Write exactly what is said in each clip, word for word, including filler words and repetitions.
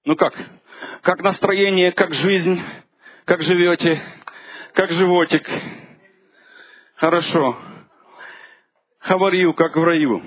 Ну как? Как настроение, как жизнь, как живете, как животик? Хорошо. How are you, как в раю?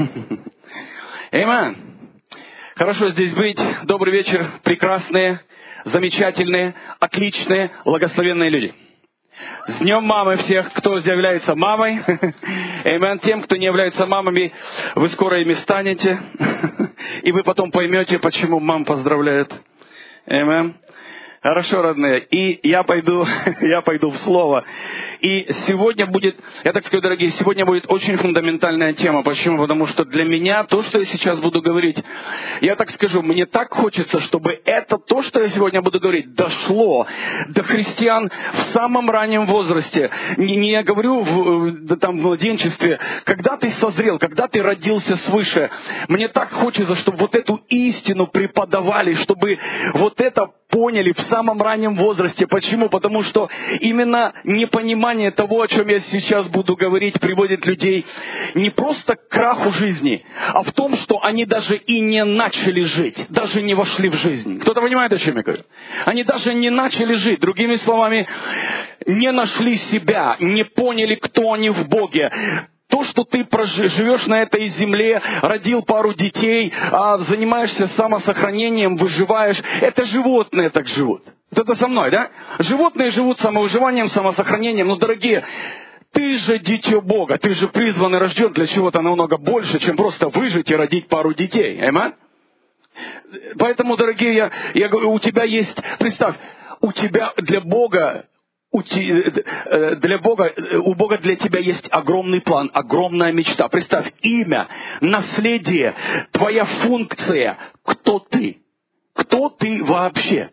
Amen. Хорошо здесь быть. Добрый вечер, прекрасные, замечательные, отличные, благословенные люди. С днем мамы всех, кто является мамой. Amen. Тем, кто не является мамами, вы скоро ими станете. И вы потом поймете, почему мам поздравляет. Amen. Хорошо, родные. И я пойду, я пойду в слово. И сегодня будет, я так скажу, дорогие, сегодня будет очень фундаментальная тема. Почему? Потому что для меня то, что я сейчас буду говорить, я так скажу, мне так хочется, чтобы это, то, что я сегодня буду говорить, дошло до христиан в самом раннем возрасте. Не, не я говорю в, да, там, в младенчестве. Когда ты созрел, когда ты родился свыше, мне так хочется, чтобы вот эту истину преподавали, чтобы вот это поняли в самом раннем возрасте. Почему? Потому что именно непонимание того, о чем я сейчас буду говорить, приводит людей не просто к краху жизни, а в том, что они даже и не начали жить, даже не вошли в жизнь. Кто-то понимает, о чем я говорю? Они даже не начали жить. Другими словами, не нашли себя, не поняли, кто они в Боге. То, что ты живешь на этой земле, родил пару детей, занимаешься самосохранением, выживаешь, это животные так живут. Это со мной, да? Животные живут самовыживанием, самосохранением. Но, дорогие, ты же дитё Бога, ты же призван и рожден для чего-то намного больше, чем просто выжить и родить пару детей. Аминь? Поэтому, дорогие, я, я говорю, у тебя есть, представь, у тебя для Бога, Для Бога, у Бога для тебя есть огромный план, огромная мечта. Представь, имя, наследие, твоя функция. Кто ты? Кто ты вообще?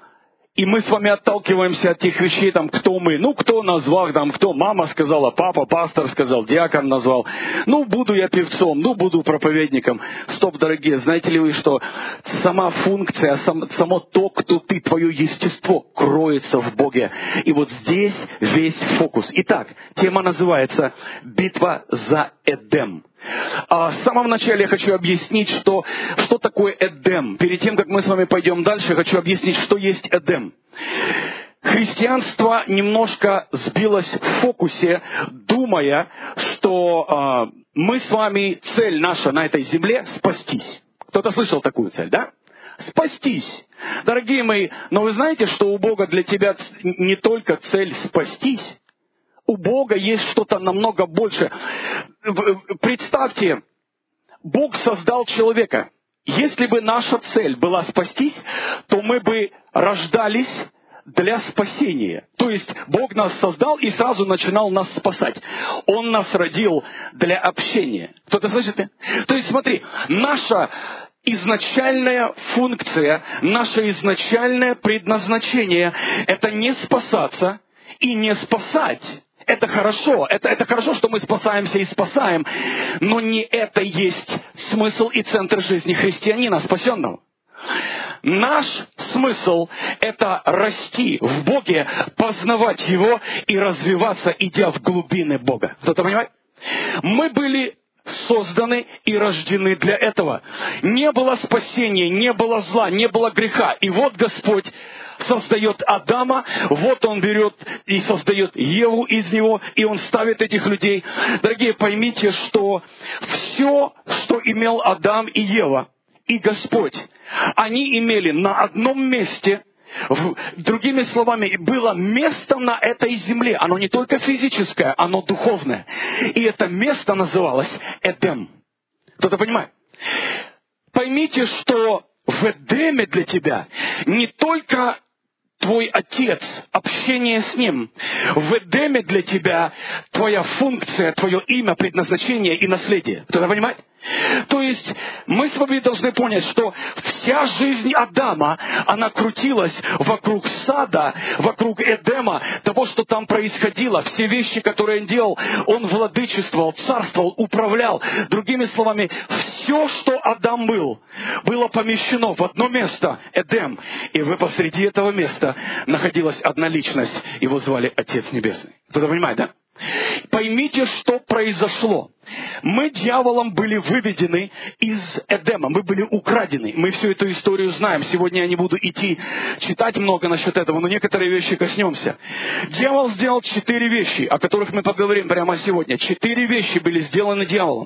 И мы с вами отталкиваемся от тех вещей, там, кто мы. Ну, кто назвал, там, кто мама сказала, папа, пастор сказал, диакон назвал. Ну, буду я певцом, ну, буду проповедником. Стоп, дорогие, знаете ли вы, что сама функция, сам, само то, кто ты, твое естество, кроется в Боге. И вот здесь весь фокус. Итак, тема называется «Битва за Эдем». А в самом начале я хочу объяснить, что, что такое Эдем. Перед тем, как мы с вами пойдем дальше, я хочу объяснить, что есть Эдем. Христианство немножко сбилось в фокусе, думая, что э, мы с вами, цель наша на этой земле — спастись. Кто-то слышал такую цель, да? Спастись. Дорогие мои, но вы знаете, что у Бога для тебя не только цель спастись, у Бога есть что-то намного больше. Представьте, Бог создал человека. Если бы наша цель была спастись, то мы бы рождались для спасения. То есть Бог нас создал и сразу начинал нас спасать. Он нас родил для общения. Кто-то слышит? То есть смотри, наша изначальная функция, наше изначальное предназначение — это не спасаться и не спасать. Это хорошо, это, это хорошо, что мы спасаемся и спасаем, но не это есть смысл и центр жизни христианина, спасенного. Наш смысл — это расти в Боге, познавать Его и развиваться, идя в глубины Бога. Кто-то понимает? Мы были созданы и рождены для этого. Не было спасения, не было зла, не было греха. И вот Господь создает Адама, вот Он берет и создает Еву из него, и Он ставит этих людей. Дорогие, поймите, что все, что имел Адам и Ева, и Господь, они имели на одном месте. Другими словами, было место на этой земле. Оно не только физическое, оно духовное. И это место называлось Эдем. Кто-то понимает? Поймите, что в Эдеме для тебя не только твой отец, общение с ним. В Эдеме для тебя твоя функция, твое имя, предназначение и наследие. Кто-то понимает? То есть мы с вами должны понять, что вся жизнь Адама, она крутилась вокруг сада, вокруг Эдема, того, что там происходило, все вещи, которые он делал, он владычествовал, царствовал, управлял. Другими словами, все, что Адам был, было помещено в одно место, Эдем. И вы посреди этого места находилась одна личность, его звали Отец Небесный. Кто-то понимает, да? Поймите, что произошло. Мы дьяволом были выведены из Эдема, мы были украдены. Мы всю эту историю знаем. Сегодня я не буду идти читать много насчет этого, но некоторые вещи коснемся. Дьявол сделал четыре вещи, о которых мы поговорим прямо сегодня. Четыре вещи были сделаны дьяволом.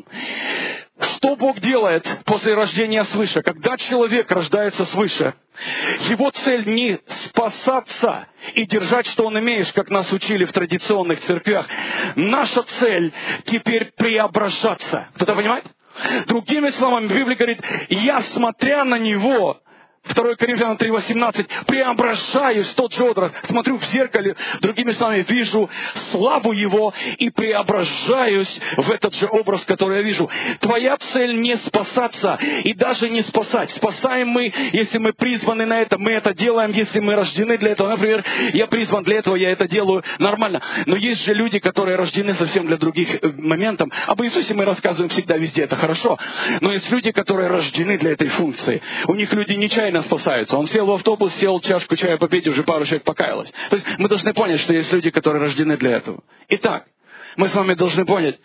Что Бог делает после рождения свыше? Когда человек рождается свыше, его цель не спасаться и держать, что он имеешь, как нас учили в традиционных церквях. Наша цель теперь преображаться. Кто-то понимает? Другими словами, Библия говорит, я, смотря на него, второе Коринфянам три восемнадцать, преображаюсь в тот же образ, смотрю в зеркале, другими словами, вижу славу Его и преображаюсь в этот же образ, который я вижу. Твоя цель не спасаться и даже не спасать. Спасаем мы, если мы призваны на это, мы это делаем, если мы рождены для этого. Например, я призван для этого, я это делаю нормально. Но есть же люди, которые рождены совсем для других моментов. Об Иисусе мы рассказываем всегда везде, это хорошо. Но есть люди, которые рождены для этой функции. У них люди нечаянно спасаются. Он сел в автобус, сел чашку чая попить, уже пару человек покаялось. То есть мы должны понять, что есть люди, которые рождены для этого. Итак, мы с вами должны понять,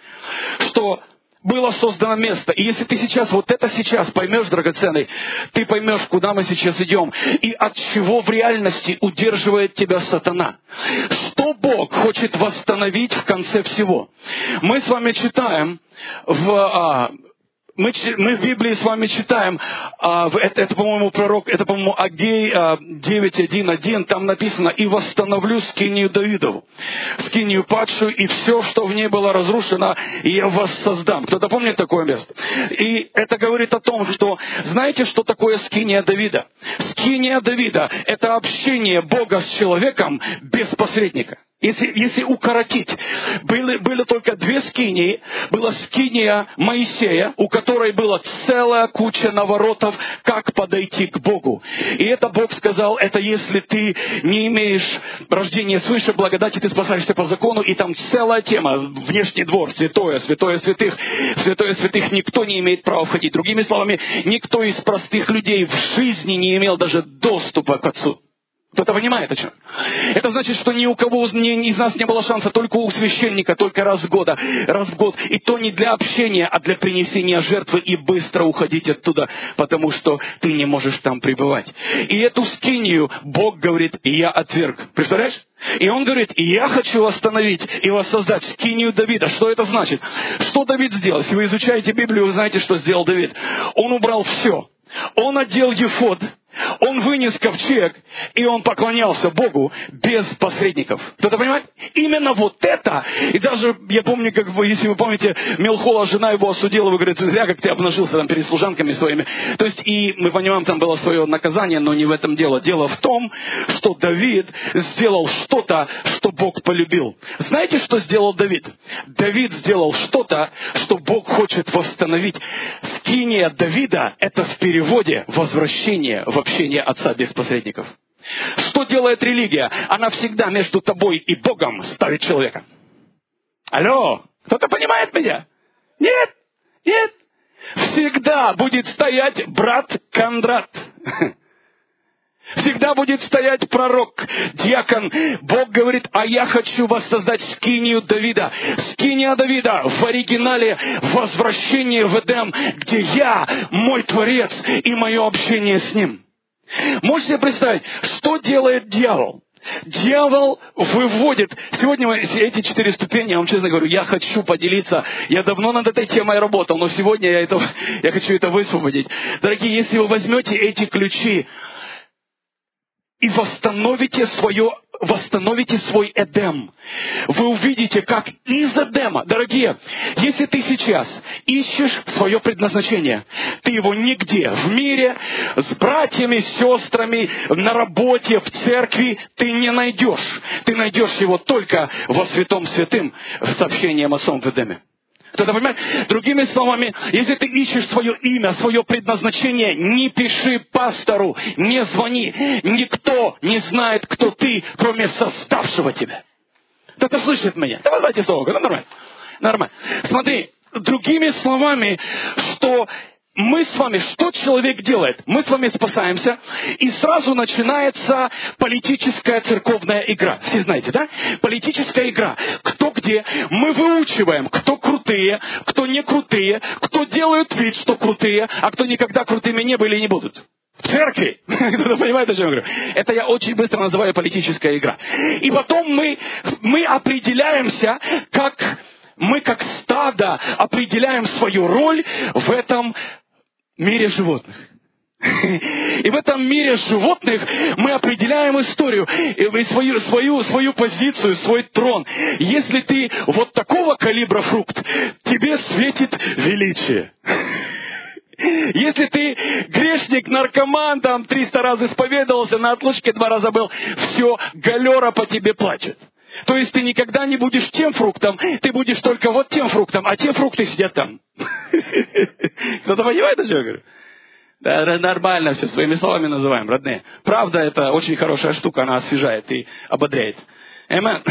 что было создано место. И если ты сейчас, вот это сейчас поймешь, драгоценный, ты поймешь, куда мы сейчас идем. И от чего в реальности удерживает тебя сатана. Что Бог хочет восстановить в конце всего. Мы с вами читаем в... А, Мы, мы в Библии с вами читаем, а, это, это, по-моему, пророк, это, по-моему, Агей а, девять один один, там написано, «И восстановлю скинию Давидову, скинию падшую, и все, что в ней было разрушено, я воссоздам». Кто-то помнит такое место? И это говорит о том, что, знаете, что такое скиния Давида? Скиния Давида — это общение Бога с человеком без посредника. Если, если укоротить, были, были только две скинии. Была скиния Моисея, у которой была целая куча наворотов, как подойти к Богу. И это Бог сказал, это если ты не имеешь рождения свыше благодати, ты спасаешься по закону, и там целая тема, внешний двор, святое, святое святых. В святое святых никто не имеет права входить. Другими словами, никто из простых людей в жизни не имел даже доступа к Отцу. Кто-то понимает о чем? Это значит, что ни у кого ни, из нас не было шанса, только у священника, только раз в год, раз в год. И то не для общения, а для принесения жертвы и быстро уходить оттуда, потому что ты не можешь там пребывать. И эту скинию Бог говорит, я отверг. Представляешь? И Он говорит, я хочу восстановить и воссоздать скинию Давида. Что это значит? Что Давид сделал? Если вы изучаете Библию, вы знаете, что сделал Давид. Он убрал все. Он одел ефод. Он вынес ковчег, и он поклонялся Богу без посредников. Кто-то понимает? Именно вот это, и даже, я помню, как вы, если вы помните, Мелхола, жена его осудила, вы говорите, зря, как ты обнажился там перед служанками своими. То есть, и мы понимаем, там было свое наказание, но не в этом дело. Дело в том, что Давид сделал что-то, что Бог полюбил. Знаете, что сделал Давид? Давид сделал что-то, что Бог хочет восстановить. Скиния Давида — это в переводе возвращение в общение Отца без посредников. Что делает религия? Она всегда между тобой и Богом ставит человека. Алло, кто-то понимает меня? Нет? Нет? Всегда будет стоять брат Кондрат. Всегда будет стоять пророк, диакон. Бог говорит, а я хочу воссоздать скинию Давида. Скиния Давида в оригинале возвращение в Эдем, где я, мой Творец и мое общение с Ним. Можете себе представить, что делает дьявол? Дьявол выводит... Сегодня мы, эти четыре ступени, я вам честно говорю, я хочу поделиться. Я давно над этой темой работал, но сегодня я, это, я хочу это высвободить. Дорогие, если вы возьмете эти ключи и восстановите свое, восстановите свой Эдем, вы увидите, как из Эдема, дорогие, если ты сейчас ищешь свое предназначение, ты его нигде в мире, с братьями, с сестрами, на работе, в церкви, ты не найдешь. Ты найдешь его только во Святом Святым, с общением Отцом в Эдеме. Кто-то понимает? Другими словами, если ты ищешь свое имя, свое предназначение, не пиши пастору, не звони. Никто не знает, кто ты, кроме создавшего тебя. Кто-то слышит меня? Давай, давайте слово. Нормально. Нормально. Смотри, другими словами, что мы с вами, что человек делает? Мы с вами спасаемся, и сразу начинается политическая церковная игра. Все знаете, да? Политическая игра. Кто где? Мы выучиваем, кто крутые, кто не крутые, кто делают вид, что крутые, а кто никогда крутыми не были и не будут. В церкви. Кто-то понимает, о чем я говорю? Это я очень быстро называю политическая игра. И потом мы, мы определяемся, как мы как стадо определяем свою роль в этом мире животных. И в этом мире животных мы определяем историю, и свою, свою, свою позицию, свой трон. Если ты вот такого калибра фрукт, тебе светит величие. Если ты грешник, наркоман, там триста раз исповедовался, на отлучке два раза был, все, галера по тебе плачет. То есть ты никогда не будешь тем фруктом, ты будешь только вот тем фруктом, а те фрукты сидят там. Кто-то понимает, о чем я говорю? Да, нормально все, своими словами называем, родные. Правда, это очень хорошая штука, она освежает и ободряет. Амен.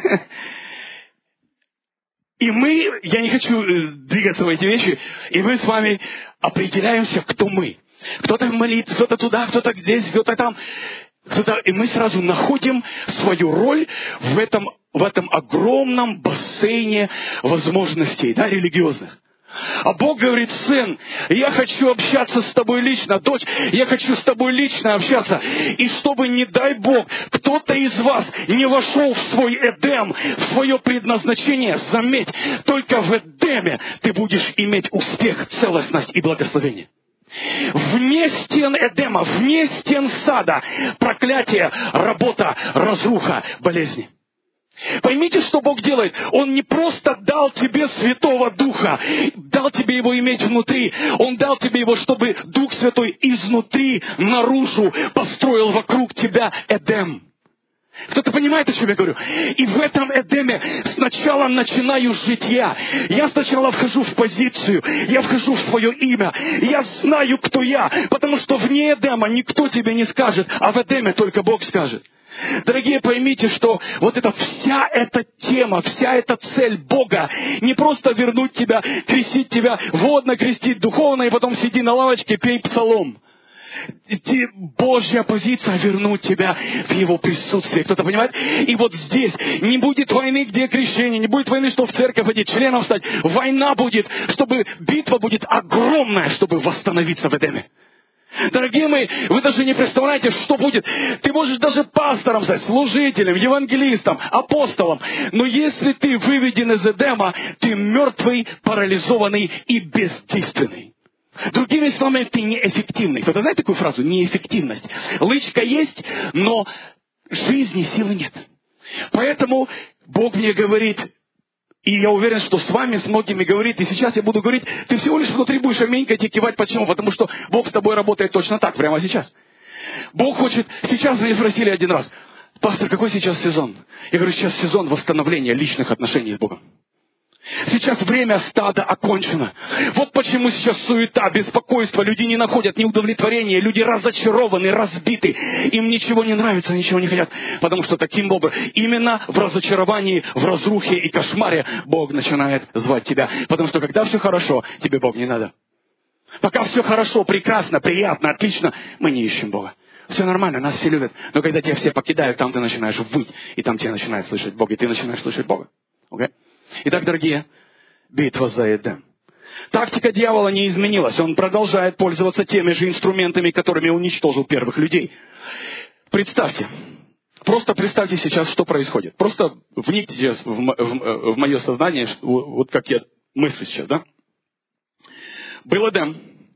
И мы, я не хочу двигаться в эти вещи, и мы с вами определяемся, кто мы. Кто-то молится, кто-то туда, кто-то здесь, кто-то там. Кто-то, и мы сразу находим свою роль в этом, в этом огромном бассейне возможностей, да, религиозных. А Бог говорит: сын, я хочу общаться с тобой лично, дочь, я хочу с тобой лично общаться. И чтобы, не дай Бог, кто-то из вас не вошел в свой Эдем, в свое предназначение, заметь, только в Эдеме ты будешь иметь успех, целостность и благословение. Вне стен Эдема, вне стен сада, проклятие, работа, разруха, болезни. Поймите, что Бог делает. Он не просто дал тебе Святого Духа, дал тебе его иметь внутри. Он дал тебе его, чтобы Дух Святой изнутри, наружу построил вокруг тебя Эдем. Кто-то понимает, о чем я говорю? И в этом Эдеме сначала начинаю жить я. Я сначала вхожу в позицию, я вхожу в свое имя. Я знаю, кто я, потому что вне Эдема никто тебе не скажет, а в Эдеме только Бог скажет. Дорогие, поймите, что вот эта вся эта тема, вся эта цель Бога, не просто вернуть тебя, крестить тебя, водно крестить, духовно, и потом сиди на лавочке, пей псалом. Божья позиция — вернуть тебя в Его присутствие. Кто-то понимает? И вот здесь не будет войны, где крещение, не будет войны, что в церковь ходить, членом стать. Война будет, чтобы битва будет огромная, чтобы восстановиться в Эдеме. Дорогие мои, вы даже не представляете, что будет. Ты можешь даже пастором стать, служителем, евангелистом, апостолом. Но если ты выведен из Эдема, ты мертвый, парализованный и бездейственный. Другими словами, ты неэффективный. Кто-то знает такую фразу? Неэффективность. Лычка есть, но жизни, силы нет. Поэтому Бог мне говорит, и я уверен, что с вами, с многими говорит, и сейчас я буду говорить, ты всего лишь внутри будешь аменькать и кивать. Почему? Потому что Бог с тобой работает точно так, прямо сейчас. Бог хочет... Сейчас меня спросили один раз: пастор, какой сейчас сезон? Я говорю, сейчас сезон восстановления личных отношений с Богом. Сейчас время стада окончено. Вот почему сейчас суета, беспокойство, люди не находят ни удовлетворения, люди разочарованы, разбиты, им ничего не нравится, ничего не хотят, потому что таким образом, именно в разочаровании, в разрухе и кошмаре Бог начинает звать тебя, потому что когда все хорошо, тебе Бог не надо. Пока все хорошо, прекрасно, приятно, отлично, мы не ищем Бога. Все нормально, нас все любят, но когда тебя все покидают, там ты начинаешь выть, и там тебя начинает слышать Бог, и ты начинаешь слышать Бога. Okay? Итак, дорогие, битва за Эдем. Тактика дьявола не изменилась. Он продолжает пользоваться теми же инструментами, которыми уничтожил первых людей. Представьте, просто представьте сейчас, что происходит. Просто вникните сейчас в, в, в мое сознание, вот как я мыслю сейчас, да? Был Эдем.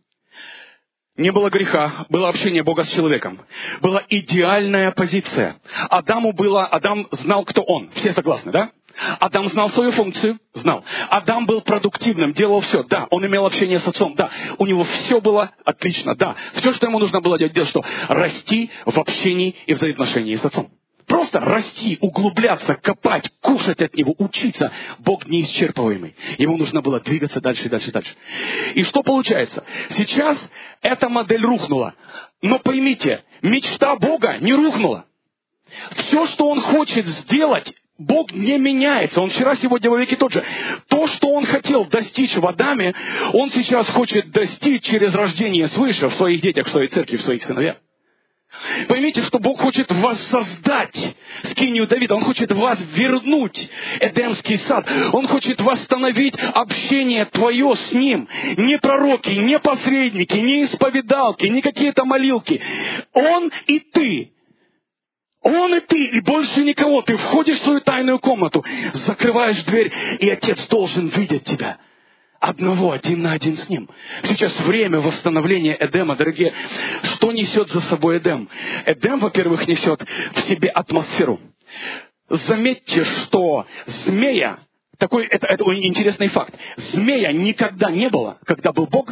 Не было греха, было общение Бога с человеком. Была идеальная позиция. Адаму было, Адам знал, кто он. Все согласны, да? Адам знал свою функцию? Знал. Адам был продуктивным, делал все. Да, он имел общение с отцом. Да, у него все было отлично. Да, все, что ему нужно было делать, делать что? Расти в общении и в взаимоотношении с отцом. Просто расти, углубляться, копать, кушать от него, учиться. Бог неисчерпываемый. Ему нужно было двигаться дальше и дальше и дальше. И что получается? Сейчас эта модель рухнула. Но поймите, мечта Бога не рухнула. Все, что Он хочет сделать, Бог не меняется. Он вчера, сегодня, во веки тот же. То, что Он хотел достичь в Адаме, Он сейчас хочет достичь через рождение свыше в своих детях, в своей церкви, в своих сыновьях. Поймите, что Бог хочет воссоздать скинию Давида. Он хочет вас вернуть, Эдемский сад. Он хочет восстановить общение твое с Ним. Не пророки, не посредники, не исповедалки, не какие-то молилки. Он и ты. Он и ты, и больше никого. Ты входишь в свою тайную комнату, закрываешь дверь, и Отец должен видеть тебя. Одного, один на один с Ним. Сейчас время восстановления Эдема, дорогие. Что несет за собой Эдем? Эдем, во-первых, несет в себе атмосферу. Заметьте, что змея, такой, это, это интересный факт, змея никогда не было, когда был Бог,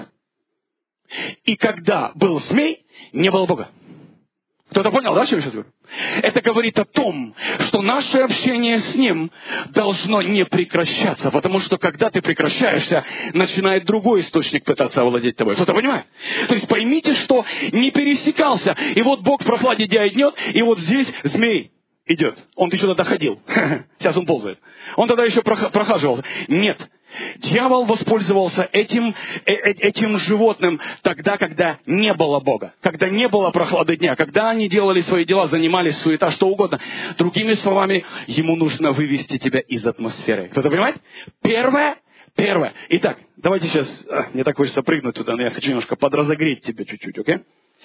и когда был змей, не было Бога. Кто-то понял, да, что я сейчас говорю? Это говорит о том, что наше общение с Ним должно не прекращаться, потому что когда ты прекращаешься, начинает другой источник пытаться овладеть тобой. Кто-то понимает? То есть поймите, что не пересекался. И вот Бог по Владидя идет, и вот здесь змей идет. Он еще тогда ходил. Сейчас он ползает. Он тогда еще прохаживался. Нет. Дьявол воспользовался этим, этим животным тогда, когда не было Бога. Когда не было прохлады дня. Когда они делали свои дела, занимались суета, что угодно. Другими словами, ему нужно вывести тебя из атмосферы. Кто-то понимает? Первое. Первое. Итак, давайте сейчас... А, мне так хочется прыгнуть туда, но я хочу немножко подразогреть тебя чуть-чуть, окей?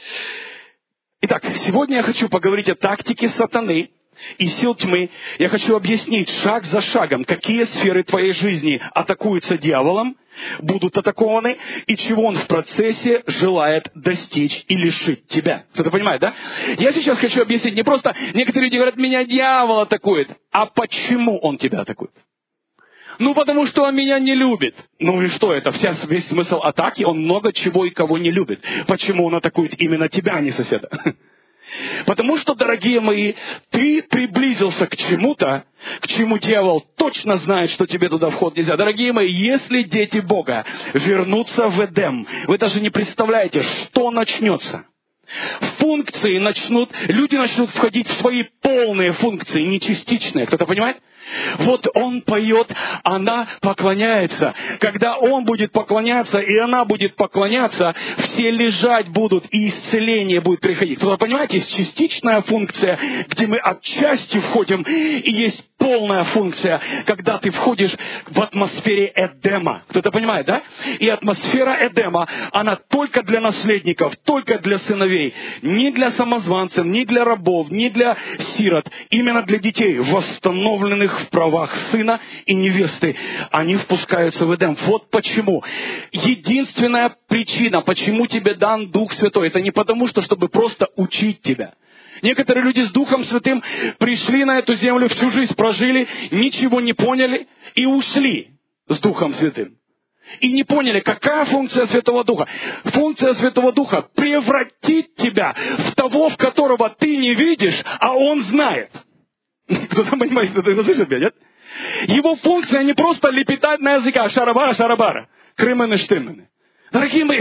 Итак, сегодня я хочу поговорить о тактике сатаны и сил тьмы. Я хочу объяснить шаг за шагом, какие сферы твоей жизни атакуются дьяволом, будут атакованы, и чего он в процессе желает достичь и лишить тебя. Кто-то понимает, да? Я сейчас хочу объяснить не просто, некоторые люди говорят, меня дьявол атакует, а почему он тебя атакует? Ну, потому что он меня не любит. Ну и что это? Вся, весь смысл атаки, он много чего и кого не любит. Почему он атакует именно тебя, а не соседа? Потому что, дорогие мои, ты приблизился к чему-то, к чему дьявол точно знает, что тебе туда вход нельзя. Дорогие мои, если дети Бога вернутся в Эдем, вы даже не представляете, что начнется. Функции начнут, люди начнут входить в свои полные функции, не частичные. Кто-то понимает? Вот он поет, она поклоняется. Когда он будет поклоняться, и она будет поклоняться, все лежать будут, и исцеление будет приходить. Кто-то понимает? Есть частичная функция, где мы отчасти входим, и есть полная функция, когда ты входишь в атмосфере Эдема. Кто-то понимает, да? И атмосфера Эдема, она только для наследников, только для сыновей. Не для самозванцев, не для рабов, не для сирот. Именно для детей, восстановленных в правах сына и невесты. Они впускаются в Эдем. Вот почему. Единственная причина, почему тебе дан Дух Святой, это не потому, что чтобы просто учить тебя. Некоторые люди с Духом Святым пришли на эту землю, всю жизнь прожили, ничего не поняли и ушли с Духом Святым. И не поняли, какая функция Святого Духа. Функция Святого Духа — превратить тебя в того, в которого ты не видишь, а Он знает. Кто-то понимает, кто-то слышит меня, нет? Его функция не просто лепетать на языках шарабара, шарабара, крымены, штымены. Дорогие мои,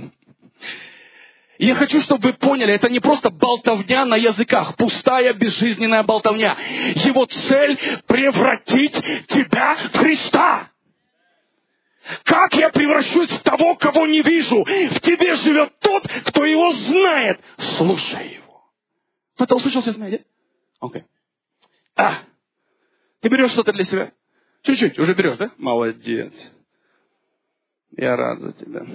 я хочу, чтобы вы поняли, это не просто болтовня на языках, пустая, безжизненная болтовня. Его цель — превратить тебя в Христа. Как я превращусь в того, кого не вижу? В тебе живет тот, кто его знает. Слушай его. Кто-то услышал сейчас меня, нет? Окей. А, ты берешь что-то для себя? Чуть-чуть, уже берешь, да? Молодец. Я рад за тебя.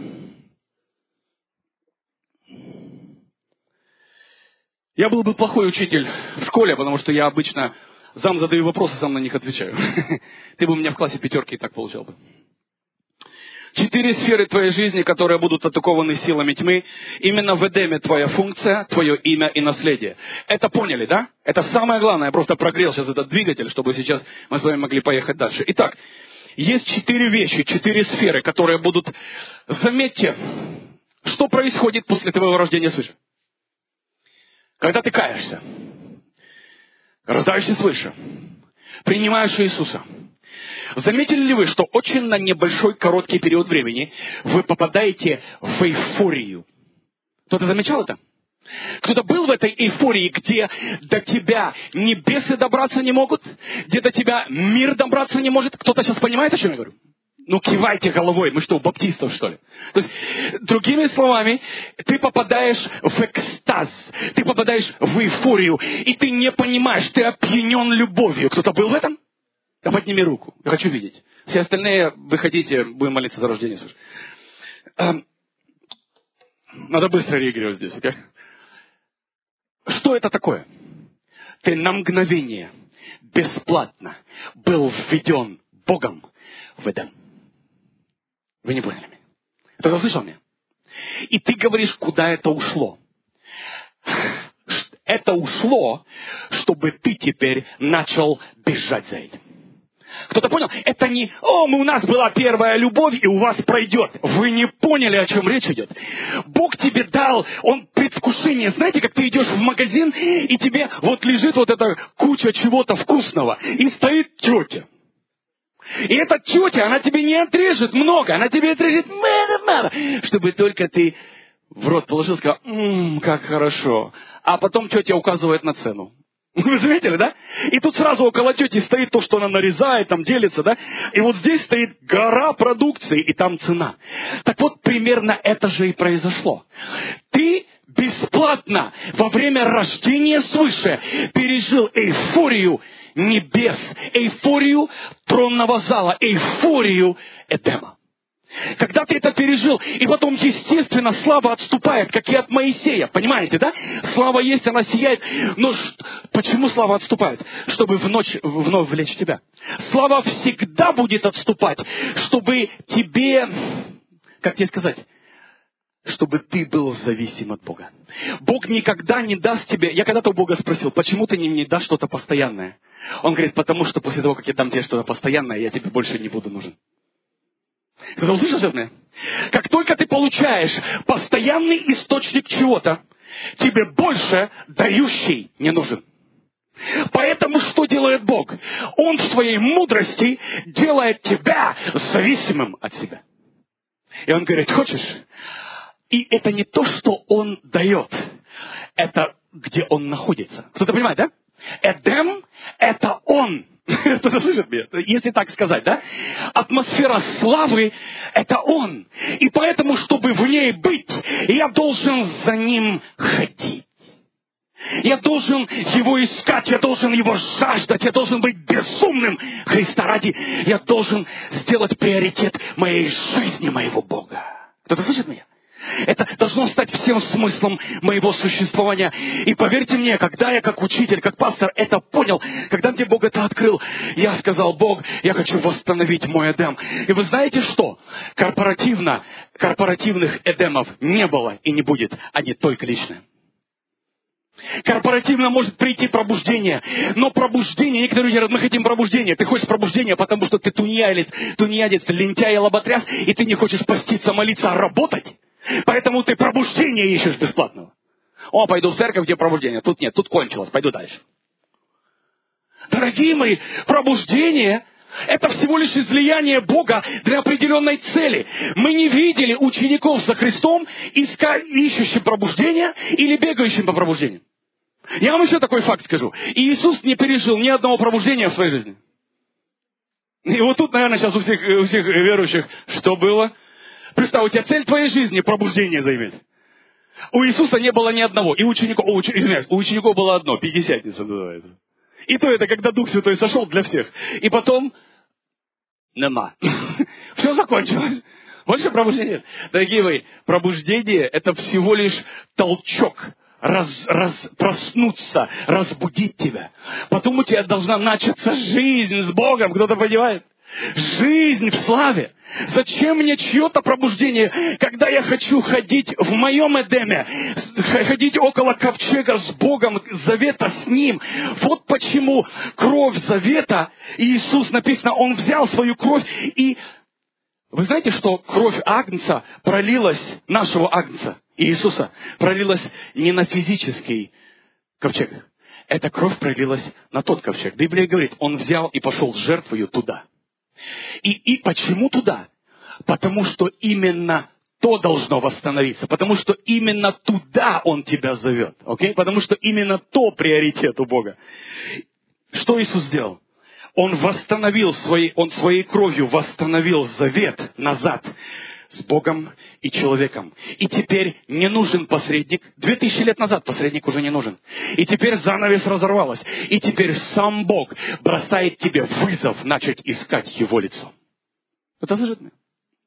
Я был бы плохой учитель в школе, потому что я обычно зам задаю вопросы, сам на них отвечаю. Ты бы у меня в классе пятерки и так получал бы. Четыре сферы твоей жизни, которые будут атакованы силами тьмы. Именно в Эдеме твоя функция, твое имя и наследие. Это поняли, да? Это самое главное. Я просто прогрел сейчас этот двигатель, чтобы сейчас мы с вами могли поехать дальше. Итак, есть четыре вещи, четыре сферы, которые будут... Заметьте, что происходит после твоего рождения свыше. Когда ты каешься, рождаешься свыше, принимаешь Иисуса. Заметили ли вы, что очень на небольшой короткий период времени вы попадаете в эйфорию? Кто-то замечал это? Кто-то был в этой эйфории, где до тебя небесы добраться не могут, где до тебя мир добраться не может. Кто-то сейчас понимает, о чем я говорю? Ну, кивайте головой. Мы что, у баптистов, что ли? То есть, другими словами, ты попадаешь в экстаз, ты попадаешь в эйфорию, и ты не понимаешь, ты опьянен любовью. Кто-то был в этом? Да подними руку. Я хочу видеть. Все остальные, выходите, будем молиться за рождение. Слушай. Эм, надо быстро реагировать здесь, окей? Что это такое? Ты на мгновение бесплатно был введен Богом в Эдем. Вы не поняли меня? Кто-то услышал меня? И ты говоришь, куда это ушло. Это ушло, чтобы ты теперь начал бежать за этим. Кто-то понял? Это не, о, у нас была первая любовь, и у вас пройдет. Вы не поняли, о чем речь идет. Бог тебе дал, Он предвкушение. Знаете, как ты идешь в магазин, и тебе вот лежит вот эта куча чего-то вкусного, и стоит тетя. И эта тетя, она тебе не отрежет много, она тебе отрежет мало-мало, чтобы только ты в рот положил и сказал, ммм, как хорошо. А потом тетя указывает на цену. Вы заметили, да? И тут сразу около тети стоит то, что она нарезает, там делится, да? И вот здесь стоит гора продукции, и там цена. Так вот, примерно это же и произошло. Ты бесплатно во время рождения свыше пережил эйфорию небес, эйфорию тронного зала, эйфорию Эдема. Когда ты это пережил, и потом, естественно, слава отступает, как и от Моисея. Понимаете, да? Слава есть, она сияет. Но ш... почему слава отступает? Чтобы в ночь вновь влечь тебя. Слава всегда будет отступать, чтобы тебе, как тебе сказать, чтобы ты был зависим от Бога. Бог никогда не даст тебе... Я когда-то у Бога спросил, почему ты не, не дашь что-то постоянное? Он говорит, потому что после того, как я дам тебе что-то постоянное, я тебе больше не буду нужен. Кто-то услышал это? Как только ты получаешь постоянный источник чего-то, тебе больше дающий не нужен. Поэтому что делает Бог? Он в своей мудрости делает тебя зависимым от себя. И Он говорит, хочешь? И это не то, что Он дает. Это где Он находится. Кто-то понимает, да? Эдем – это Он. Кто-то слышит меня? Если так сказать, да? Атмосфера славы – это Он. И поэтому, чтобы в ней быть, я должен за Ним ходить. Я должен Его искать, я должен Его жаждать, я должен быть безумным Христа ради. Я должен сделать приоритет моей жизни, моего Бога. Кто-то слышит меня? Это должно стать всем смыслом моего существования. И поверьте мне, когда я как учитель, как пастор это понял, когда мне Бог это открыл, я сказал, Бог, я хочу восстановить мой Эдем. И вы знаете что? Корпоративно, корпоративных Эдемов не было и не будет, они только личные. Корпоративно может прийти пробуждение, но пробуждение, некоторые люди говорят, мы хотим пробуждения. Ты хочешь пробуждения, потому что ты тунеядец, тунеядец, лентяй и лоботряс, и ты не хочешь поститься, молиться, а работать. Поэтому ты пробуждение ищешь бесплатного. О, пойду в церковь, где пробуждение. Тут нет, тут кончилось, пойду дальше. Дорогие мои, пробуждение – это всего лишь излияние Бога для определенной цели. Мы не видели учеников за Христом, иска... ищущим пробуждение или бегающим по пробуждению. Я вам еще такой факт скажу. Иисус не пережил ни одного пробуждения в своей жизни. И вот тут, наверное, сейчас у всех, у всех верующих что было? Представь, у тебя цель твоей жизни – пробуждение заиметь. У Иисуса не было ни одного. И учеников, о, уч, извиняюсь, у учеников было одно, пятидесятница называется. И то это, когда Дух Святой сошел для всех. И потом, нема. Все закончилось. Больше пробуждения нет. Дорогие мои, пробуждение – это всего лишь толчок. Раз, раз, проснуться, разбудить тебя. Потом у тебя должна начаться жизнь с Богом. Кто-то понимает? Жизнь в славе. Зачем мне чье-то пробуждение, когда я хочу ходить в моем Эдеме, ходить около ковчега с Богом, завета с Ним. Вот почему кровь завета, Иисус, написано, Он взял свою кровь и... Вы знаете, что кровь Агнца пролилась, нашего Агнца, Иисуса, пролилась не на физический ковчег. Эта кровь пролилась на тот ковчег. Библия говорит, Он взял и пошел с жертвою туда. И, и почему туда? Потому что именно то должно восстановиться, потому что именно туда Он тебя зовет. Окей? Потому что именно то приоритет у Бога. Что Иисус сделал? Он восстановил своей, Он своей кровью восстановил завет назад с Богом и человеком. И теперь не нужен посредник. Две тысячи лет назад посредник уже не нужен. И теперь занавес разорвалась. И теперь сам Бог бросает тебе вызов начать искать Его лицо. Это слышит меня?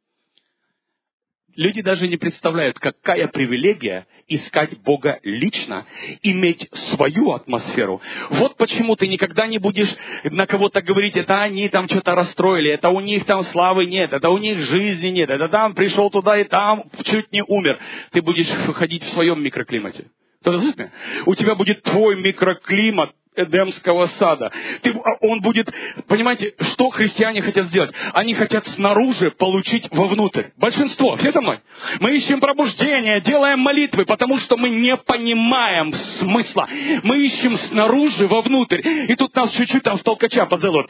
Люди даже не представляют, какая привилегия искать Бога лично, иметь свою атмосферу. Вот почему ты никогда не будешь на кого-то говорить, это они там что-то расстроили, это у них там славы нет, это у них жизни нет, это там пришел туда и там чуть не умер. Ты будешь ходить в своем микроклимате. Кто-то слышит меня? У тебя будет твой микроклимат Эдемского сада. Ты, он будет, понимаете, что христиане хотят сделать? Они хотят снаружи получить вовнутрь. Большинство, все со мной? Мы ищем пробуждение, делаем молитвы, потому что мы не понимаем смысла. Мы ищем снаружи вовнутрь. И тут нас чуть-чуть там с толкача подзяло.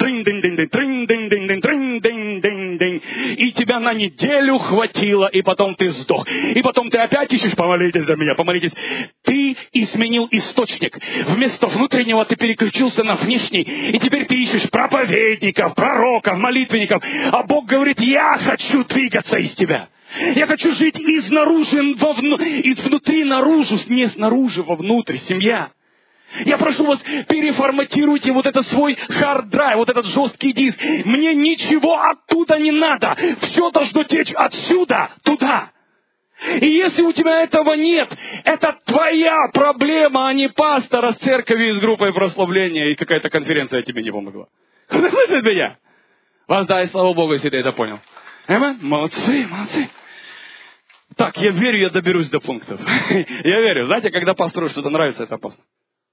И тебя на неделю хватило, и потом ты сдох. И потом ты опять ищешь, помолитесь за меня, помолитесь. Ты изменил источник. Вместо внутреннего ты переключился на внешний, и теперь ты ищешь проповедников, пророков, молитвенников, а Бог говорит, я хочу двигаться из тебя. Я хочу жить изнаружи, вовну, изнутри наружу, не снаружи вовнутрь, семья. Я прошу вас, переформатируйте вот этот свой хард-драйв, вот этот жесткий диск. Мне ничего оттуда не надо. Все должно течь отсюда, туда. И если у тебя этого нет, это твоя проблема, а не пастора с церковью и с группой прославления, и какая-то конференция тебе не помогла. Кто слышит меня? Воздай, слава Богу, если ты это понял. Аминь? Молодцы, молодцы. Так, я верю, я доберусь до пунктов. Я верю. Знаете, когда пастору что-то нравится, это опасно.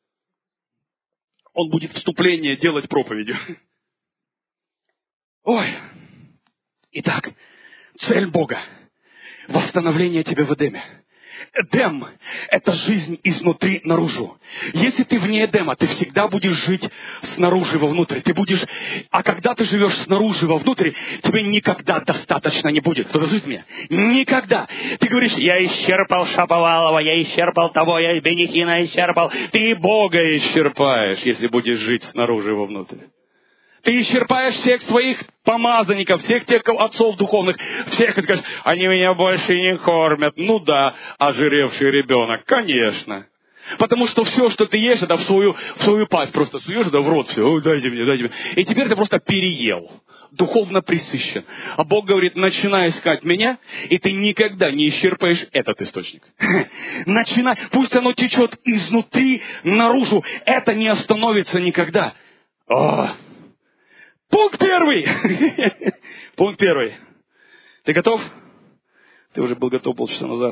Он будет вступление делать проповедью. Ой. Итак, цель Бога. Восстановление тебя в Эдеме. Эдем – это жизнь изнутри наружу. Если ты вне Эдема, ты всегда будешь жить снаружи вовнутрь. Ты будешь, а когда ты живешь снаружи вовнутрь, тебе никогда достаточно не будет. Кто слышит меня? Никогда. Ты говоришь, я исчерпал Шаповалова, я исчерпал того, я Бенихина исчерпал. Ты Бога исчерпаешь, если будешь жить снаружи вовнутрь. Ты исчерпаешь всех своих помазанников, всех тех отцов духовных, всех, ты скажешь, они меня больше не кормят. Ну да, ожиревший ребенок, конечно. Потому что все, что ты ешь, это в свою, в свою пасть просто суешь, это в рот все, ой, дайте мне, дайте мне. И теперь ты просто переел, духовно присыщен. А Бог говорит, начинай искать меня, и ты никогда не исчерпаешь этот источник. Начинай, пусть оно течет изнутри наружу, это не остановится никогда. О! Пункт первый. Пункт первый. Ты готов? Ты уже был готов полчаса назад.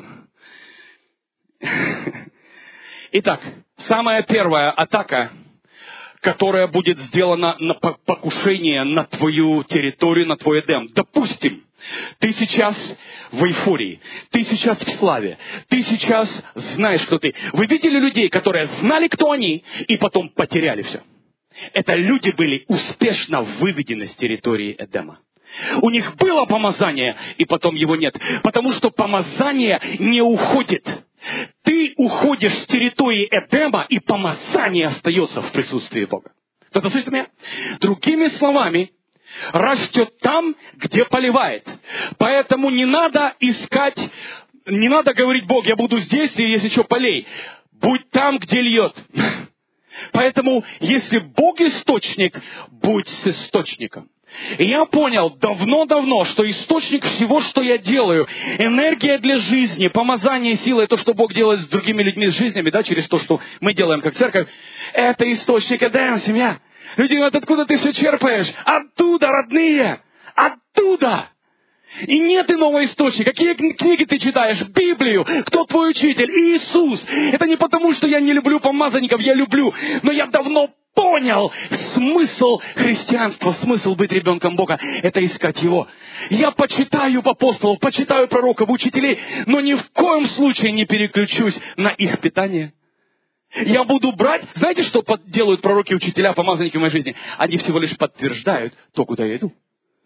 Итак, самая первая атака, которая будет сделана на покушение на твою территорию, на твой Эдем. Допустим, ты сейчас в эйфории, ты сейчас в славе, ты сейчас знаешь, кто ты. Вы видели людей, которые знали, кто они, и потом потеряли все? Это люди были успешно выведены с территории Эдема. У них было помазание, и потом его нет. Потому что помазание не уходит. Ты уходишь с территории Эдема, и помазание остается в присутствии Бога. Кто-то слышит меня? Другими словами, растет там, где поливает. Поэтому не надо искать, не надо говорить, Бог, я буду здесь, и если что, полей. Будь там, где льет. Поэтому, если Бог источник, будь с источником. И я понял давно-давно, что источник всего, что я делаю, энергия для жизни, помазание, сила, и то, что Бог делает с другими людьми, с жизнями, да, через то, что мы делаем как церковь, это источник Эдем, семья. Люди говорят, откуда ты все черпаешь? Оттуда, родные! Оттуда! И нет иного источника. Какие книги ты читаешь? Библию. Кто твой учитель? Иисус. Это не потому, что я не люблю помазанников, я люблю. Но я давно понял смысл христианства, смысл быть ребенком Бога. Это искать Его. Я почитаю апостолов, почитаю пророков, учителей, но ни в коем случае не переключусь на их питание. Я буду брать... Знаете, что делают пророки, учителя, помазанники в моей жизни? Они всего лишь подтверждают то, куда я иду.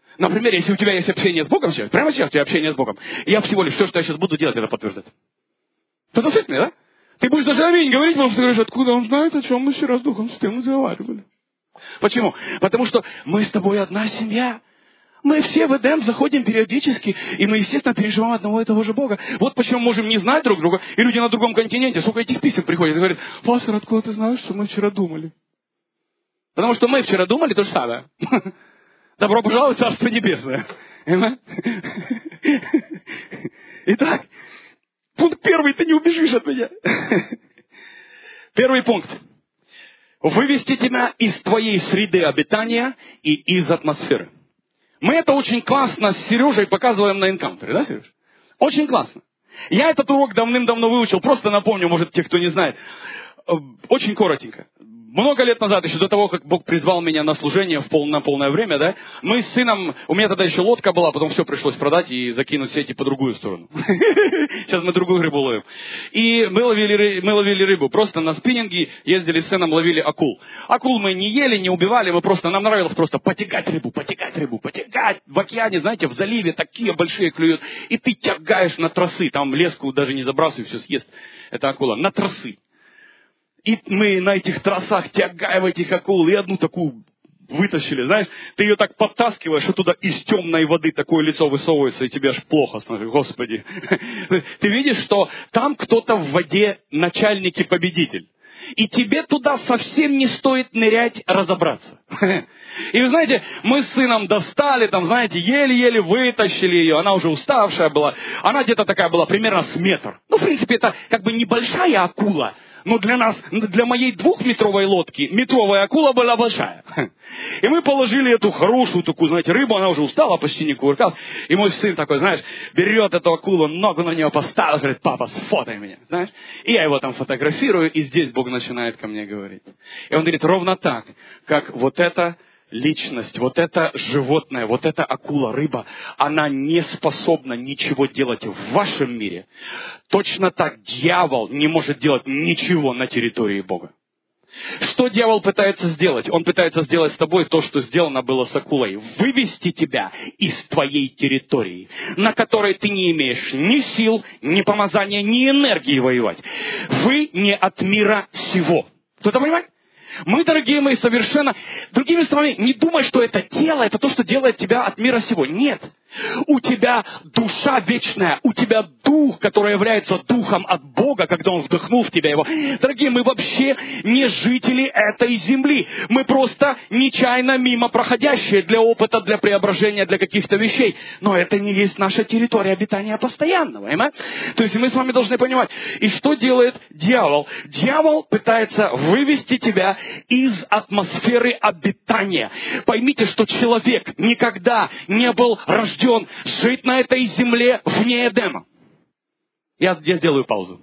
Например, если у тебя есть общение с Богом сейчас, прямо сейчас у тебя общение с Богом, и я всего лишь все, что я сейчас буду делать, это подтверждать. Это действительно, да? Ты будешь даже аминь говорить, потому что ты говоришь, откуда он знает, о чем мы вчера с Духом Святым разговаривали. Почему? Потому что мы с тобой одна семья. Мы все в Эдем заходим периодически, и мы, естественно, переживаем одного и того же Бога. Вот почему можем не знать друг друга, и люди на другом континенте, сколько этих писем приходят и говорят, пастор, откуда ты знаешь, что мы вчера думали? Потому что мы вчера думали то же самое. Добро пожаловать в Царство Небесное. Итак, пункт первый, ты не убежишь от меня. Первый пункт. Вывести тебя из твоей среды обитания и из атмосферы. Мы это очень классно с Сережей показываем на энкаунтере, да, Сереж? Очень классно. Я этот урок давным-давно выучил, просто напомню, может, те, кто не знает. Очень коротенько. Много лет назад, еще до того, как Бог призвал меня на служение в пол, на полное время, да, мы с сыном, у меня тогда еще лодка была, потом все пришлось продать и закинуть сети по другую сторону. Сейчас мы другую рыбу ловим. И мы ловили, мы ловили рыбу. Просто на спиннинге ездили с сыном, ловили акул. Акул мы не ели, не убивали, мы просто, нам нравилось просто потягать рыбу, потягать рыбу, потягать. В океане, знаете, в заливе такие большие клюют. И ты тягаешь на тросы, там леску даже не забрасывай, все съест. Это акула. На тросы. И мы на этих тросах тягаем этих акул, и одну такую вытащили, знаешь, ты ее так подтаскиваешь, и туда из темной воды такое лицо высовывается, и тебе аж плохо становится, Господи. Ты видишь, что там кто-то в воде начальник и победитель. И тебе туда совсем не стоит нырять, разобраться. И вы знаете, мы с сыном достали, там, знаете, еле-еле вытащили ее, она уже уставшая была, она где-то такая была, примерно с метр. Ну, в принципе, это как бы небольшая акула, но для нас, для моей двухметровой лодки, метровая акула была большая. И мы положили эту хорошую такую, знаете, рыбу, она уже устала, почти не кувыркалась. И мой сын такой, знаешь, берет эту акулу, ногу на нее поставил, говорит, папа, сфотай меня, знаешь. И я его там фотографирую, и здесь Бог начинает ко мне говорить. И он говорит, ровно так, как вот это личность, вот это животное, вот эта акула, рыба, она не способна ничего делать в вашем мире. Точно так дьявол не может делать ничего на территории Бога. Что дьявол пытается сделать? Он пытается сделать с тобой то, что сделано было с акулой. Вывести тебя из твоей территории, на которой ты не имеешь ни сил, ни помазания, ни энергии воевать. Вы не от мира сего. Кто-то понимает? Мы, дорогие мои, совершенно... Другими словами, не думай, что это тело, это то, что делает тебя от мира сего. Нет. У тебя душа вечная, у тебя дух, который является духом от Бога, когда Он вдохнул в тебя его. Дорогие, мы вообще не жители этой земли. Мы просто нечаянно мимо проходящие для опыта, для преображения, для каких-то вещей. Но это не есть наша территория обитания постоянного. Понимаете? То есть мы с вами должны понимать. И что делает дьявол? Дьявол пытается вывести тебя из атмосферы обитания. Поймите, что человек никогда не был рожден жить на этой земле вне Эдема. Я, я сделаю паузу.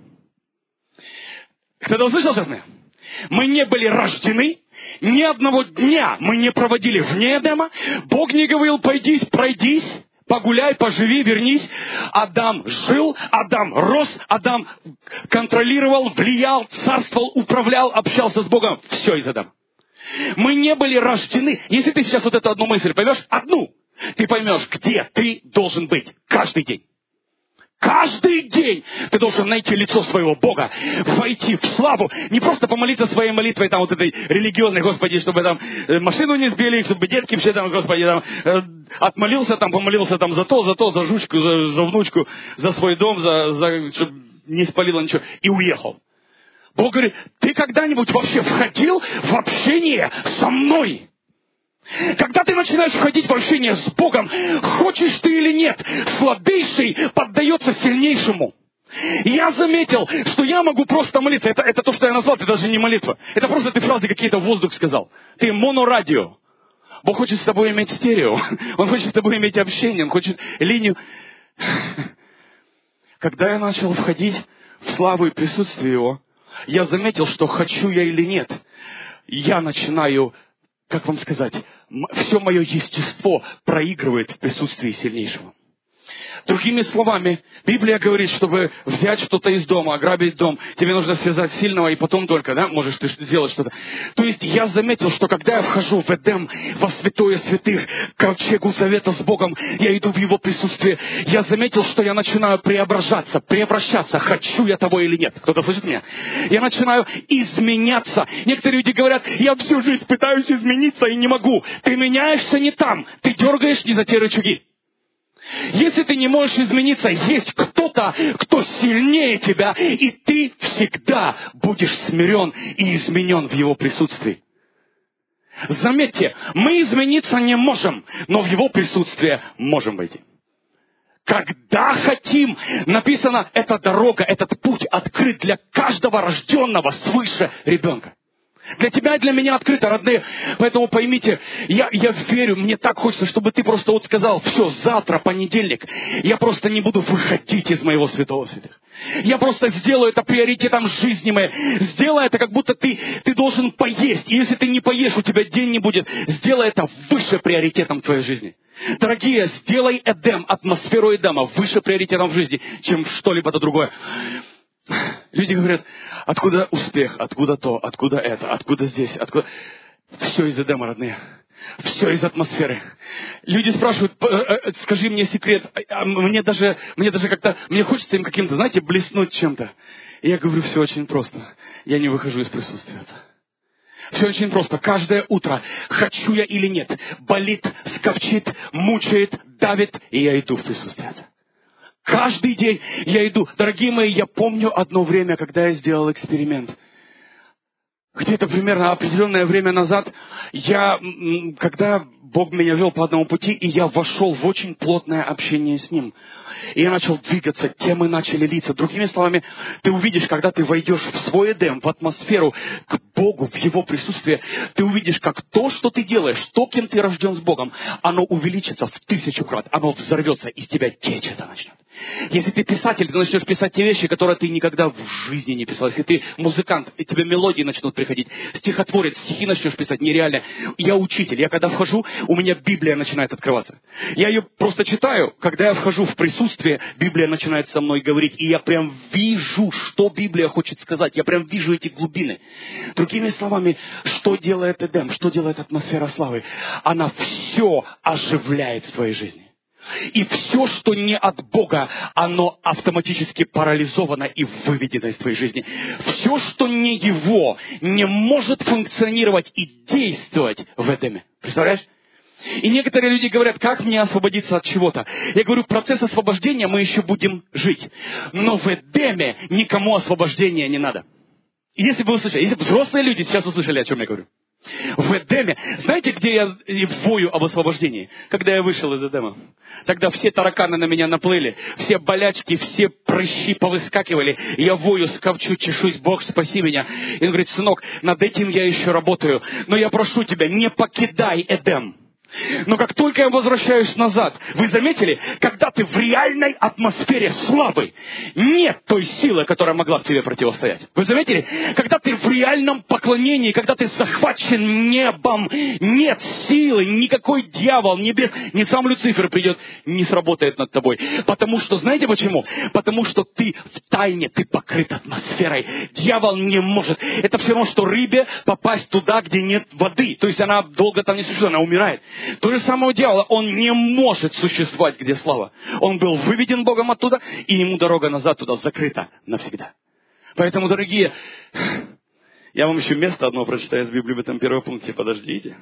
Кто-то услышал сейчас меня? Мы не были рождены, ни одного дня мы не проводили вне Эдема. Бог не говорил, пойдись, пройдись, погуляй, поживи, вернись. Адам жил, Адам рос, Адам контролировал, влиял, царствовал, управлял, общался с Богом. Все из Адама. Мы не были рождены. Если ты сейчас вот эту одну мысль поймешь, одну, ты поймешь, где ты должен быть каждый день. Каждый день ты должен найти лицо своего Бога, войти в славу, не просто помолиться своей молитвой, там вот этой религиозной, Господи, чтобы там машину не сбили, чтобы детки все там, Господи, там отмолился, там помолился там за то, за то, за жучку, за, за внучку, за свой дом, за, за, чтобы не спалило ничего, и уехал. Бог говорит, ты когда-нибудь вообще входил в общение со мной? Когда ты начинаешь входить в общение с Богом, хочешь ты или нет, слабейший поддается сильнейшему. Я заметил, что я могу просто молиться. Это, это то, что я назвал, это даже не молитва. Это просто ты фразы какие-то в воздух сказал. Ты монорадио. Бог хочет с тобой иметь стерео. Он хочет с тобой иметь общение. Он хочет линию. Когда я начал входить в славу и присутствие Его, я заметил, что хочу я или нет, я начинаю, как вам сказать, все мое естество проигрывает в присутствии сильнейшего. Другими словами, Библия говорит, чтобы взять что-то из дома, ограбить дом, тебе нужно связать сильного, и потом только, да, можешь ты сделать что-то. То есть я заметил, что когда я вхожу в Эдем, во святое святых, к ковчегу завета с Богом, я иду в Его присутствие, я заметил, что я начинаю преображаться, превращаться, хочу я того или нет. Кто-то слышит меня? Я начинаю изменяться. Некоторые люди говорят, я всю жизнь пытаюсь измениться и не могу. Ты меняешься не там, ты дергаешь не за те рычаги. Если ты не можешь измениться, есть кто-то, кто сильнее тебя, и ты всегда будешь смирен и изменен в Его присутствии. Заметьте, мы измениться не можем, но в Его присутствие можем войти. Когда хотим, написано, эта дорога, этот путь открыт для каждого рожденного свыше ребенка. Для тебя и для меня открыто, родные. Поэтому поймите, я, я верю, мне так хочется, чтобы ты просто вот сказал, все, завтра, понедельник, я просто не буду выходить из моего святого святых. Я просто сделаю это приоритетом жизни моей. Сделай это, как будто ты, ты должен поесть. И если ты не поешь, у тебя день не будет. Сделай это выше приоритетом твоей жизни. Дорогие, сделай Эдем, атмосферу Эдема выше приоритетом в жизни, чем что-либо другое. Люди говорят, откуда успех, откуда то, откуда это, откуда здесь, откуда... Все из Эдема, родные. Все из атмосферы. Люди спрашивают, скажи мне секрет, мне даже, мне даже как-то, мне хочется им каким-то, знаете, блеснуть чем-то. И я говорю, все очень просто. Я не выхожу из присутствия Отца. Все очень просто. Каждое утро, хочу я или нет, болит, скопчит, мучает, давит, и я иду в присутствие Отца. Каждый день я иду. Дорогие мои, я помню одно время, когда я сделал эксперимент. Где-то примерно определенное время назад, я, когда Бог меня вел по одному пути, и я вошел в очень плотное общение с Ним. И я начал двигаться, темы начали литься. Другими словами, ты увидишь, когда ты войдешь в свой Эдем, в атмосферу, к Богу, в Его присутствие, ты увидишь, как то, что ты делаешь, то, кем ты рожден с Богом, оно увеличится в тысячу крат, оно взорвется, из тебя течь это начнет. Если ты писатель, ты начнешь писать те вещи, которые ты никогда в жизни не писал. Если ты музыкант, и тебе мелодии начнут приходить, стихотворец, стихи начнешь писать нереально. Я учитель, я когда вхожу, у меня Библия начинает открываться. Я ее просто читаю, когда я вхожу в присутствие, Библия начинает со мной говорить, и я прям вижу, что Библия хочет сказать. Я прям вижу эти глубины. Другими словами, что делает Эдем, что делает атмосфера славы? Она все оживляет в твоей жизни. И все, что не от Бога, оно автоматически парализовано и выведено из твоей жизни. Все, что не Его, не может функционировать и действовать в Эдеме. Представляешь? И некоторые люди говорят, как мне освободиться от чего-то? Я говорю, процесс освобождения мы еще будем жить. Но в Эдеме никому освобождения не надо. Если бы вы услышали, если бы взрослые люди сейчас услышали, о чем я говорю. В Эдеме. Знаете, где я вою об освобождении? Когда я вышел из Эдема. Тогда все тараканы на меня наплыли, все болячки, все прыщи повыскакивали. Я вою, скопчу, чешусь, Бог, спаси меня. И он говорит, сынок, над этим я еще работаю. Но я прошу тебя, не покидай Эдем. Но как только я возвращаюсь назад, вы заметили, когда ты в реальной атмосфере славы, нет той силы, которая могла в тебе противостоять. Вы заметили, когда ты в реальном поклонении, когда ты захвачен небом, нет силы, никакой дьявол, небес, ни сам Люцифер придет, не сработает над тобой. Потому что, знаете почему? Потому что ты в тайне, ты покрыт атмосферой. Дьявол не может. Это все равно, что рыбе попасть туда, где нет воды. То есть она долго там не существует, она умирает. То же самое дьявола, он не может существовать, где слава. Он был выведен Богом оттуда, и ему дорога назад туда закрыта навсегда. Поэтому, дорогие, я вам еще место одно прочитаю из Библии в этом первом пункте, подождите.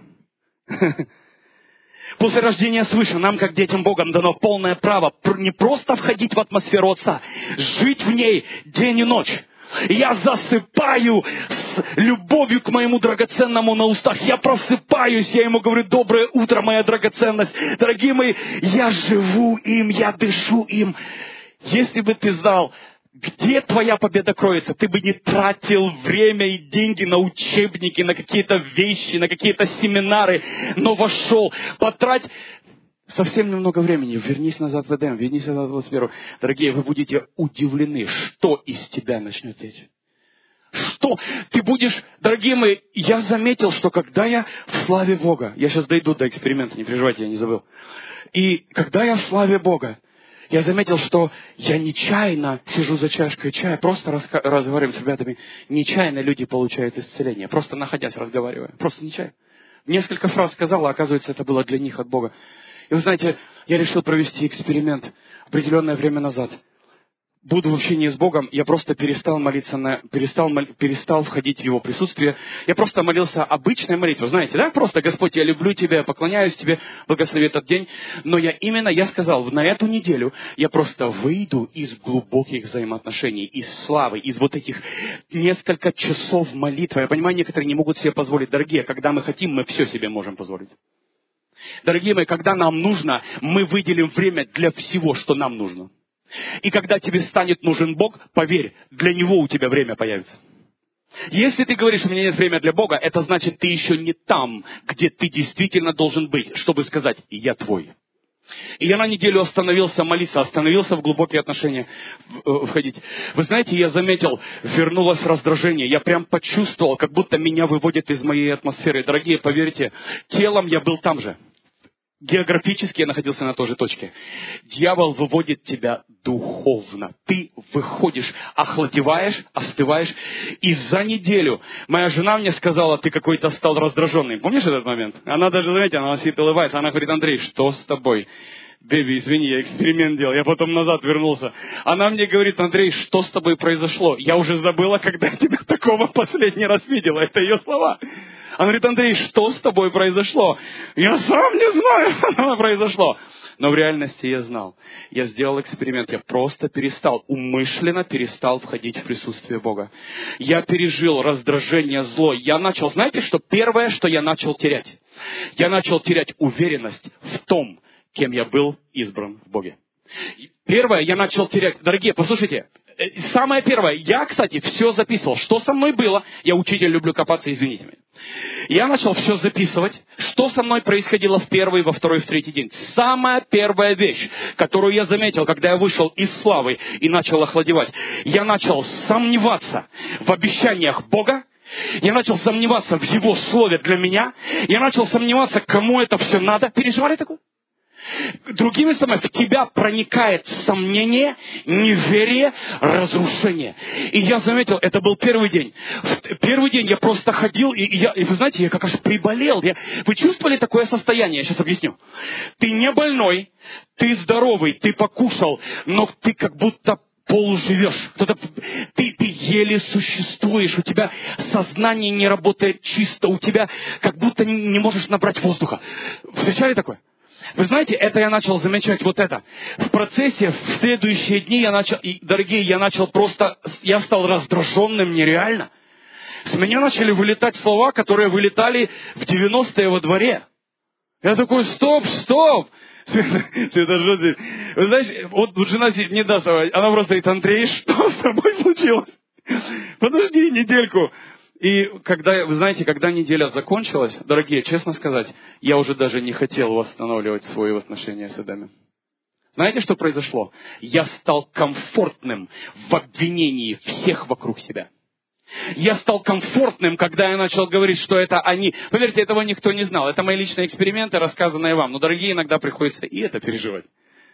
После рождения свыше нам, как детям Богом, дано полное право не просто входить в атмосферу Отца, жить в ней день и ночь. Я засыпаю с любовью к моему драгоценному на устах. Я просыпаюсь, я ему говорю, доброе утро, моя драгоценность. Дорогие мои, я живу им, я дышу им. Если бы ты знал, где твоя победа кроется, ты бы не тратил время и деньги на учебники, на какие-то вещи, на какие-то семинары, но вошел, потрать... Совсем немного времени. Вернись назад в Эдем, вернись назад в атмосферу. Дорогие, вы будете удивлены, что из тебя начнет течь. Что? Ты будешь, дорогие мои, я заметил, что когда я в славе Бога, я сейчас дойду до эксперимента, не переживайте, я не забыл. И когда я в славе Бога, я заметил, что я нечаянно сижу за чашкой чая, просто раска- разговариваем с ребятами. Нечаянно люди получают исцеление, просто находясь, разговаривая. Просто нечаянно. Несколько фраз сказал, а оказывается, это было для них от Бога. И вы знаете, я решил провести эксперимент определенное время назад. Буду в общении с Богом, я просто перестал молиться, на, перестал, мол, перестал входить в Его присутствие. Я просто молился обычной молитвой, знаете, да? Просто, Господь, я люблю Тебя, я поклоняюсь Тебе, благослови этот день. Но я именно, я сказал, на эту неделю я просто выйду из глубоких взаимоотношений, из славы, из вот этих несколько часов молитвы. Я понимаю, некоторые не могут себе позволить. Дорогие, когда мы хотим, мы все себе можем позволить. Дорогие мои, когда нам нужно, мы выделим время для всего, что нам нужно. И когда тебе станет нужен Бог, поверь, для Него у тебя время появится. Если ты говоришь, у меня нет времени для Бога, это значит, ты еще не там, где ты действительно должен быть, чтобы сказать, я твой. И я на неделю остановился молиться, остановился в глубокие отношения входить. Вы знаете, я заметил, вернулось раздражение. Я прям почувствовал, как будто меня выводят из моей атмосферы. Дорогие, поверьте, телом я был там же. Географически я находился на той же точке. Дьявол выводит тебя духовно. Ты выходишь, охладеваешь, остываешь. И за неделю моя жена мне сказала, ты какой-то стал раздраженный. Помнишь этот момент? Она даже, знаете, она сидит и улыбается. Она говорит, Андрей, что с тобой? Бэби, извини, я эксперимент делал. Я потом назад вернулся. Она мне говорит, Андрей, что с тобой произошло? Я уже забыла, когда я тебя такого последний раз видела. Это ее слова. Она говорит, Андрей, что с тобой произошло? Я сам не знаю, что произошло. Но в реальности я знал. Я сделал эксперимент. Я просто перестал, умышленно перестал входить в присутствие Бога. Я пережил раздражение, зло. Я начал, знаете, что первое, что я начал терять? Я начал терять уверенность в том, кем я был избран в Боге. Первое, я начал терять... Дорогие, послушайте. Самое первое. Я, кстати, все записывал. Что со мной было? Я учитель, люблю копаться, извините меня. Я начал все записывать. Что со мной происходило в первый, во второй, в третий день. Самая первая вещь, которую я заметил, когда я вышел из славы и начал охладевать. Я начал сомневаться в обещаниях Бога. Я начал сомневаться в Его слове для меня. Я начал сомневаться, кому это все надо. Переживали такое? Другими словами, в тебя проникает сомнение, неверие, разрушение. И я заметил, это был первый день. В первый день я просто ходил, и, я, и вы знаете, я как аж приболел. Я, вы чувствовали такое состояние? Я сейчас объясню. Ты не больной, ты здоровый, ты покушал, но ты как будто полуживешь. Ты, ты еле существуешь, у тебя сознание не работает чисто, у тебя как будто не, не можешь набрать воздуха. Встречали такое? Вы знаете, это я начал замечать вот это. В процессе, в следующие дни я начал, и, дорогие, я начал просто, я стал раздраженным нереально. С меня начали вылетать слова, которые вылетали в девяностые во дворе. Я такой, стоп, стоп. Света, вы знаете, вот жена не даст, она просто говорит, Андрей, что с тобой случилось? Подожди недельку. И когда, вы знаете, когда неделя закончилась, дорогие, честно сказать, я уже даже не хотел восстанавливать свои отношения с Эдемом. Знаете, что произошло? Я стал комфортным в обвинении всех вокруг себя. Я стал комфортным, когда я начал говорить, что это они. Поверьте, этого никто не знал. Это мои личные эксперименты, рассказанные вам. Но, дорогие, иногда приходится и это переживать.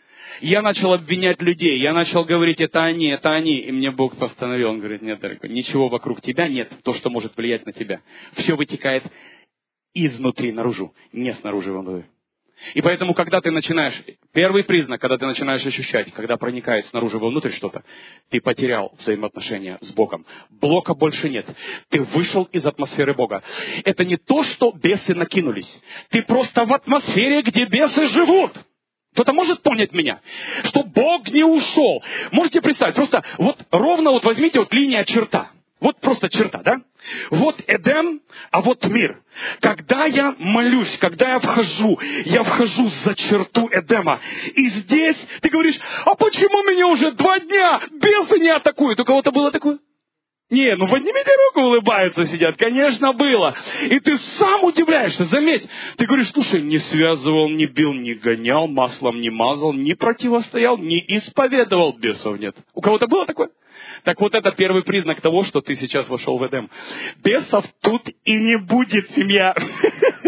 Я начал обвинять людей, я начал говорить, это они, это они. И мне Бог постановил, Он говорит, нет, дорогой, ничего вокруг тебя нет, то, что может влиять на тебя. Все вытекает изнутри наружу, не снаружи внутрь. И поэтому, когда ты начинаешь, первый признак, когда ты начинаешь ощущать, когда проникает снаружи внутрь что-то, ты потерял взаимоотношения с Богом. Блока больше нет. Ты вышел из атмосферы Бога. Это не то, что бесы накинулись. Ты просто в атмосфере, где бесы живут. Кто-то может понять меня? Что Бог не ушел. Можете представить, просто вот ровно вот возьмите вот линия черта. Вот просто черта, да? Вот Эдем, а вот мир. Когда я молюсь, когда я вхожу, я вхожу за черту Эдема. И здесь ты говоришь, а почему меня уже два дня бесы не атакуют? У кого-то было такое? Не, ну поднимите руку, улыбаются, сидят. Конечно, было. И ты сам удивляешься, заметь. Ты говоришь, слушай, не связывал, не бил, не гонял, маслом не мазал, не противостоял, не исповедовал, бесов нет. У кого-то было такое? Так вот это первый признак того, что ты сейчас вошел в Эдем. Бесов тут и не будет, семья.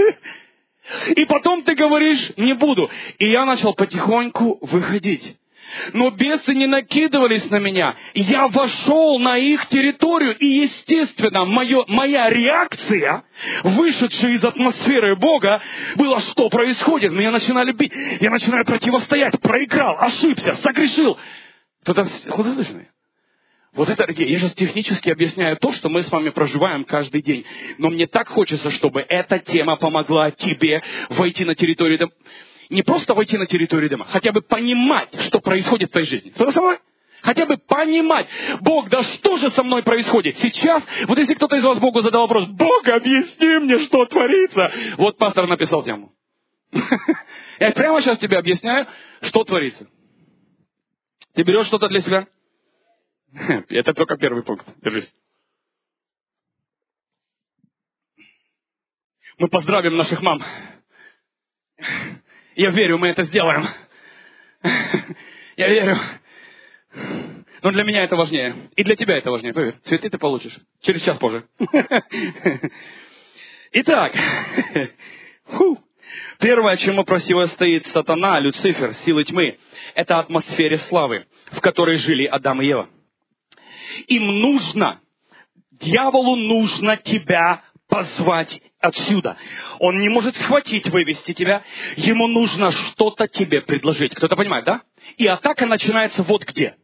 И потом ты говоришь, не буду. И я начал потихоньку выходить. Но бесы не накидывались на меня. Я вошел на их территорию, и, естественно, мое, моя реакция, вышедшая из атмосферы Бога, была, что происходит. Меня начинали бить, я начинаю противостоять, проиграл, ошибся, согрешил. Кто-то слышит меня? Вот это, я сейчас технически объясняю то, что мы с вами проживаем каждый день. Но мне так хочется, чтобы эта тема помогла тебе войти на территорию дома. Не просто войти на территорию дома, хотя бы понимать, что происходит в твоей жизни. Кто со мной? Хотя бы понимать. Бог, да что же со мной происходит? Сейчас, вот если кто-то из вас Богу задал вопрос, Бог, объясни мне, что творится. Вот пастор написал тему. Я прямо сейчас тебе объясняю, что творится. Ты берешь что-то для себя? Это только первый пункт. Держись. Мы поздравим наших мам. Я верю, мы это сделаем. Я верю. Но для меня это важнее. И для тебя это важнее, поверь. Цветы ты получишь. Через час позже. Итак. Фу. Первое, чему противостоит сатана, Люцифер, силы тьмы, это атмосфера славы, в которой жили Адам и Ева. Им нужно, дьяволу нужно тебя позвать отсюда. Он не может схватить, вывести тебя. Ему нужно что-то тебе предложить. Кто-то понимает, да? И атака начинается вот где.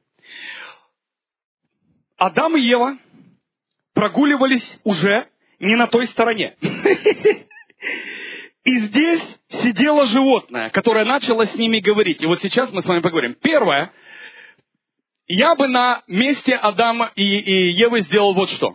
Адам и Ева прогуливались уже не на той стороне. И здесь сидело животное, которое начало с ними говорить. И вот сейчас мы с вами поговорим. Первое. Я бы на месте Адама и, и Евы сделал вот что.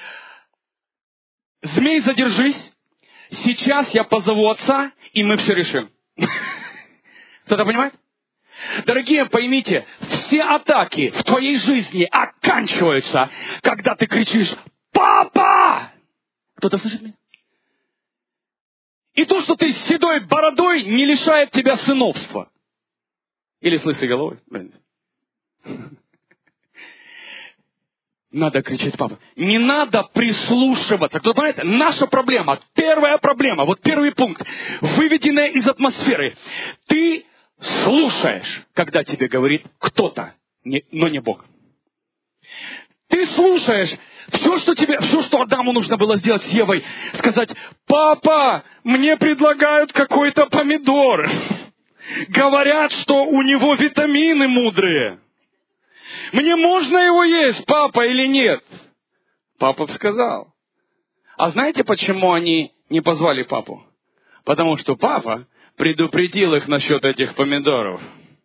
Змей, задержись. Сейчас я позову отца, и мы все решим. Кто-то понимает? Дорогие, поймите, все атаки в твоей жизни оканчиваются, когда ты кричишь «Папа!» Кто-то слышит меня? И то, что ты с седой бородой, не лишает тебя сыновства. Или с лысой головой. Надо кричать «папа». Не надо прислушиваться. Кто понимает? Наша проблема, первая проблема, вот первый пункт, выведенная из атмосферы. Ты слушаешь, когда тебе говорит кто-то, но не Бог. Ты слушаешь все, что тебе, все, что Адаму нужно было сделать с Евой, сказать: «Папа, мне предлагают какой-то помидор. Говорят, что у него витамины мудрые. Мне можно его есть, папа, или нет?» Папа сказал. А знаете, почему они не позвали папу? Потому что папа предупредил их насчет этих помидоров.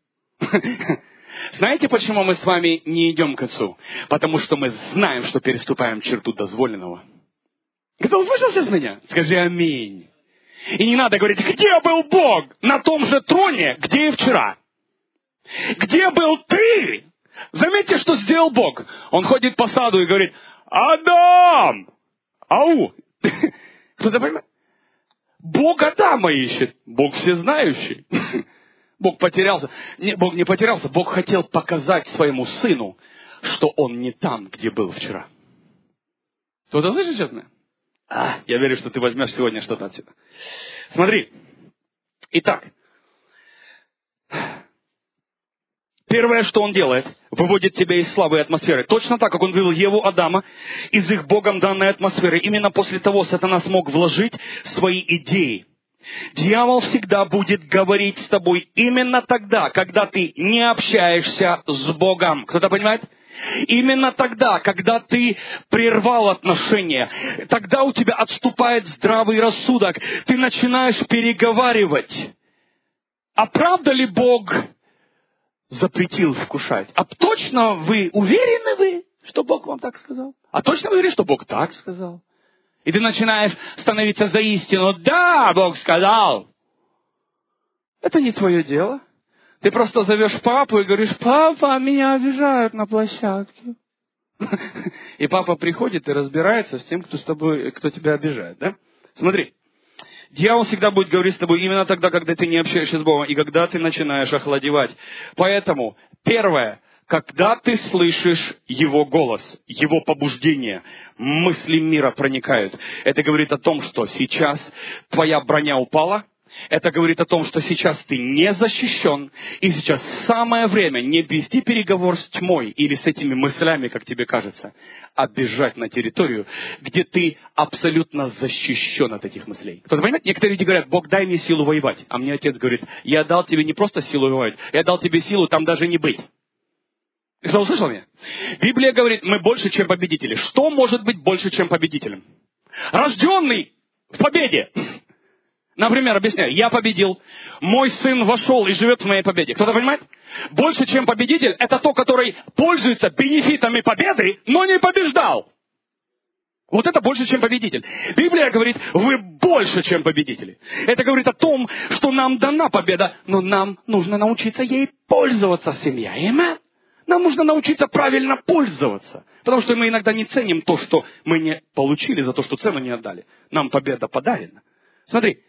Знаете, почему мы с вами не идем к отцу? Потому что мы знаем, что переступаем черту дозволенного. Кто услышал сейчас меня? Скажи аминь. И не надо говорить: где был Бог? На том же троне, где и вчера. Где был ты? Заметьте, что сделал Бог. Он ходит по саду и говорит: Адам! Ау! Кто-то понимает? Бог Адама ищет. Бог всезнающий. Бог потерялся. Не, Бог не потерялся. Бог хотел показать своему сыну, что он не там, где был вчера. Кто-то слышит сейчас меня? А, я верю, что ты возьмешь сегодня что-то отсюда. Смотри. Итак. Первое, что он делает, выводит тебя из слабой атмосферы. Точно так, как он вывел Еву, Адама из их Богом данной атмосферы. Именно после того сатана смог вложить свои идеи. Дьявол всегда будет говорить с тобой именно тогда, когда ты не общаешься с Богом. Кто-то понимает? Именно тогда, когда ты прервал отношения, тогда у тебя отступает здравый рассудок. Ты начинаешь переговаривать. А правда ли Бог запретил вкушать? А точно вы уверены вы, что Бог вам так сказал? А точно вы уверены, что Бог так сказал? И ты начинаешь становиться за истину. Да, Бог сказал. Это не твое дело. Ты просто зовешь папу и говоришь: папа, меня обижают на площадке. И папа приходит и разбирается с тем, кто с тобой, кто тебя обижает, да? Смотри. Дьявол всегда будет говорить с тобой именно тогда, когда ты не общаешься с Богом, и когда ты начинаешь охладевать. Поэтому, первое, когда ты слышишь Его голос, Его побуждение, мысли мира проникают. Это говорит о том, что сейчас твоя броня упала, Это говорит о том, что сейчас ты не защищен, и сейчас самое время не вести переговор с тьмой или с этими мыслями, как тебе кажется, а бежать на территорию, где ты абсолютно защищен от этих мыслей. Кто-то понимает? Некоторые люди говорят: Бог, дай мне силу воевать. А мне Отец говорит: я дал тебе не просто силу воевать, я дал тебе силу там даже не быть. Кто услышал меня? Библия говорит: мы больше, чем победители. Что может быть больше, чем победителем? Рожденный в победе. Например, объясняю, я победил, мой сын вошел и живет в моей победе. Кто-то понимает? Больше, чем победитель, это тот, который пользуется бенефитами победы, но не побеждал. Вот это больше, чем победитель. Библия говорит: вы больше, чем победители. Это говорит о том, что нам дана победа, но нам нужно научиться ей пользоваться, семья. Аминь. Нам нужно научиться правильно пользоваться. Потому что мы иногда не ценим то, что мы не получили за то, что цену не отдали. Нам победа подарена. Смотри.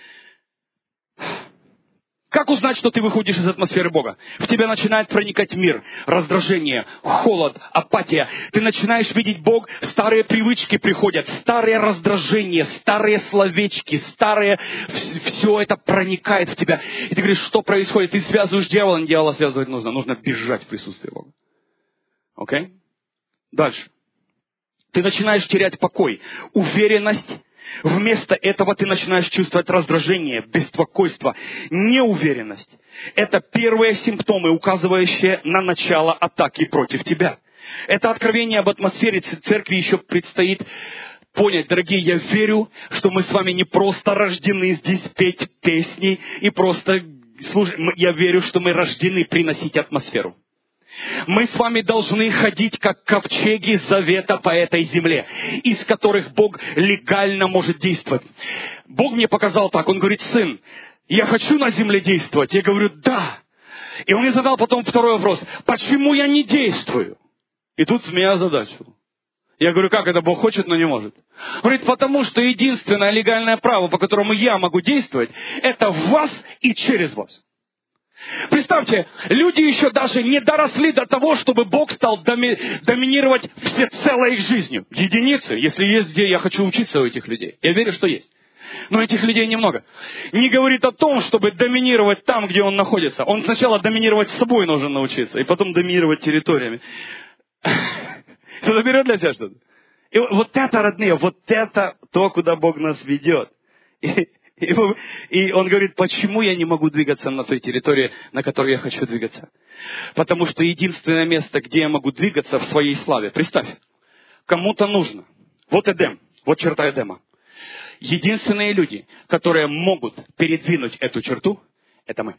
Как узнать, что ты выходишь из атмосферы Бога? В тебя начинает проникать мир, раздражение, холод, апатия. Ты начинаешь видеть Бог, старые привычки приходят, старые раздражения, старые словечки, старые... Все это проникает в тебя. И ты говоришь: что происходит? Ты связываешь дьявола, не дьявола связывать нужно. Нужно бежать в присутствие Бога. Окей? Дальше. Ты начинаешь терять покой, уверенность. Вместо этого ты начинаешь чувствовать раздражение, беспокойство, неуверенность. Это первые симптомы, указывающие на начало атаки против тебя. Это откровение об атмосфере церкви еще предстоит понять. Дорогие, я верю, что мы с вами не просто рождены здесь петь песни и просто служить. Я верю, что мы рождены приносить атмосферу. Мы с вами должны ходить как ковчеги завета по этой земле, из которых Бог легально может действовать. Бог мне показал так, Он говорит: сын, я хочу на земле действовать. Я говорю: да. И Он мне задал потом второй вопрос: почему я не действую? И тут меня озадачил. Я говорю: как это Бог хочет, но не может? Он говорит: потому что единственное легальное право, по которому я могу действовать, это в вас и через вас. Представьте, люди еще даже не доросли до того, чтобы Бог стал доми- доминировать всецело их жизнью. Единицы, если есть где, я хочу учиться у этих людей. Я верю, что есть. Но этих людей немного. Не говорит о том, чтобы доминировать там, где он находится. Он сначала доминировать собой должен научиться, и потом доминировать территориями. Кто-то берет для себя что-то. И вот это, родные, вот это то, куда Бог нас ведет. И, и, и Он говорит: почему я не могу двигаться на той территории, на которой я хочу двигаться? Потому что единственное место, где я могу двигаться в своей славе. Представь, кому-то нужно. Вот Эдем, вот черта Эдема. Единственные люди, которые могут передвинуть эту черту, это мы.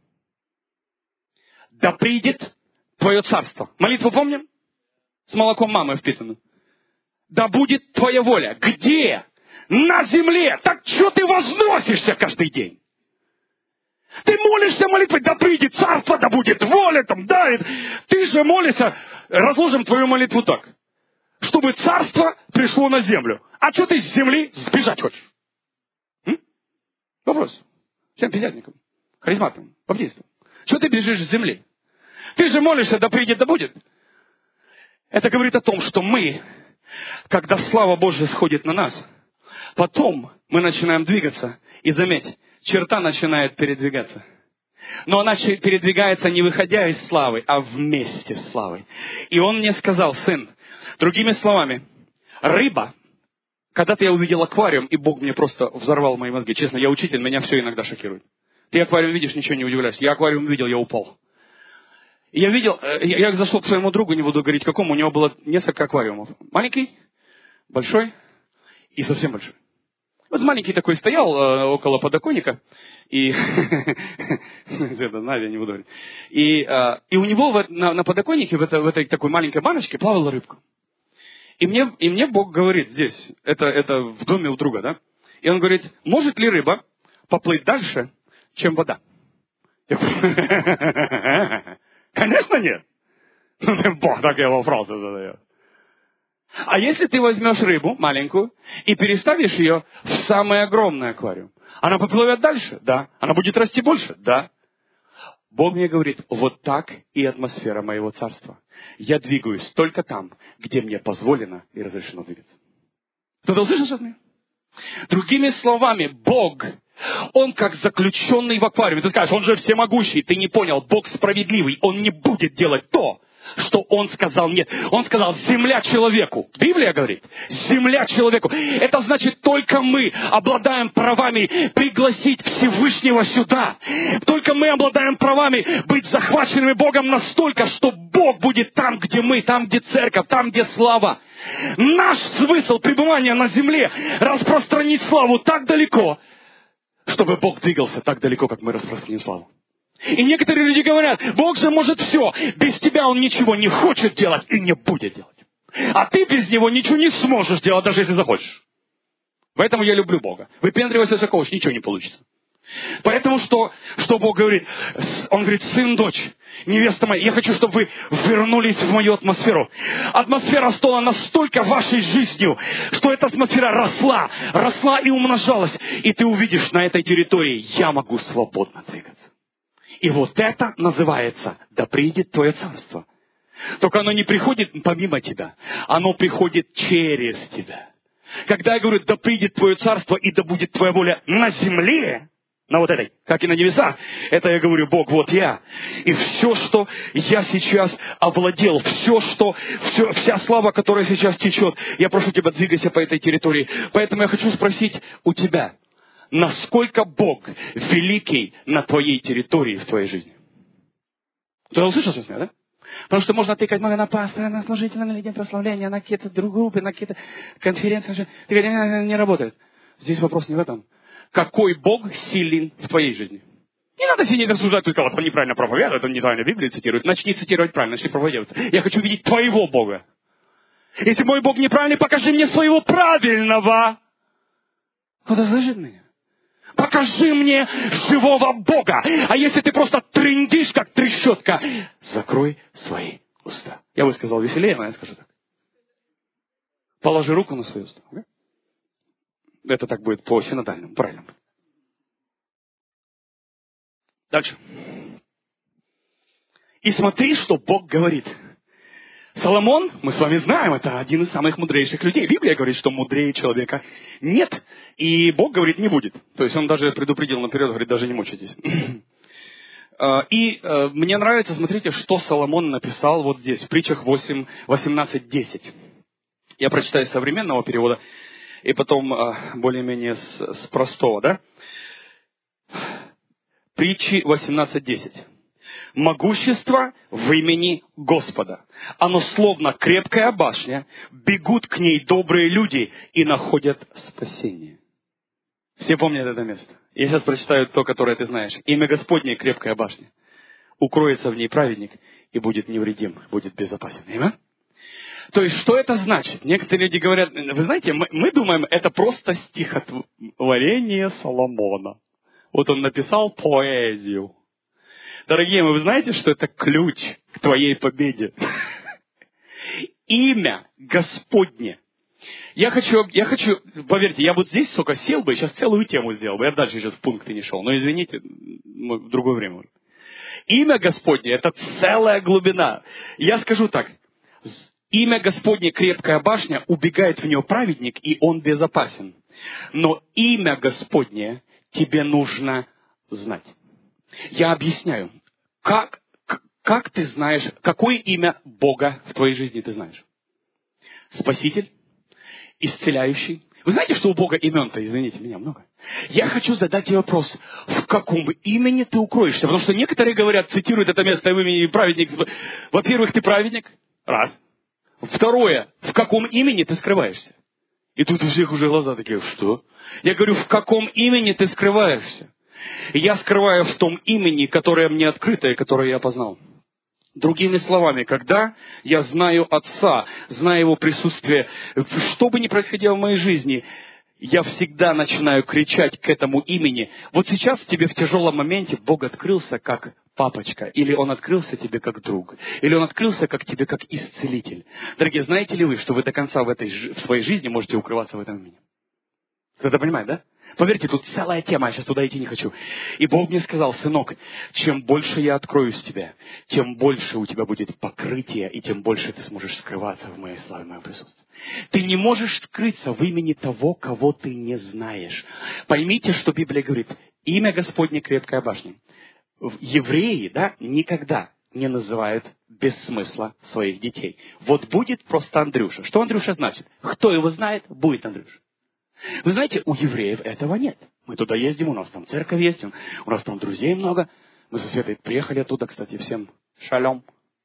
Да придет Твое царство. Молитву помним? С молоком мамы впитанную. Да будет Твоя воля. Где? На земле. Так что ты возносишься каждый день? Ты молишься молитвой: да придет царство, да будет воля, там, да. Ты же молишься, разложим твою молитву так, чтобы царство пришло на землю. А что ты с земли сбежать хочешь? М? Вопрос. Всем пятидесятникам, харизматам, баптистам. Что ты бежишь с земли? Ты же молишься: да придет, да будет. Это говорит о том, что мы, когда слава Божья сходит на нас, потом мы начинаем двигаться, и заметь, черта начинает передвигаться. Но она передвигается не выходя из славы, а вместе с славой. И он мне сказал: сын, другими словами, рыба, когда-то я увидел аквариум, и Бог мне просто взорвал мои мозги. Честно, я учитель, меня все иногда шокирует. Ты аквариум видишь, ничего не удивляешься. Я аквариум видел, я упал. И я видел, я зашел к своему другу, не буду говорить какому, у него было несколько аквариумов. Маленький, большой и совсем большой. Вот маленький такой стоял э, около подоконника, и это знаю, я не буду говорить. И, э, и у него в, на, на подоконнике в, это, в этой такой маленькой баночке плавала рыбка. И мне, и мне Бог говорит здесь, это, это в доме у друга, да? И он говорит: может ли рыба поплыть дальше, чем вода? Я говорю: конечно нет. Бог такие вопросы задает. А если ты возьмешь рыбу маленькую и переставишь ее в самый огромный аквариум, она поплывет дальше? Да. Она будет расти больше? Да. Бог мне говорит: вот так и атмосфера моего царства. Я двигаюсь только там, где мне позволено и разрешено двигаться. Кто-то услышал сейчас меня? Другими словами, Бог Он как заключенный в аквариуме. Ты скажешь, он же всемогущий. Ты не понял, Бог справедливый. Он не будет делать то, что Он сказал нет. Он сказал, земля человеку. Библия говорит, земля человеку. Это значит, только мы обладаем правами пригласить Всевышнего сюда. Только мы обладаем правами быть захваченными Богом настолько, что Бог будет там, где мы, там, где церковь, там, где слава. Наш смысл пребывания на земле распространить славу так далеко, чтобы Бог двигался так далеко, как мы распространим славу. И некоторые люди говорят, Бог же может все, без тебя Он ничего не хочет делать и не будет делать. А ты без Него ничего не сможешь делать, даже если захочешь. Поэтому я люблю Бога. Выпендривайся, за коуч, ничего не получится. Поэтому что, что Бог говорит? Он говорит, сын, дочь, невеста моя, я хочу, чтобы вы вернулись в мою атмосферу. Атмосфера стала настолько вашей жизнью, что эта атмосфера росла, росла и умножалась. И ты увидишь на этой территории, я могу свободно двигаться. И вот это называется, да придет Твое царство. Только оно не приходит помимо тебя, оно приходит через тебя. Когда я говорю, да придет Твое царство и да будет Твоя воля на земле, на вот этой, как и на небесах, это я говорю, Бог, вот я. И все, что я сейчас овладел, все, что, все, вся слава, которая сейчас течет, я прошу Тебя, двигайся по этой территории. Поэтому я хочу спросить у Тебя, насколько Бог великий на твоей территории, в твоей жизни? Ты услышал сейчас меня, да? Потому что можно тыкать много на пастора, на служителя, на людей прославления, на какие-то группы, на какие-то конференции. Ты говоришь, не, не работает. Здесь вопрос не в этом. Какой Бог силен в твоей жизни? Не надо сидеть рассуждать, только вот он неправильно проповедует, он неправильно Библию цитирует. Начни цитировать правильно, начни проповедовать. Я хочу видеть твоего Бога. Если мой Бог неправильный, покажи мне своего правильного. Кто-то слышит меня? Покажи мне живого Бога. А если ты просто трындишь, как трещотка, закрой свои уста. Я бы сказал веселее, но я скажу так. Положи руку на свои уста. Okay? Это так будет по синодальному, правильно. Дальше. И смотри, что Бог говорит. Соломон, мы с вами знаем, это один из самых мудрейших людей. Библия говорит, что мудрее человека нет. И Бог говорит, не будет. То есть он даже предупредил наперед, говорит, даже не мучайтесь. И мне нравится, смотрите, что Соломон написал вот здесь, в притчах восемь, восемнадцать десять. Я прочитаю из современного перевода, и потом более-менее с, с простого, да? Притчи восемнадцать десять. Могущество в имени Господа. Оно словно крепкая башня, бегут к ней добрые люди и находят спасение. Все помнят это место? Я сейчас прочитаю то, которое ты знаешь. Имя Господне — крепкая башня. Укроется в ней праведник и будет невредим, будет безопасен. Аминь? То есть, что это значит? Некоторые люди говорят, вы знаете, мы, мы думаем, это просто стихотворение Соломона. Вот он написал поэзию. Дорогие мои, вы знаете, что это ключ к твоей победе? Имя Господне. Я хочу, я хочу, поверьте, я вот здесь, сука, сел бы и сейчас целую тему сделал бы. Я дальше сейчас в пункты не шел. Но извините, в другое время. Имя Господне — это целая глубина. Я скажу так. Имя Господне — крепкая башня, убегает в нее праведник, и он безопасен. Но имя Господне тебе нужно знать. Я объясняю, как, как ты знаешь, какое имя Бога в твоей жизни ты знаешь? Спаситель, исцеляющий. Вы знаете, что у Бога имен-то, извините меня, много? Я хочу задать тебе вопрос, в каком имени ты укроешься? Потому что некоторые говорят, цитируют это место в имени праведник. Во-первых, ты праведник, раз. Второе, в каком имени ты скрываешься? И тут у всех уже глаза такие, что? Я говорю, в каком имени ты скрываешься? Я скрываю в том имени, которое мне открыто и которое я познал. Другими словами, когда я знаю Отца, знаю Его присутствие, что бы ни происходило в моей жизни, я всегда начинаю кричать к этому имени. Вот сейчас тебе в тяжелом моменте Бог открылся как папочка, или Он открылся тебе как друг, или Он открылся как тебе как исцелитель. Дорогие, знаете ли вы, что вы до конца в, этой, в своей жизни можете укрываться в этом имени? Кто-то понимает, да? Поверьте, тут целая тема, я сейчас туда идти не хочу. И Бог мне сказал: сынок, чем больше я откроюсь тебе, тем больше у тебя будет покрытие, и тем больше ты сможешь скрываться в моей славе, в моем присутствии. Ты не можешь скрыться в имени того, кого ты не знаешь. Поймите, что Библия говорит: имя Господне крепкая башня. Евреи, да, никогда не называют без смысла своих детей. Вот будет просто Андрюша. Что Андрюша значит? Кто его знает, будет Андрюша. Вы знаете, у евреев этого нет. Мы туда ездим, у нас там церковь есть, у нас там друзей много. Мы со Светой приехали оттуда, кстати, всем шалом.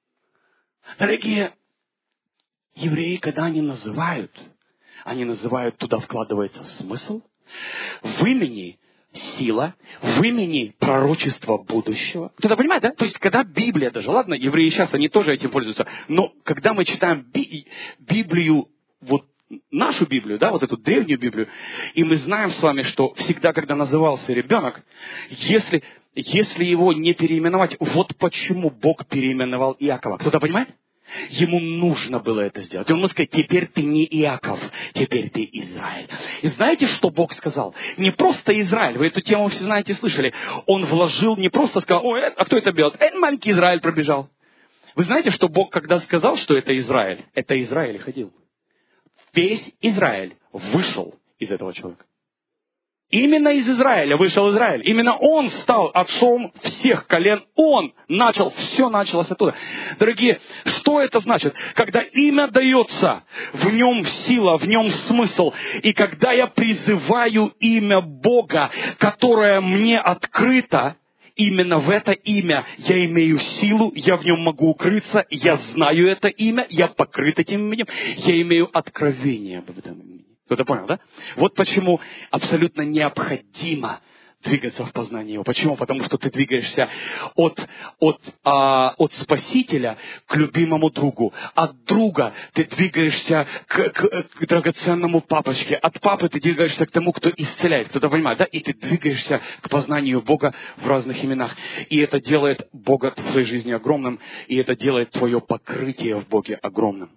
Дорогие, евреи, когда они называют, они называют, туда вкладывается смысл. В имени сила, в имени пророчества будущего. Кто-то понимает, да? То есть, когда Библия даже, ладно, евреи сейчас, они тоже этим пользуются, но когда мы читаем Би- Библию, вот нашу Библию, да, вот эту древнюю Библию, и мы знаем с вами, что всегда, когда назывался ребенок, если, если его не переименовать, вот почему Бог переименовал Иакова. Кто-то понимает? Ему нужно было это сделать. Он мог сказать: теперь ты не Иаков, теперь ты Израиль. И знаете, что Бог сказал? Не просто Израиль, вы эту тему все знаете, слышали. Он вложил, не просто сказал: ой, а кто это бьет? Это маленький Израиль пробежал. Вы знаете, что Бог, когда сказал, что это Израиль, это Израиль ходил. Весь Израиль вышел из этого человека. Именно из Израиля вышел Израиль. Именно он стал отцом всех колен. Он начал, все началось оттуда. Дорогие, что это значит? Когда имя дается, в нем сила, в нем смысл. И когда я призываю имя Бога, которое мне открыто, именно в это имя я имею силу, я в нем могу укрыться, я знаю это имя, я покрыт этим именем, я имею откровение об этом имени. Кто-то понял, да? Вот почему абсолютно необходимо двигаться в познании Его. Почему? Потому что ты двигаешься от, от, а, от Спасителя к любимому другу. От друга ты двигаешься к, к, к драгоценному папочке. От папы ты двигаешься к тому, кто исцеляет. Кто-то понимает, да? И ты двигаешься к познанию Бога в разных именах. И это делает Бога в твоей жизни огромным. И это делает твое покрытие в Боге огромным.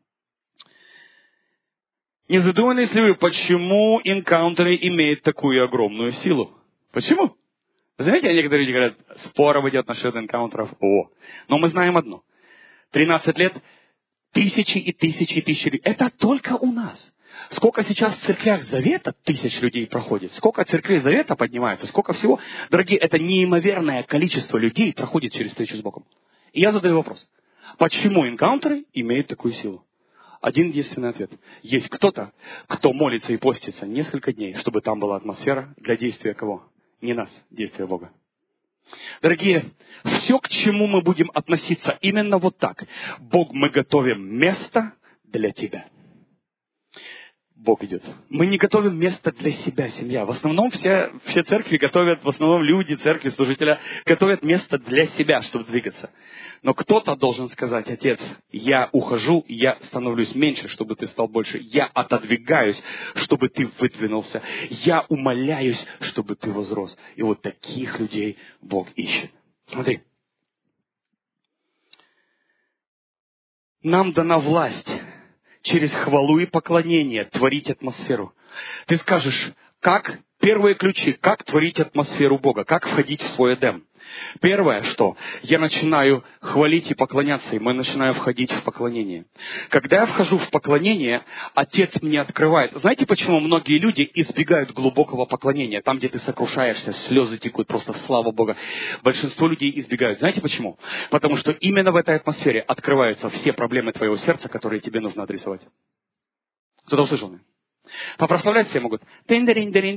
Не задумывались ли вы, почему энкаунтеры имеют такую огромную силу? Почему? Вы знаете, некоторые люди говорят: споров идет насчет энкаунтеров. О, но мы знаем одно. тринадцать лет, тысячи и тысячи и тысячи людей. Это только у нас. Сколько сейчас в церквях Завета тысяч людей проходит, сколько церквей Завета поднимается, сколько всего. Дорогие, это неимоверное количество людей проходит через встречу с Богом. И я задаю вопрос. Почему энкаунтеры имеют такую силу? Один единственный ответ. Есть кто-то, кто молится и постится несколько дней, чтобы там была атмосфера для действия кого? Не нас, действия Бога. Дорогие, все, к чему мы будем относиться именно вот так. Бог, мы готовим место для Тебя. Бог идет. Мы не готовим место для себя, семья. В основном все, все церкви готовят, в основном люди, церкви, служители, готовят место для себя, чтобы двигаться. Но кто-то должен сказать: Отец, я ухожу, я становлюсь меньше, чтобы Ты стал больше. Я отодвигаюсь, чтобы Ты выдвинулся. Я умоляюсь, чтобы Ты возрос. И вот таких людей Бог ищет. Смотри. Нам дана власть через хвалу и поклонение творить атмосферу. Ты скажешь, как первые ключи, как творить атмосферу Бога, как входить в свой Эдем. Первое, что я начинаю хвалить и поклоняться, и мы начинаем входить в поклонение. Когда я вхожу в поклонение, Отец мне открывает. Знаете, почему многие люди избегают глубокого поклонения? Там, где ты сокрушаешься, слезы текут, просто слава Бога. Большинство людей избегают. Знаете почему? Потому что именно в этой атмосфере открываются все проблемы твоего сердца, которые тебе нужно адресовать. Кто-то услышал меня? Попрославлять все могут. Thank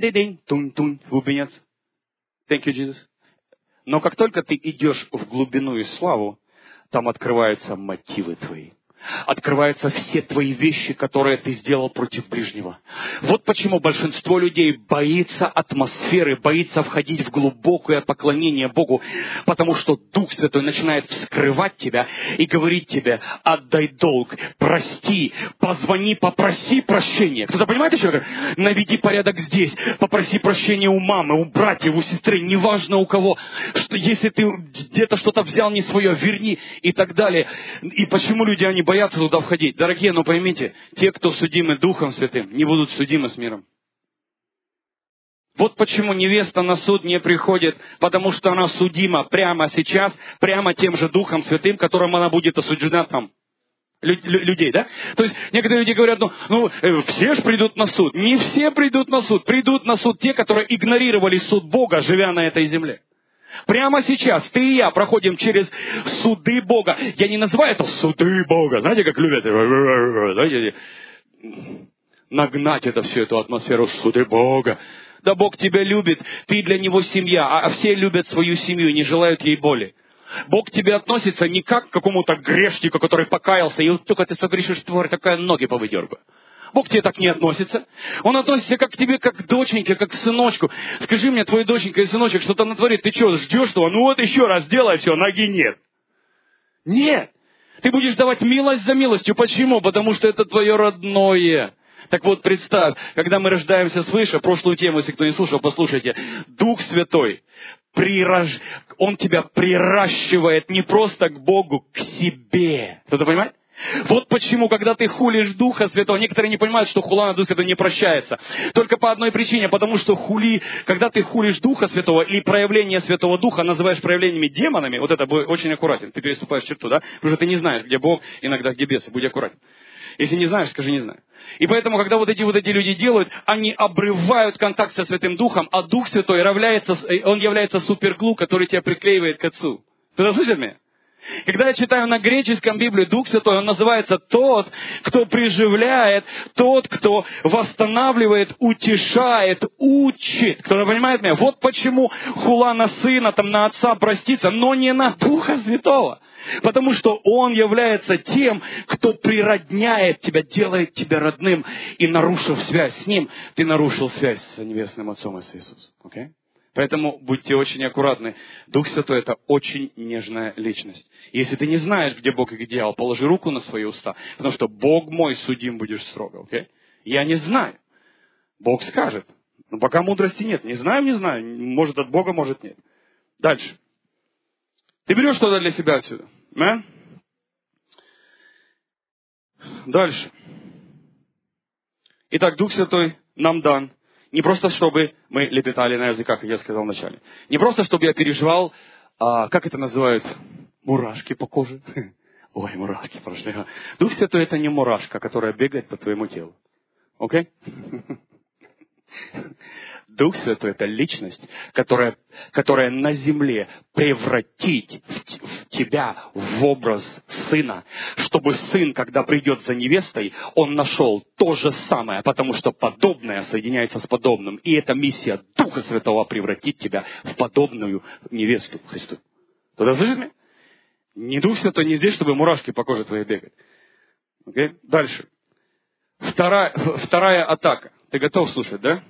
you, Jesus. Но как только ты идешь в глубину и славу, там открываются мотивы твои. Открываются все твои вещи, которые ты сделал против ближнего. Вот почему большинство людей боится атмосферы, боится входить в глубокое поклонение Богу, потому что Дух Святой начинает вскрывать тебя и говорить тебе: отдай долг, прости, позвони, попроси прощения. Кто-то понимает еще? Наведи порядок здесь, попроси прощения у мамы, у братьев, у сестры, неважно у кого. Что, если ты где-то что-то взял не свое, верни и так далее. И почему люди, они боятся туда входить? Дорогие, но поймите, те, кто судимы Духом Святым, не будут судимы с миром. Вот почему невеста на суд не приходит, потому что она судима прямо сейчас, прямо тем же Духом Святым, которым она будет осуждена там. Людей, да? То есть некоторые люди говорят, ну, ну все же придут на суд. Не все придут на суд. Придут на суд те, которые игнорировали суд Бога, живя на этой земле. Прямо сейчас ты и я проходим через суды Бога. Я не называю это суды Бога. Знаете, как любят? Знаете, нагнать это всю эту атмосферу суды Бога. Да Бог тебя любит, ты для Него семья, а все любят свою семью и не желают ей боли. Бог к тебе относится не как к какому-то грешнику, который покаялся, и вот только ты согрешишь, тварь, такая ноги повыдергаю. Бог к тебе так не относится. Он относится как к тебе, как к доченьке, как к сыночку. Скажи мне, твой доченька и сыночек что-то натворит, ты что, ждешь что? Ну вот еще раз делай, все, ноги нет. Нет. Ты будешь давать милость за милостью. Почему? Потому что это твое родное. Так вот, представь, когда мы рождаемся свыше, прошлую тему, если кто не слушал, послушайте. Дух Святой, прирож... Он тебя приращивает не просто к Богу, к себе. Кто-то понимает? Вот почему, когда ты хулишь Духа Святого, некоторые не понимают, что хула на Дух Святой не прощается. Только по одной причине, потому что хули, когда ты хулишь Духа Святого или проявление Святого Духа называешь проявлениями демонами, вот это будет очень аккуратен. Ты переступаешь черту, да? Потому что ты не знаешь, где Бог, иногда где бесы. Будь аккуратен. Если не знаешь, скажи не знаю. И поэтому, когда вот эти вот эти люди делают, они обрывают контакт со Святым Духом, а Дух Святой является, он является суперглу, который тебя приклеивает к Отцу. Кто-то слышит меня? Когда я читаю на греческом Библию, Дух Святой, он называется тот, кто приживляет, тот, кто восстанавливает, утешает, учит. Кто-то понимает меня? Вот почему хула на сына, там, на отца простится, но не на Духа Святого. Потому что Он является тем, кто природняет тебя, делает тебя родным. И нарушив связь с Ним, ты нарушил связь с Небесным Отцом и с Иисусом. Okay? Поэтому будьте очень аккуратны. Дух Святой — это очень нежная личность. Если ты не знаешь, где Бог и где дьявол, положи руку на свои уста. Потому что Бог мой, судим будешь строго. Okay? Я не знаю. Бог скажет. Но пока мудрости нет. Не знаю, не знаю. Может от Бога, может нет. Дальше. Ты берешь что-то для себя отсюда. Да? Дальше. Итак, Дух Святой нам дан. Не просто, чтобы мы лепетали на языках, как я сказал вначале. Не просто, чтобы я переживал, а, как это называют, мурашки по коже. Ой, мурашки прошли. Дух Святой — это не мурашка, которая бегает по твоему телу. Окей? Дух Святой — это личность, которая, которая на земле превратить в, в тебя в образ сына, чтобы сын, когда придет за невестой, он нашел то же самое, потому что подобное соединяется с подобным. И эта миссия Духа Святого — превратить тебя в подобную невесту Христу. Кто-то слышит меня? Не Дух Святой не здесь, чтобы мурашки по коже твоей бегать. Okay? Дальше. Вторая, вторая атака. Ты готов слушать, да?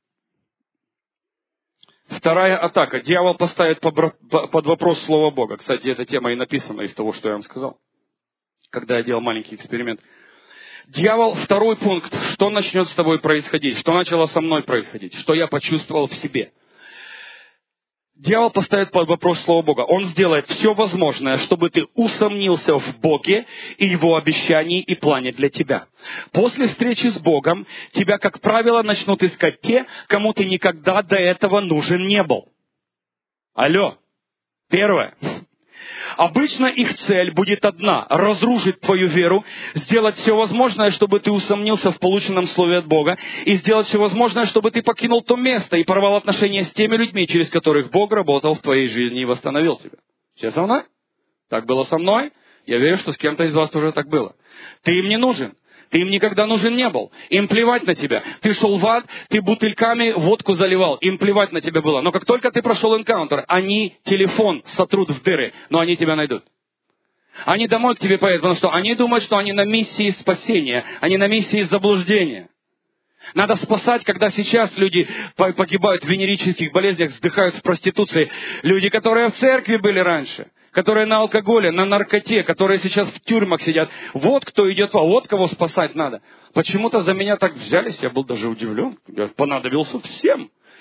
Вторая атака. Дьявол поставит под вопрос Слово Бога. Кстати, эта тема и написана из того, что я вам сказал, когда я делал маленький эксперимент. Дьявол, второй пункт. Что начнет с тобой происходить? Что начало со мной происходить? Что я почувствовал в себе? Дьявол поставит под вопрос Слово Бога. Он сделает все возможное, чтобы ты усомнился в Боге и Его обещании и плане для тебя. После встречи с Богом тебя, как правило, начнут искать те, кому ты никогда до этого нужен не был. Алло. Первое. Обычно их цель будет одна – разрушить твою веру, сделать все возможное, чтобы ты усомнился в полученном слове от Бога, и сделать все возможное, чтобы ты покинул то место и порвал отношения с теми людьми, через которых Бог работал в твоей жизни и восстановил тебя. Все со мной? Так было со мной? Я верю, что с кем-то из вас тоже так было. Ты им не нужен. Ты им никогда нужен не был. Им плевать на тебя. Ты шел в ад, ты бутыльками водку заливал. Им плевать на тебя было. Но как только ты прошел энкаунтер, они телефон сотрут в дыры, но они тебя найдут. Они домой к тебе поедут, потому что они думают, что они на миссии спасения, они на миссии заблуждения. Надо спасать, когда сейчас люди погибают в венерических болезнях, вздыхают в проституции. Люди, которые в церкви были раньше, которые на алкоголе, на наркоте, которые сейчас в тюрьмах сидят. Вот кто идет, вот кого спасать надо. Почему-то за меня так взялись, я был даже удивлен. Я понадобился всем.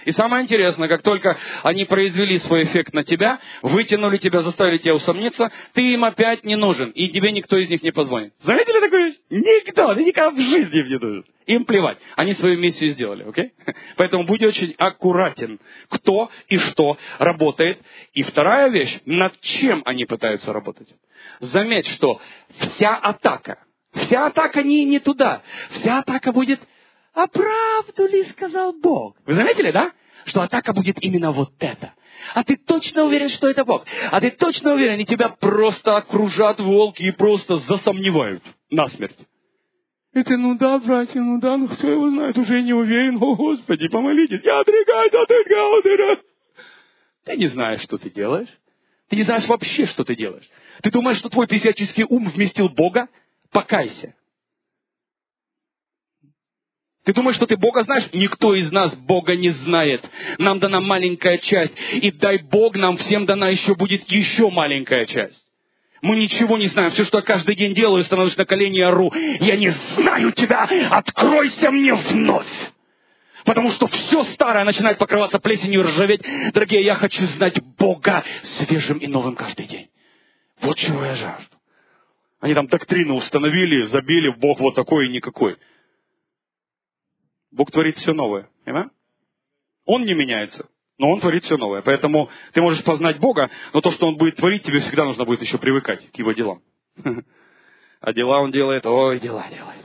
И самое интересное, как только они произвели свой эффект на тебя, вытянули тебя, заставили тебя усомниться, ты им опять не нужен, и тебе никто из них не позвонит. Заметили такую вещь? Никто, ты никогда в жизни им не нужен. Им плевать. Они свою миссию сделали, окей? Поэтому будь очень аккуратен, кто и что работает. И вторая вещь, над чем они пытаются работать. Заметь, что вся атака, вся атака не, не туда. Вся атака будет... А правду ли сказал Бог? Вы заметили, да? Что атака будет именно вот это. А ты точно уверен, что это Бог? А ты точно уверен, и тебя просто окружат волки и просто засомневают насмерть. И ты, ну да, братья, ну да, ну кто его знает, уже не уверен. О, Господи, помолитесь, я отрекаюсь от этого. Ты не знаешь, что ты делаешь. Ты не знаешь вообще, что ты делаешь. Ты думаешь, что твой физический ум вместил Бога? Покайся. Ты думаешь, что ты Бога знаешь? Никто из нас Бога не знает. Нам дана маленькая часть. И дай Бог, нам всем дана еще будет еще маленькая часть. Мы ничего не знаем. Все, что я каждый день делаю, становлюсь на колени и ору. Я не знаю тебя! Откройся мне вновь! Потому что все старое начинает покрываться плесенью и ржаветь. Дорогие, я хочу знать Бога свежим и новым каждый день. Вот чего я жажду. Они там доктрину установили, забили, Бог вот такой и никакой. Бог творит все новое. Понимаешь? Он не меняется, но Он творит все новое. Поэтому ты можешь познать Бога, но то, что Он будет творить, тебе всегда нужно будет еще привыкать к Его делам. А дела Он делает, ой, дела делает.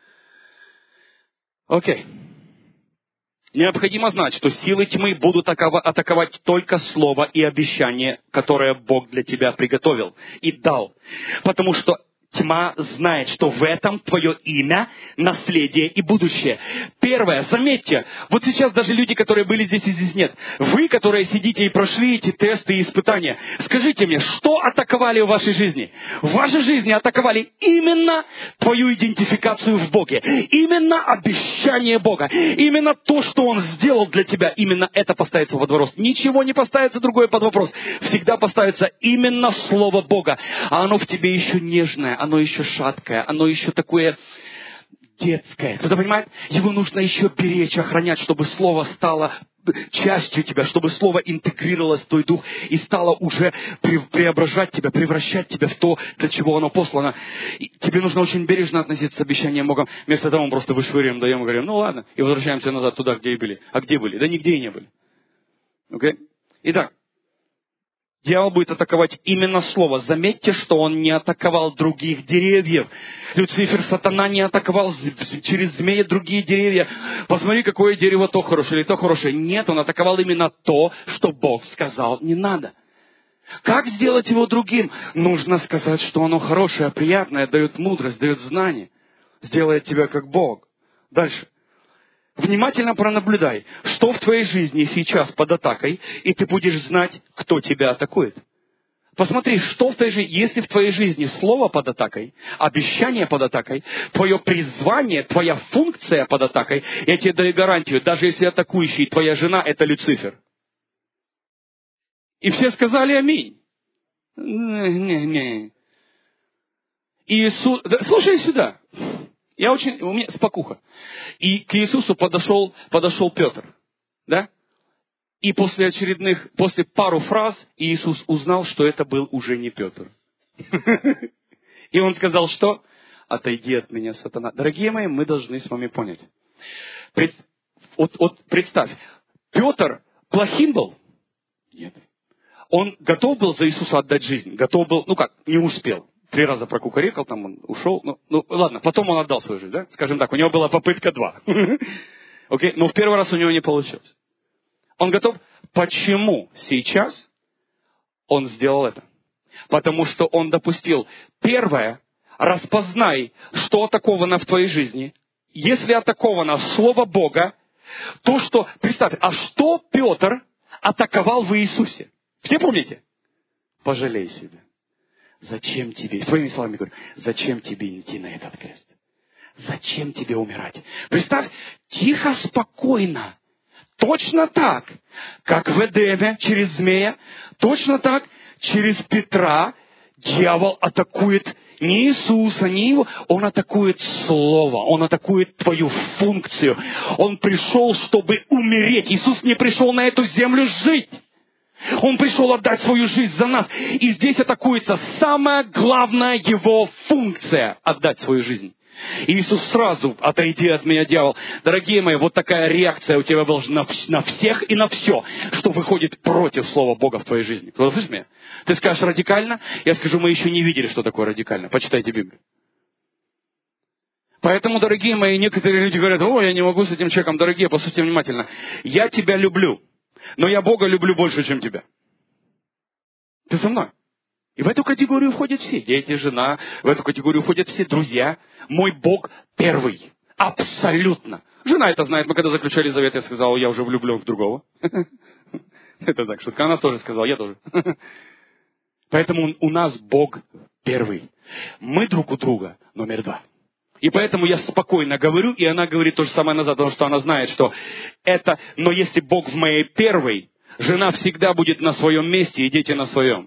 Окей. Необходимо знать, что силы тьмы будут атаковать только слово и обещание, которое Бог для тебя приготовил и дал. Потому что тьма знает, что в этом твое имя, наследие и будущее. Первое, заметьте, вот сейчас даже люди, которые были здесь и здесь нет, вы, которые сидите и прошли эти тесты и испытания, скажите мне, что атаковали в вашей жизни? В вашей жизни атаковали именно твою идентификацию в Боге, именно обещание Бога, именно то, что Он сделал для тебя, именно это поставится под вопрос. Ничего не поставится другое под вопрос. Всегда поставится именно Слово Бога, а оно в тебе еще нежное, оно еще шаткое, оно еще такое детское. Кто-то понимает? Его нужно еще беречь, охранять, чтобы Слово стало частью тебя, чтобы Слово интегрировалось в твой дух и стало уже преображать тебя, превращать тебя в то, для чего оно послано. И тебе нужно очень бережно относиться к обещаниям Бога. Вместо того мы просто вышвыриваем, даем и говорим, ну ладно, и возвращаемся назад туда, где и были. А где были? Да нигде и не были. Окей? Okay? Итак, дьявол будет атаковать именно слово. Заметьте, что он не атаковал других деревьев. Люцифер, сатана не атаковал через змея другие деревья. Посмотри, какое дерево то хорошее или то хорошее. Нет, он атаковал именно то, что Бог сказал не надо. Как сделать его другим? Нужно сказать, что оно хорошее, приятное, дает мудрость, дает знание. Сделает тебя как Бог. Дальше. Внимательно пронаблюдай, что в твоей жизни сейчас под атакой, и ты будешь знать, кто тебя атакует. Посмотри, что в твоей жизни, если в твоей жизни слово под атакой, обещание под атакой, твое призвание, твоя функция под атакой, я тебе даю гарантию, даже если атакующий твоя жена, это Люцифер. И все сказали аминь. Не-не-не. Иисус, да, слушай сюда. Я очень, у меня спокуха. И к Иисусу подошел, подошел Петр. Да? И после очередных, после пару фраз Иисус узнал, что это был уже не Петр. И он сказал, что? Отойди от меня, сатана. Дорогие мои, мы должны с вами понять. Пред, вот, вот представь, Петр плохим был? Нет. Он готов был за Иисуса отдать жизнь. Готов был, ну как, не успел. Три раза прокукарекал, там он ушел. Ну, ну, ладно, потом он отдал свою жизнь, да? Скажем так, у него была попытка два. Окей? Но в первый раз у него не получилось. Он готов. Почему сейчас он сделал это? Потому что он допустил. Первое, распознай, что атаковано в твоей жизни. Если атаковано Слово Бога, то, что... Представь, а что Петр атаковал в Иисусе? Все помните? Пожалей себя. Зачем тебе, своими словами говорю, зачем тебе идти на этот крест? Зачем тебе умирать? Представь, тихо, спокойно, точно так, как в Эдеме через змея, точно так через Петра дьявол атакует не Иисуса, не Его. Он атакует Слово, Он атакует твою функцию. Он пришел, чтобы умереть. Иисус не пришел на эту землю жить. Он пришел отдать свою жизнь за нас. И здесь атакуется самая главная Его функция – отдать свою жизнь. И Иисус сразу: отойди от меня, дьявол. Дорогие мои, вот такая реакция у тебя должна на всех и на все, что выходит против Слова Бога в твоей жизни. Кто слышит меня? Ты скажешь радикально, я скажу, мы еще не видели, что такое радикально. Почитайте Библию. Поэтому, дорогие мои, некоторые люди говорят: о, я не могу с этим человеком. Дорогие, послушайте внимательно. Я тебя люблю, но я Бога люблю больше, чем тебя. Ты со мной? И в эту категорию входят все. Дети, жена. В эту категорию входят все друзья. Мой Бог первый. Абсолютно. Жена это знает. Мы когда заключали завет, я сказал: я уже влюблен в другого. Это так, шутка. Она тоже сказала: я тоже. Поэтому у нас Бог первый. Мы друг у друга номер два. И поэтому я спокойно говорю, и она говорит то же самое назад, потому что она знает, что это... Но если Бог в моей первой, жена всегда будет на своем месте, и дети на своем.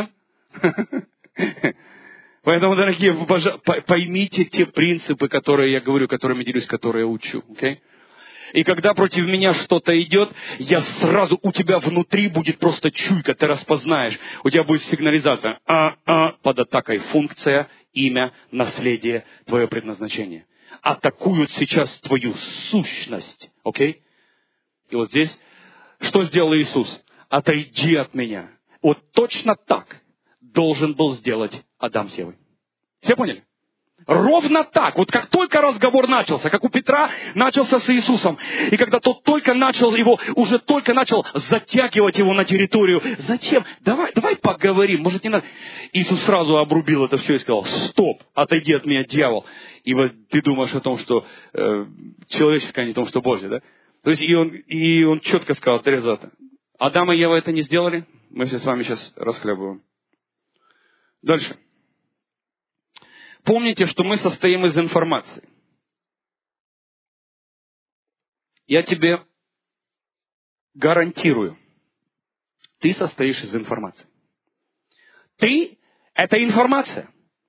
Поэтому, дорогие, поймите те принципы, которые я говорю, которыми делюсь, которые я учу. Okay? И когда против меня что-то идет, я сразу, у тебя внутри будет просто чуйка, ты распознаешь. У тебя будет сигнализация. А-а, под атакой функция, имя, наследие, твое предназначение. Атакуют сейчас твою сущность. Окей? Okay? И вот здесь, что сделал Иисус? Отойди от меня. Вот точно так должен был сделать Адам с Евой. Все поняли? Ровно так. Вот как только разговор начался, как у Петра начался с Иисусом, и когда тот только начал его, уже только начал затягивать его на территорию. Зачем? Давай, давай поговорим. Может, не надо. Иисус сразу обрубил это все и сказал: стоп, отойди от меня, дьявол. И вот ты думаешь о том, что э, человеческое, а не о том, что Божье, да? То есть и он, и он четко сказал: Тереза, Адам и Ева это не сделали, мы все с вами сейчас расхлебываем. Дальше. Помните, что мы состоим из информации. Я тебе гарантирую, ты состоишь из информации. Ты – это информация.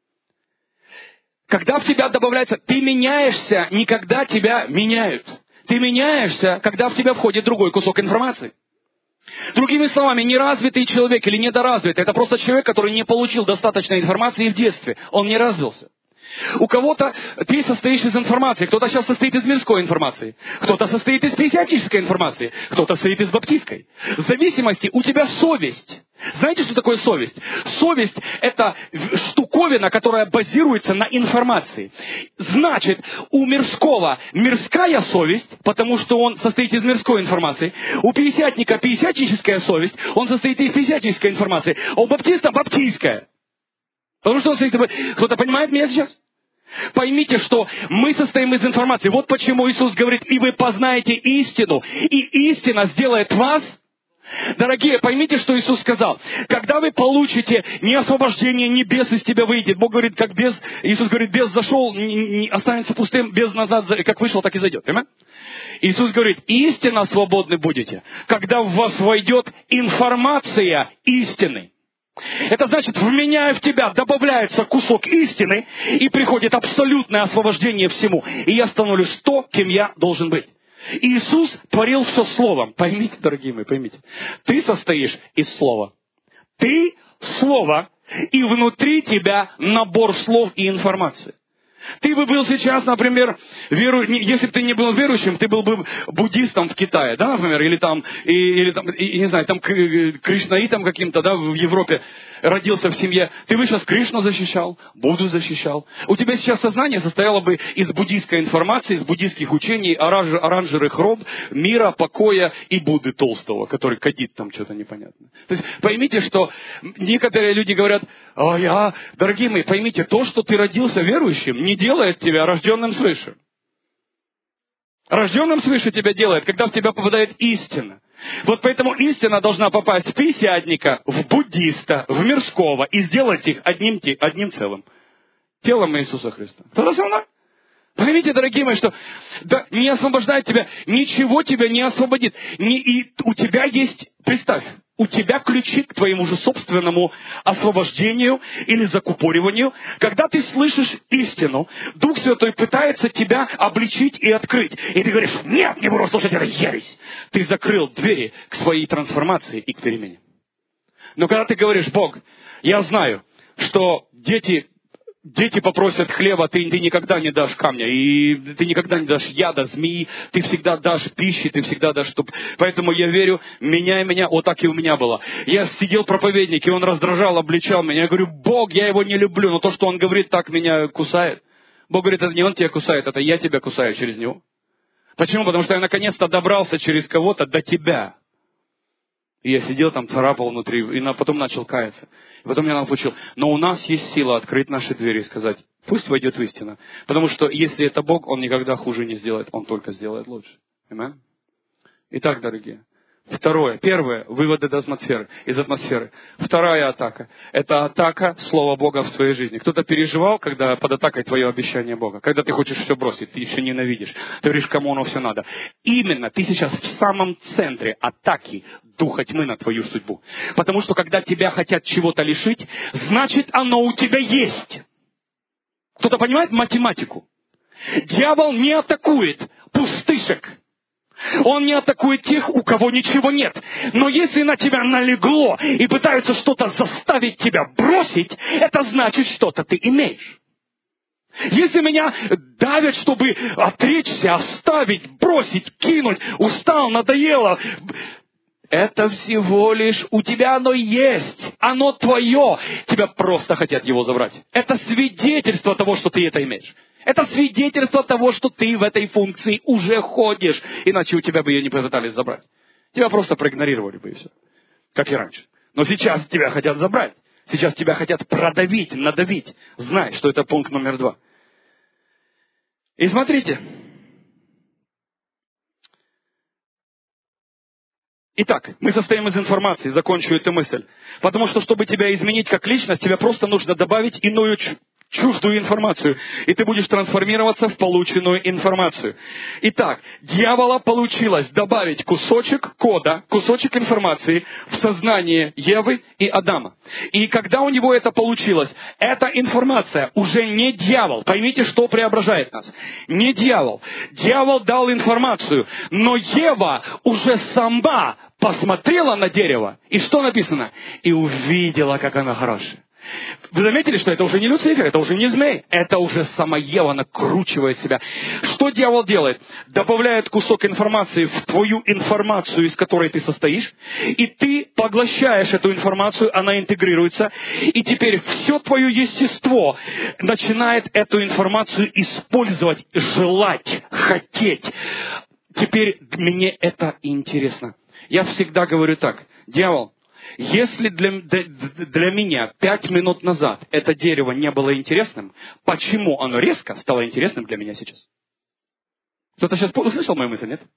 Когда в тебя добавляется, ты меняешься, не когда тебя меняют. Ты меняешься, когда в тебя входит другой кусок информации. Другими словами, неразвитый человек или недоразвитый – это просто человек, который не получил достаточной информации в детстве. Он не развился. У кого-то ты состоишь из информации. Кто-то сейчас состоит из мирской информации. Кто-то состоит из пятидесятнической информации. Кто-то состоит из баптистской. В зависимости у тебя совесть. Знаете, что такое совесть? Совесть – это штуковина, которая базируется на информации. Значит, у мирского мирская совесть, потому что он состоит из мирской информации. У пятидесятника пятидесятническая совесть, он состоит из пятидесятнической информации. А у баптиста баптистская. Потому что он состоит... Кто-то понимает меня сейчас? Поймите, что мы состоим из информации. Вот почему Иисус говорит: и вы познаете истину, и истина сделает вас. Дорогие, поймите, что Иисус сказал. Когда вы получите не освобождение, небес из тебя выйдет. Бог говорит, как бес, Иисус говорит, бес зашел, не, не останется пустым, бес назад, как вышел, так и зайдет. Понимаете? Иисус говорит: истинно свободны будете, когда в вас войдет информация истины. Это значит, в меня и в тебя добавляется кусок истины, и приходит абсолютное освобождение всему. И я становлюсь то, кем я должен быть. Иисус творил все словом. Поймите, дорогие мои, поймите. Ты состоишь из слова. Ты слово, и внутри тебя набор слов и информации. Ты бы был сейчас, например, веру... если бы ты не был верующим, ты был бы буддистом в Китае, да, например, или там, и, или там, и, не знаю, там кришнаитом каким-то, да, в Европе родился в семье. Ты бы сейчас Кришну защищал, Будду защищал. У тебя сейчас сознание состояло бы из буддийской информации, из буддийских учений, оранж... оранжевых роб, мира, покоя и Будды толстого, который кадит там что-то непонятное. То есть поймите, что некоторые люди говорят: а я, дорогие мои, поймите, то, что ты родился верующим, не делает тебя рожденным свыше. Рожденным свыше тебя делает, когда в тебя попадает истина. Вот поэтому истина должна попасть в пятидесятника, в буддиста, в мирского и сделать их одним, одним целым. Телом Иисуса Христа. То же самое. Поймите, дорогие мои, что да, не освобождает тебя, ничего тебя не освободит. Не, и у тебя есть, представь, у тебя ключи к твоему же собственному освобождению или закупориванию. Когда ты слышишь истину, Дух Святой пытается тебя обличить и открыть. И ты говоришь, нет, не буду слушать, это ересь. Ты закрыл двери к своей трансформации и к перемене. Но когда ты говоришь, Бог, я знаю, что дети... Дети попросят хлеба, ты, ты никогда не дашь камня, и ты никогда не дашь яда, змеи, ты всегда дашь пищи, ты всегда дашь... Чтоб... Поэтому я верю, меняй меня, вот так и у меня было. Я сидел проповедник, и он раздражал, обличал меня. Я говорю, Бог, я его не люблю, но то, что он говорит, так меня кусает. Бог говорит, это не он тебя кусает, это я тебя кусаю через него. Почему? Потому что я наконец-то добрался через кого-то до тебя. И я сидел там, царапал внутри, и потом начал каяться. И потом я научил. Но у нас есть сила открыть наши двери и сказать, пусть войдет в истину. Потому что если это Бог, Он никогда хуже не сделает, Он только сделает лучше. Аминь. Итак, дорогие. Второе. Первое. Вывод из атмосферы. Из атмосферы. Вторая атака. Это атака Слова Бога в твоей жизни. Кто-то переживал, когда под атакой твое обещание Бога? Когда ты хочешь все бросить, ты еще ненавидишь. Ты говоришь, кому оно все надо. Именно ты сейчас в самом центре атаки духа тьмы на твою судьбу. Потому что когда тебя хотят чего-то лишить, значит оно у тебя есть. Кто-то понимает математику? Дьявол не атакует пустышек. Он не атакует тех, у кого ничего нет. Но если на тебя налегло и пытаются что-то заставить тебя бросить, это значит, что-то ты имеешь. Если меня давят, чтобы отречься, оставить, бросить, кинуть, устал, надоело, это всего лишь у тебя оно есть. Оно твое. Тебя просто хотят его забрать. Это свидетельство того, что ты это имеешь. Это свидетельство того, что ты в этой функции уже ходишь. Иначе у тебя бы ее не попытались забрать. Тебя просто проигнорировали бы и все. Как и раньше. Но сейчас тебя хотят забрать. Сейчас тебя хотят продавить, надавить. Знай, что это пункт номер два. И смотрите. Итак, мы состоим из информации. Закончу эту мысль. Потому что, чтобы тебя изменить как личность, тебе просто нужно добавить иную чуждую информацию, и ты будешь трансформироваться в полученную информацию. Итак, дьявола получилось добавить кусочек кода, кусочек информации в сознание Евы и Адама. И когда у него это получилось, эта информация уже не дьявол. Поймите, что преображает нас. Не дьявол. Дьявол дал информацию, но Ева уже сама посмотрела на дерево, и что написано? И увидела, как оно хорошее. Вы заметили, что это уже не Люцифер, это уже не змей, это уже сама Ева накручивает себя. Что дьявол делает? Добавляет кусок информации в твою информацию, из которой ты состоишь, и ты поглощаешь эту информацию, она интегрируется, и теперь все твое естество начинает эту информацию использовать, желать, хотеть. Теперь мне это интересно. Я всегда говорю так, дьявол, если для, для, для меня пять минут назад это дерево не было интересным, почему оно резко стало интересным для меня сейчас? Кто-то сейчас услышал мою мысль, нет?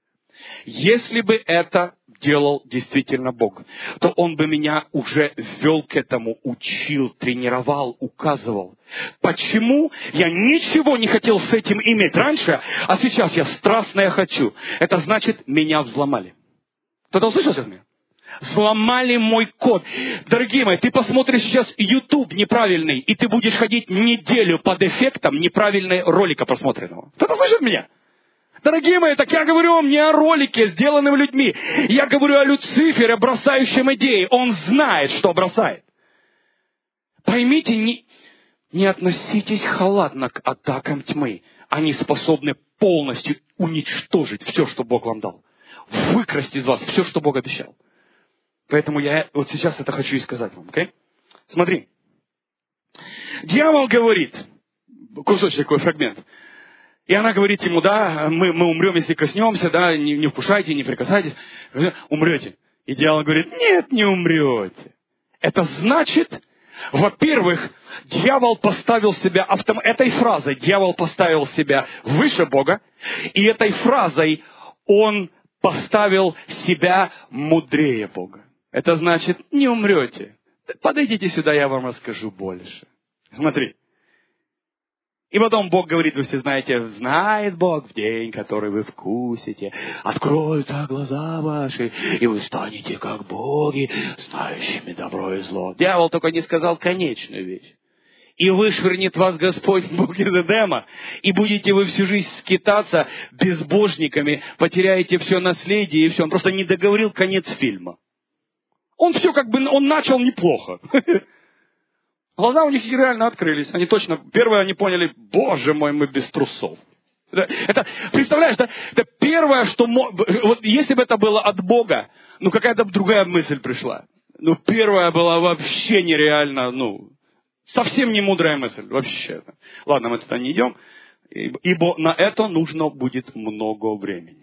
Если бы это делал действительно Бог, то Он бы меня уже ввел к этому, учил, тренировал, указывал. Почему я ничего не хотел с этим иметь раньше, а сейчас я страстно хочу? Это значит, меня взломали. Кто-то услышал сейчас меня? Взломали мой код. Дорогие мои, ты посмотришь сейчас YouTube неправильный, и ты будешь ходить неделю под эффектом неправильного ролика просмотренного. Кто-то слышит меня? Дорогие мои, так я говорю вам не о ролике, сделанном людьми. Я говорю о Люцифере, бросающем идеи. Он знает, что бросает. Поймите, не, не относитесь халатно к атакам тьмы. Они способны полностью уничтожить все, что Бог вам дал. Выкрасть из вас все, что Бог обещал. Поэтому я вот сейчас это хочу и сказать вам, окей? Okay? Смотри. Дьявол говорит, кусочек такой фрагмент. И она говорит ему, да, мы, мы умрем, если коснемся, да, не, не вкушайте, не прикасайтесь. Умрете. И дьявол говорит, нет, не умрете. Это значит, во-первых, дьявол поставил себя, автом... этой фразой дьявол поставил себя выше Бога, и этой фразой он поставил себя мудрее Бога. Это значит, не умрете. Подойдите сюда, я вам расскажу больше. Смотри. И потом Бог говорит, вы все знаете, знает Бог в день, который вы вкусите, откроются глаза ваши, и вы станете как боги, знающими добро и зло. Дьявол только не сказал конечную вещь. И вышвырнет вас Господь Бог из Эдема, и будете вы всю жизнь скитаться безбожниками, потеряете все наследие и все. Он просто не договорил конец фильма. Он все как бы, он начал неплохо. Глаза у них реально открылись. Они точно, первое, они поняли, Боже мой, мы без трусов. Это, это представляешь, да? Это первое, что... Вот если бы это было от Бога, ну какая-то другая мысль пришла. Ну первая была вообще нереально, ну, совсем не мудрая мысль. Вообще. Ладно, мы туда не идем, ибо на это нужно будет много времени.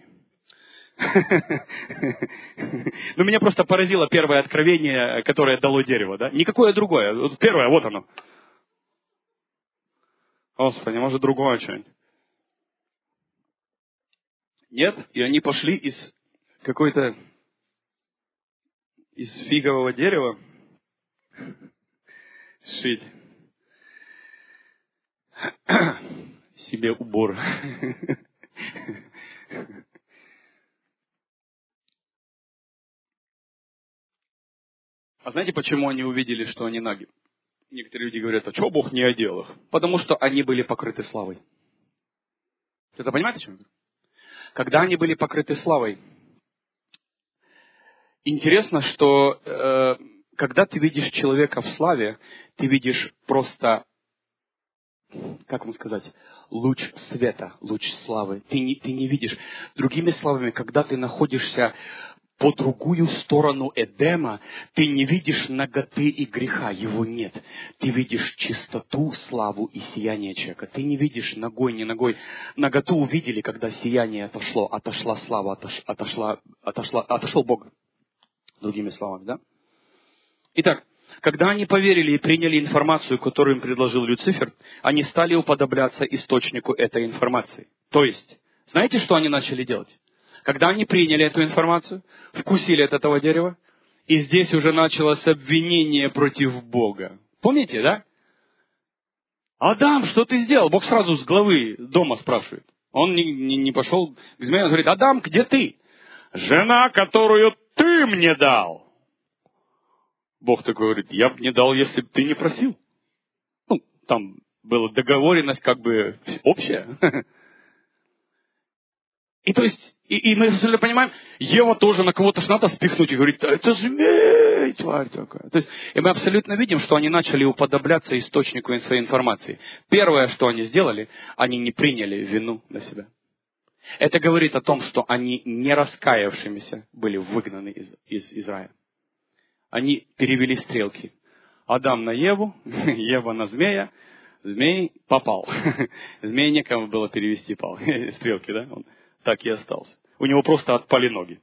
Но меня просто поразило первое откровение, которое дало дерево, да? Никакое другое. Первое, вот оно. Господи, может другое что-нибудь? Нет, и они пошли из какой-то, из фигового дерева сшить себе убор. А знаете, почему они увидели, что они наги? Некоторые люди говорят, а что Бог не одел их? Потому что они были покрыты славой. Кто-то понимает, о чем я говорю? Когда они были покрыты славой, интересно, что э, когда ты видишь человека в славе, ты видишь просто, как вам сказать, луч света, луч славы. Ты не, ты не видишь. Другими словами, когда ты находишься по другую сторону Эдема, ты не видишь наготы и греха, его нет. Ты видишь чистоту, славу и сияние человека. Ты не видишь ногой, не ногой. Наготу увидели, когда сияние отошло, отошла слава, отош, отошла, отошла, отошел Бог. Другими словами, да? Итак, когда они поверили и приняли информацию, которую им предложил Люцифер, они стали уподобляться источнику этой информации. То есть, знаете, что они начали делать? Когда они приняли эту информацию, вкусили от этого дерева, и здесь уже началось обвинение против Бога. Помните, да? Адам, что ты сделал? Бог сразу с главы дома спрашивает. Он не, не, не пошел к змее, он говорит, Адам, где ты? Жена, которую ты мне дал. Бог такой говорит, я бы не дал, если бы ты не просил. Ну, там была договоренность как бы общая. И то есть, и, и мы все понимаем, Ева тоже на кого-то ж надо спихнуть и говорит, это змей, тварь такая. То есть, и мы абсолютно видим, что они начали уподобляться источнику своей информации. Первое, что они сделали, они не приняли вину на себя. Это говорит о том, что они не раскаявшимися были выгнаны из, из Израиля. Они перевели стрелки. Адам на Еву, Ева на змея, змей попал. Змей некому было перевести пал. Стрелки, да? Он так и остался. У него просто отпали ноги.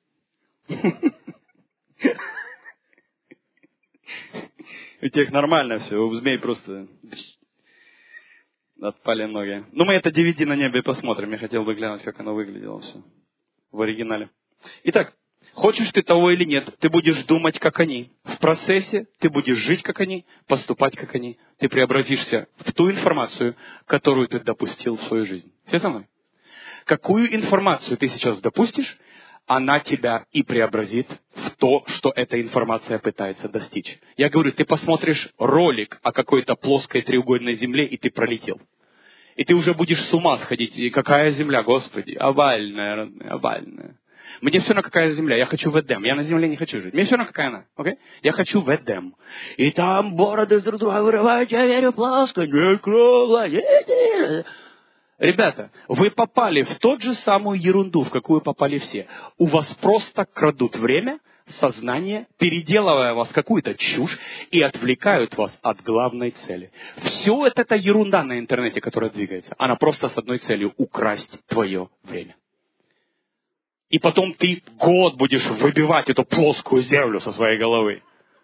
У тех нормально все, у змей просто отпали ноги. Ну, мы это ди ви ди на небе посмотрим. Я хотел бы глянуть, как оно выглядело все в оригинале. Итак, хочешь ты того или нет, ты будешь думать, как они. В процессе ты будешь жить, как они, поступать, как они. Ты преобразишься в ту информацию, которую ты допустил в свою жизнь. Все со мной? Какую информацию ты сейчас допустишь, она тебя и преобразит в то, что эта информация пытается достичь. Я говорю, ты посмотришь ролик о какой-то плоской треугольной земле, и ты пролетел. И ты уже будешь с ума сходить. И какая земля, Господи? Овальная, родная, овальная. Мне все равно, какая земля. Я хочу в Эдем. Я на земле не хочу жить. Мне все равно, какая она. Okay? Я хочу в Эдем. И там бороды с друг друга вырывают. Я верю плоско. Не круглая. Ребята, вы попали в тот же самую ерунду, в какую попали все. У вас просто крадут время, сознание, переделывая вас какую-то чушь и отвлекают вас от главной цели. Все это, это ерунда на интернете, которая двигается. Она просто с одной целью – украсть твое время. И потом ты год будешь выбивать эту плоскую землю со своей головы.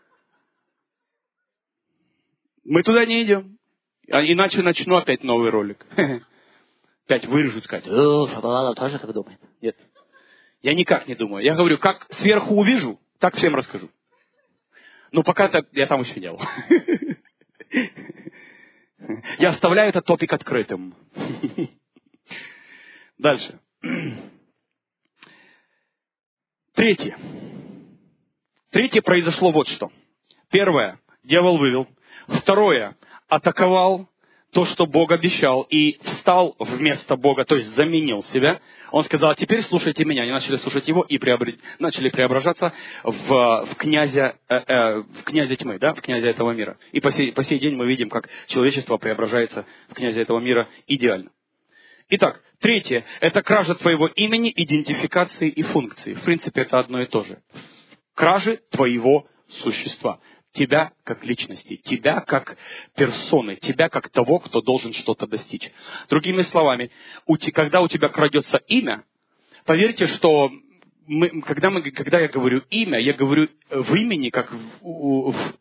Мы туда не идем. Иначе начну опять новый ролик. Опять вырежут, сказать, о, Шаповалов тоже так думает. Нет. Я никак не думаю. Я говорю, как сверху увижу, так всем расскажу. Но пока я там еще не был. Я оставляю этот топик открытым. Дальше. Третье. Третье произошло вот что. Первое. Дьявол вывел. Второе. Атаковал то, что Бог обещал, и встал вместо Бога, то есть заменил себя. Он сказал: а теперь слушайте меня. Они начали слушать его и преобр... начали преображаться в, в, князя, э, э, в князя тьмы, да? В князя этого мира. И по сей, по сей день мы видим, как человечество преображается в князя этого мира идеально. Итак, третье – это кража твоего имени, идентификации и функции. В принципе, это одно и то же. Кражи твоего существа. Тебя как личности, тебя как персоны, тебя как того, кто должен что-то достичь. Другими словами, когда у тебя крадется имя, поверьте, что мы, когда, мы, когда я говорю имя, я говорю в имени, как в, в,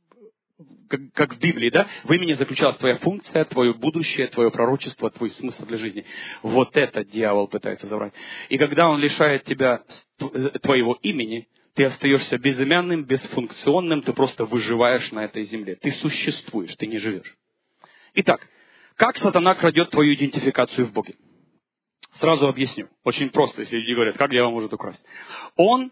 как, как в Библии, да? В имени заключалась твоя функция, твое будущее, твое пророчество, твой смысл для жизни. Вот это дьявол пытается забрать. И когда он лишает тебя твоего имени, ты остаешься безымянным, бесфункционным, ты просто выживаешь на этой земле. Ты существуешь, ты не живешь. Итак, как сатана крадет твою идентификацию в Боге? Сразу объясню. Очень просто, если люди говорят, как дьявол может украсть. Он,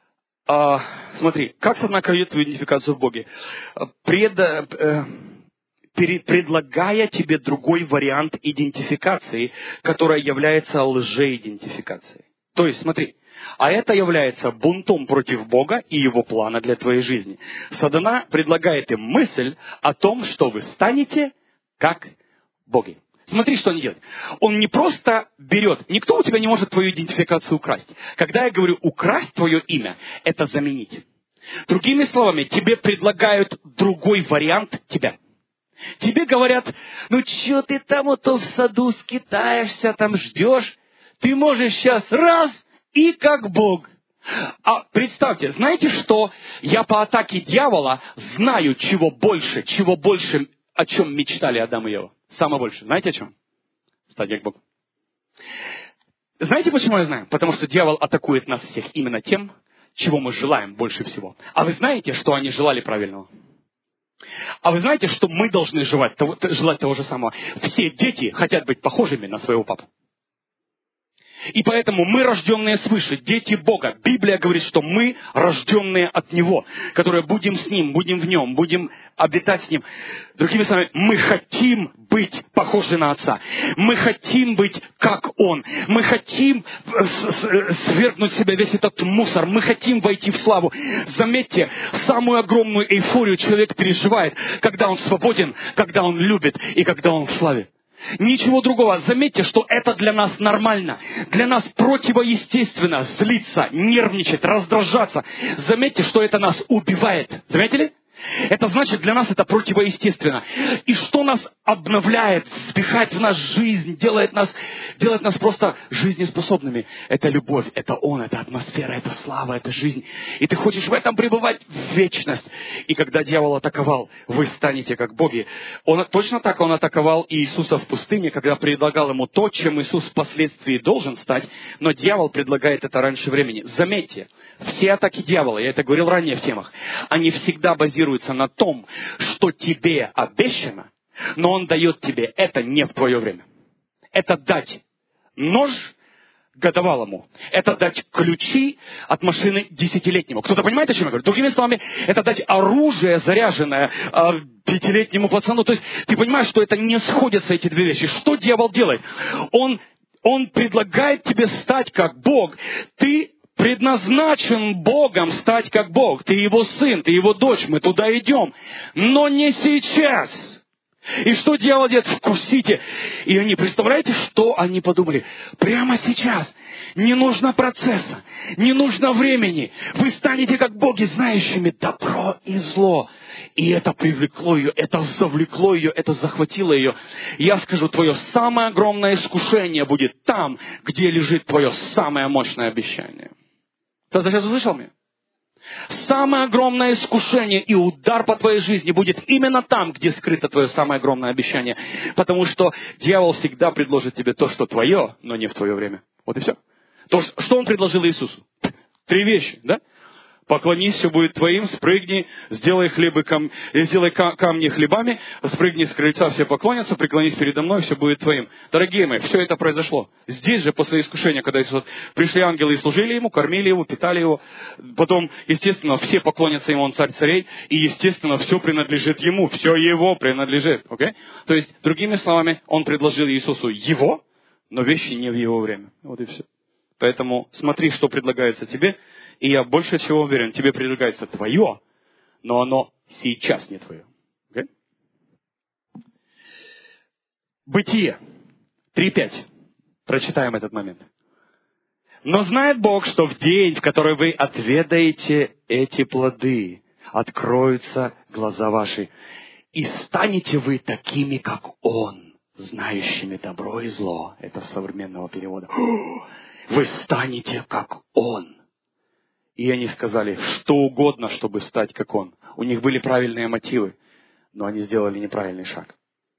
э, смотри, как сатана крадет твою идентификацию в Боге? Пред, э, перед, предлагая тебе другой вариант идентификации, которая является лжеидентификацией. То есть, смотри, а это является бунтом против Бога и Его плана для твоей жизни. Сатана предлагает им мысль о том, что вы станете как боги. Смотри, что он делает. Он не просто берет, никто у тебя не может твою идентификацию украсть. Когда я говорю украсть твое имя, это заменить. Другими словами, тебе предлагают другой вариант тебя. Тебе говорят: ну что ты там вот в саду скитаешься, там ждешь, ты можешь сейчас раз и как Бог. А представьте, знаете, что я по атаке дьявола знаю, чего больше, чего больше, о чем мечтали Адам и Ева. Самое больше. Знаете о чем? Стать как Бог. Знаете, почему я знаю? Потому что дьявол атакует нас всех именно тем, чего мы желаем больше всего. А вы знаете, что они желали правильного? А вы знаете, что мы должны желать того, желать того же самого? Все дети хотят быть похожими на своего папу. И поэтому мы, рожденные свыше, дети Бога. Библия говорит, что мы, рожденные от Него, которые будем с Ним, будем в Нем, будем обитать с Ним. Другими словами, мы хотим быть похожи на Отца. Мы хотим быть как Он. Мы хотим свергнуть в себя весь этот мусор. Мы хотим войти в славу. Заметьте, самую огромную эйфорию человек переживает, когда он свободен, когда он любит и когда он в славе. Ничего другого. Заметьте, что это для нас нормально. Для нас противоестественно злиться, нервничать, раздражаться. Заметьте, что это нас убивает. Заметили? Это значит, для нас это противоестественно. И что нас обновляет, вдыхает в нас жизнь, делает нас, делает нас просто жизнеспособными. Это любовь, это Он, это атмосфера, это слава, это жизнь. И ты хочешь в этом пребывать в вечность. И когда дьявол атаковал, вы станете как боги. Он, точно так он атаковал Иисуса в пустыне, когда предлагал ему то, чем Иисус впоследствии должен стать. Но дьявол предлагает это раньше времени. Заметьте, все атаки дьявола, я это говорил ранее в темах, они всегда базируются на том, что тебе обещано, но он дает тебе это не в твое время. Это дать нож годовалому. Это дать ключи от машины десятилетнему. Кто-то понимает, о чем я говорю? Другими словами, это дать оружие заряженное э, пятилетнему пацану. То есть ты понимаешь, что это не сходятся эти две вещи. Что дьявол делает? Он, он предлагает тебе стать как Бог. Ты предназначен Богом стать как Бог. Ты Его сын, ты Его дочь, мы туда идем. Но не сейчас. И что дьявол делает? Вкусите. И они, представляете, что они подумали? Прямо сейчас. Не нужно процесса, не нужно времени. Вы станете как боги, знающими добро и зло. И это привлекло ее, это завлекло ее, это захватило ее. Я скажу, твое самое огромное искушение будет там, где лежит твое самое мощное обещание. Кто-то сейчас услышал меня? Самое огромное искушение и удар по твоей жизни будет именно там, где скрыто твое самое огромное обещание. Потому что дьявол всегда предложит тебе то, что твое, но не в твое время. Вот и все. То, что он предложил Иисусу. Три вещи, да? Поклонись, все будет твоим, спрыгни, сделай, хлебы кам... сделай камни хлебами, спрыгни с крыльца, все поклонятся, преклонись передо мной, все будет твоим. Дорогие мои, все это произошло. Здесь же, после искушения, когда Иисус... пришли ангелы и служили Ему, кормили Его, питали Его. Потом, естественно, все поклонятся Ему, Он царь царей. И, естественно, все принадлежит Ему, все Его принадлежит. Okay? То есть, другими словами, Он предложил Иисусу Его, но вещи не в Его время. Вот и все. Поэтому смотри, что предлагается тебе. И я больше всего уверен, тебе предлагается твое, но оно сейчас не твое. Okay? Бытие три пять. Прочитаем этот момент. Но знает Бог, что в день, в который вы отведаете эти плоды, откроются глаза ваши, и станете вы такими, как Он, знающими добро и зло. Это современного перевода. Вы станете, как Он. И они сказали, что угодно, чтобы стать как Он. У них были правильные мотивы, но они сделали неправильный шаг.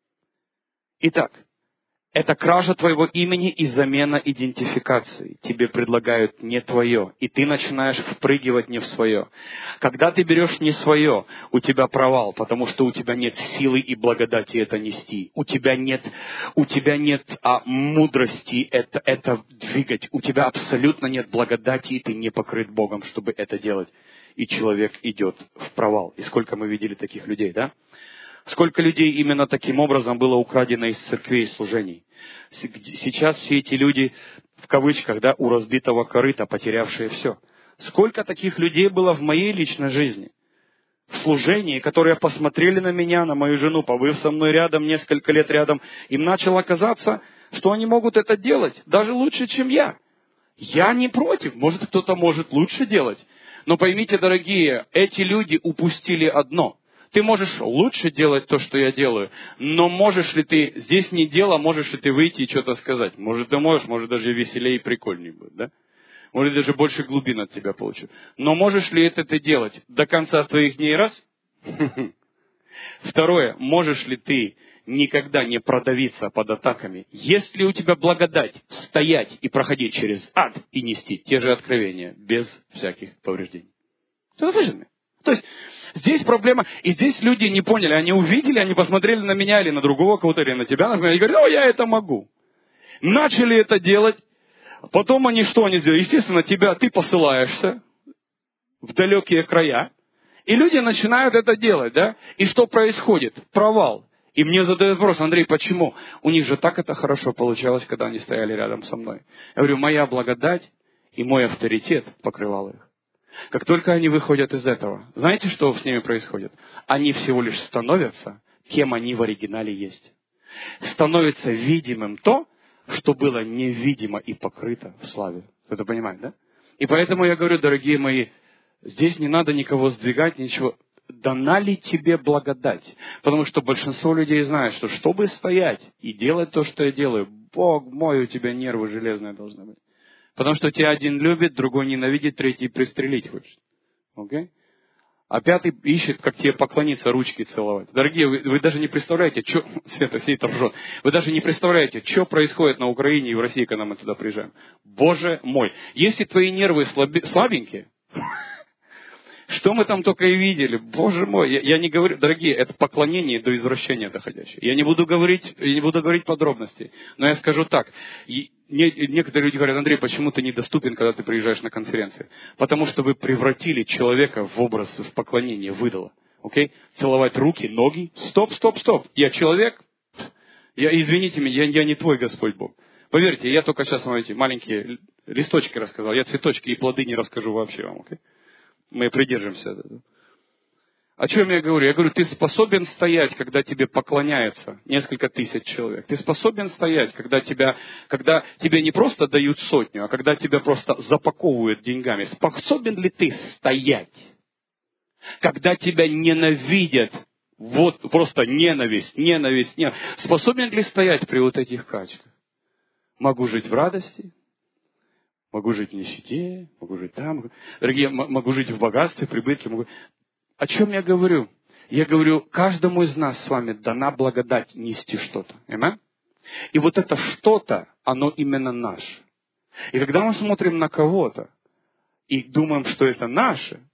Итак, это кража твоего имени и замена идентификации. Тебе предлагают не твое, и ты начинаешь впрыгивать не в свое. Когда ты берешь не свое, у тебя провал, потому что у тебя нет силы и благодати это нести. У тебя нет, у тебя нет а, мудрости это, это двигать. У тебя абсолютно нет благодати, и ты не покрыт Богом, чтобы это делать. И человек идет в провал. И сколько мы видели таких людей, да? Сколько людей именно таким образом было украдено из церквей и служений. Сейчас все эти люди, в кавычках, да, у разбитого корыта, потерявшие все. Сколько таких людей было в моей личной жизни, в служении, которые посмотрели на меня, на мою жену, побыв со мной рядом, несколько лет рядом, им начало казаться, что они могут это делать, даже лучше, чем я. Я не против, может, кто-то может лучше делать. Но поймите, дорогие, эти люди упустили одно. Ты можешь лучше делать то, что я делаю, но можешь ли ты, здесь не дело, можешь ли ты выйти и что-то сказать? Может, ты можешь, может, даже веселее и прикольнее будет, да? Может, даже больше глубин от тебя получу. Но можешь ли это ты делать до конца твоих дней раз? Второе, можешь ли ты никогда не продавиться под атаками? Есть ли у тебя благодать стоять и проходить через ад и нести те же откровения без всяких повреждений? Что слышишь меня? То есть, здесь проблема, и здесь люди не поняли, они увидели, они посмотрели на меня или на другого кого-то, или на тебя, например, и говорят, о, я это могу. Начали это делать, потом они что они сделали? Естественно, тебя, ты посылаешься в далекие края, и люди начинают это делать, да? И что происходит? Провал. И мне задают вопрос, Андрей, почему? У них же так это хорошо получалось, когда они стояли рядом со мной. Я говорю, моя благодать и мой авторитет покрывал их. Как только они выходят из этого, знаете, что с ними происходит? Они всего лишь становятся, кем они в оригинале есть. Становится видимым то, что было невидимо и покрыто в славе. Кто-то понимает, да? И поэтому я говорю, дорогие мои, здесь не надо никого сдвигать, ничего. Дана ли тебе благодать? Потому что большинство людей знает, что чтобы стоять и делать то, что я делаю, Бог мой, у тебя нервы железные должны быть. Потому что тебя один любит, другой ненавидит, третий пристрелить хочет. Okay? А пятый ищет, как тебе поклониться, ручки целовать. Дорогие, вы, вы даже не представляете, что... Света, все это ржет. Вы даже не представляете, что происходит на Украине и в России, когда мы туда приезжаем. Боже мой. Если твои нервы слаби... слабенькие, что мы там только и видели. Боже мой. Я, я не говорю... Дорогие, это поклонение до извращения доходящее. Я не буду говорить, я не буду говорить подробностей. Но я скажу так. Некоторые люди говорят, Андрей, почему ты недоступен, когда ты приезжаешь на конференции? Потому что вы превратили человека в образ, в поклонение, в идола. Окей? Целовать руки, ноги. Стоп, стоп, стоп. Я человек. Я, извините меня, я, я не твой Господь Бог. Поверьте, я только сейчас вам эти маленькие листочки рассказал. Я цветочки и плоды не расскажу вообще вам. Окей? Мы придержимся этого. О чем я говорю? Я говорю, ты способен стоять, когда тебе поклоняются несколько тысяч человек. Ты способен стоять, когда, тебя, когда тебе не просто дают сотню, а когда тебя просто запаковывают деньгами. Способен ли ты стоять, когда тебя ненавидят? Вот просто ненависть, ненависть, ненависть. Способен ли стоять при вот этих качках? Могу жить в радости. Могу жить в нищете, могу жить там. Дорогие, могу жить в богатстве, прибытке. Могу... О чем я говорю? Я говорю, каждому из нас с вами дана благодать нести что-то. Аминь? И вот это что-то, оно именно наше. И когда мы смотрим на кого-то и думаем, что это наше,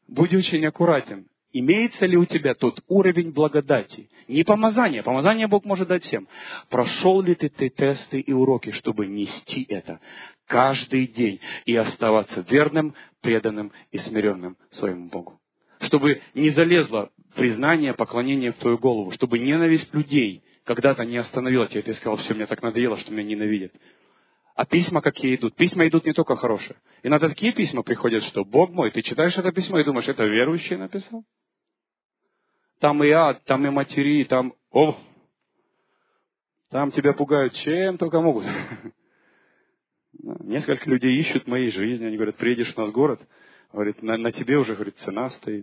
Будь очень аккуратен. Имеется ли у тебя тот уровень благодати? Не помазание. Помазание Бог может дать всем. Прошел ли ты те тесты и уроки, чтобы нести это каждый день и оставаться верным, преданным и смиренным своему Богу? Чтобы не залезло признание, поклонение в твою голову. Чтобы ненависть людей когда-то не остановила тебя. Ты сказал, все, мне так надоело, что меня ненавидят. А письма какие идут? Письма идут не только хорошие. Иногда такие письма приходят, что Бог мой, ты читаешь это письмо и думаешь, это верующий написал? Там и ад, там и матери, там... О, там тебя пугают чем только могут. Несколько людей ищут моей жизни. Они говорят, приедешь в наш город. Говорит, на, на тебе уже, говорит, цена стоит.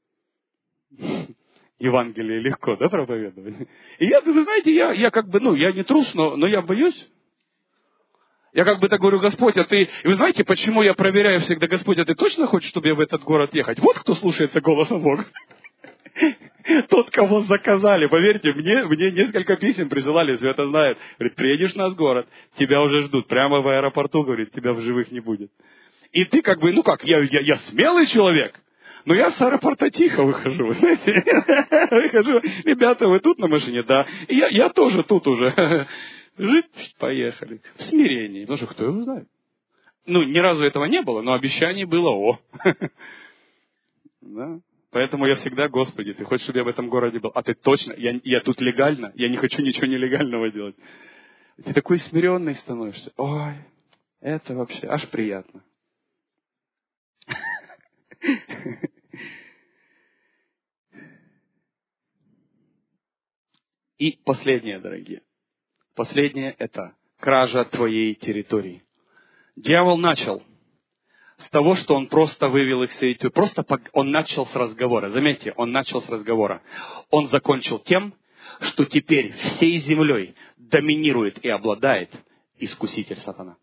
Евангелие легко, да, проповедовать? И я, вы знаете, я, я как бы, ну, я не трус, но, но я боюсь. Я как бы так говорю, Господь, а ты... И вы знаете, почему я проверяю всегда, Господь, а ты точно хочешь, чтобы я в этот город ехать? Вот кто слушается голоса Бога. Тот, кого заказали. Поверьте, мне, мне несколько писем присылали, все это знают. Говорит, приедешь в наш город, тебя уже ждут. Прямо в аэропорту, говорит, тебя в живых не будет. И ты как бы, ну как, я, я, я смелый человек, но я с аэропорта тихо выхожу, вы знаете. Выхожу, ребята, вы тут на машине? Да. И я, я тоже тут уже. Жить, поехали. В смирении. Потому что кто его знает? Ну, ни разу этого не было, но обещание было о. Да. Поэтому я всегда, Господи, ты хочешь, чтобы я в этом городе был? А ты точно? Я, я тут легально? Я не хочу ничего нелегального делать. Ты такой смиренный становишься. Ой, это вообще аж приятно. И последнее, дорогие. Последнее это кража твоей территории. Дьявол начал с того, что он просто вывел их с территории. Просто он начал с разговора. Заметьте, он начал с разговора. Он закончил тем, что теперь всей землей доминирует и обладает искуситель сатана.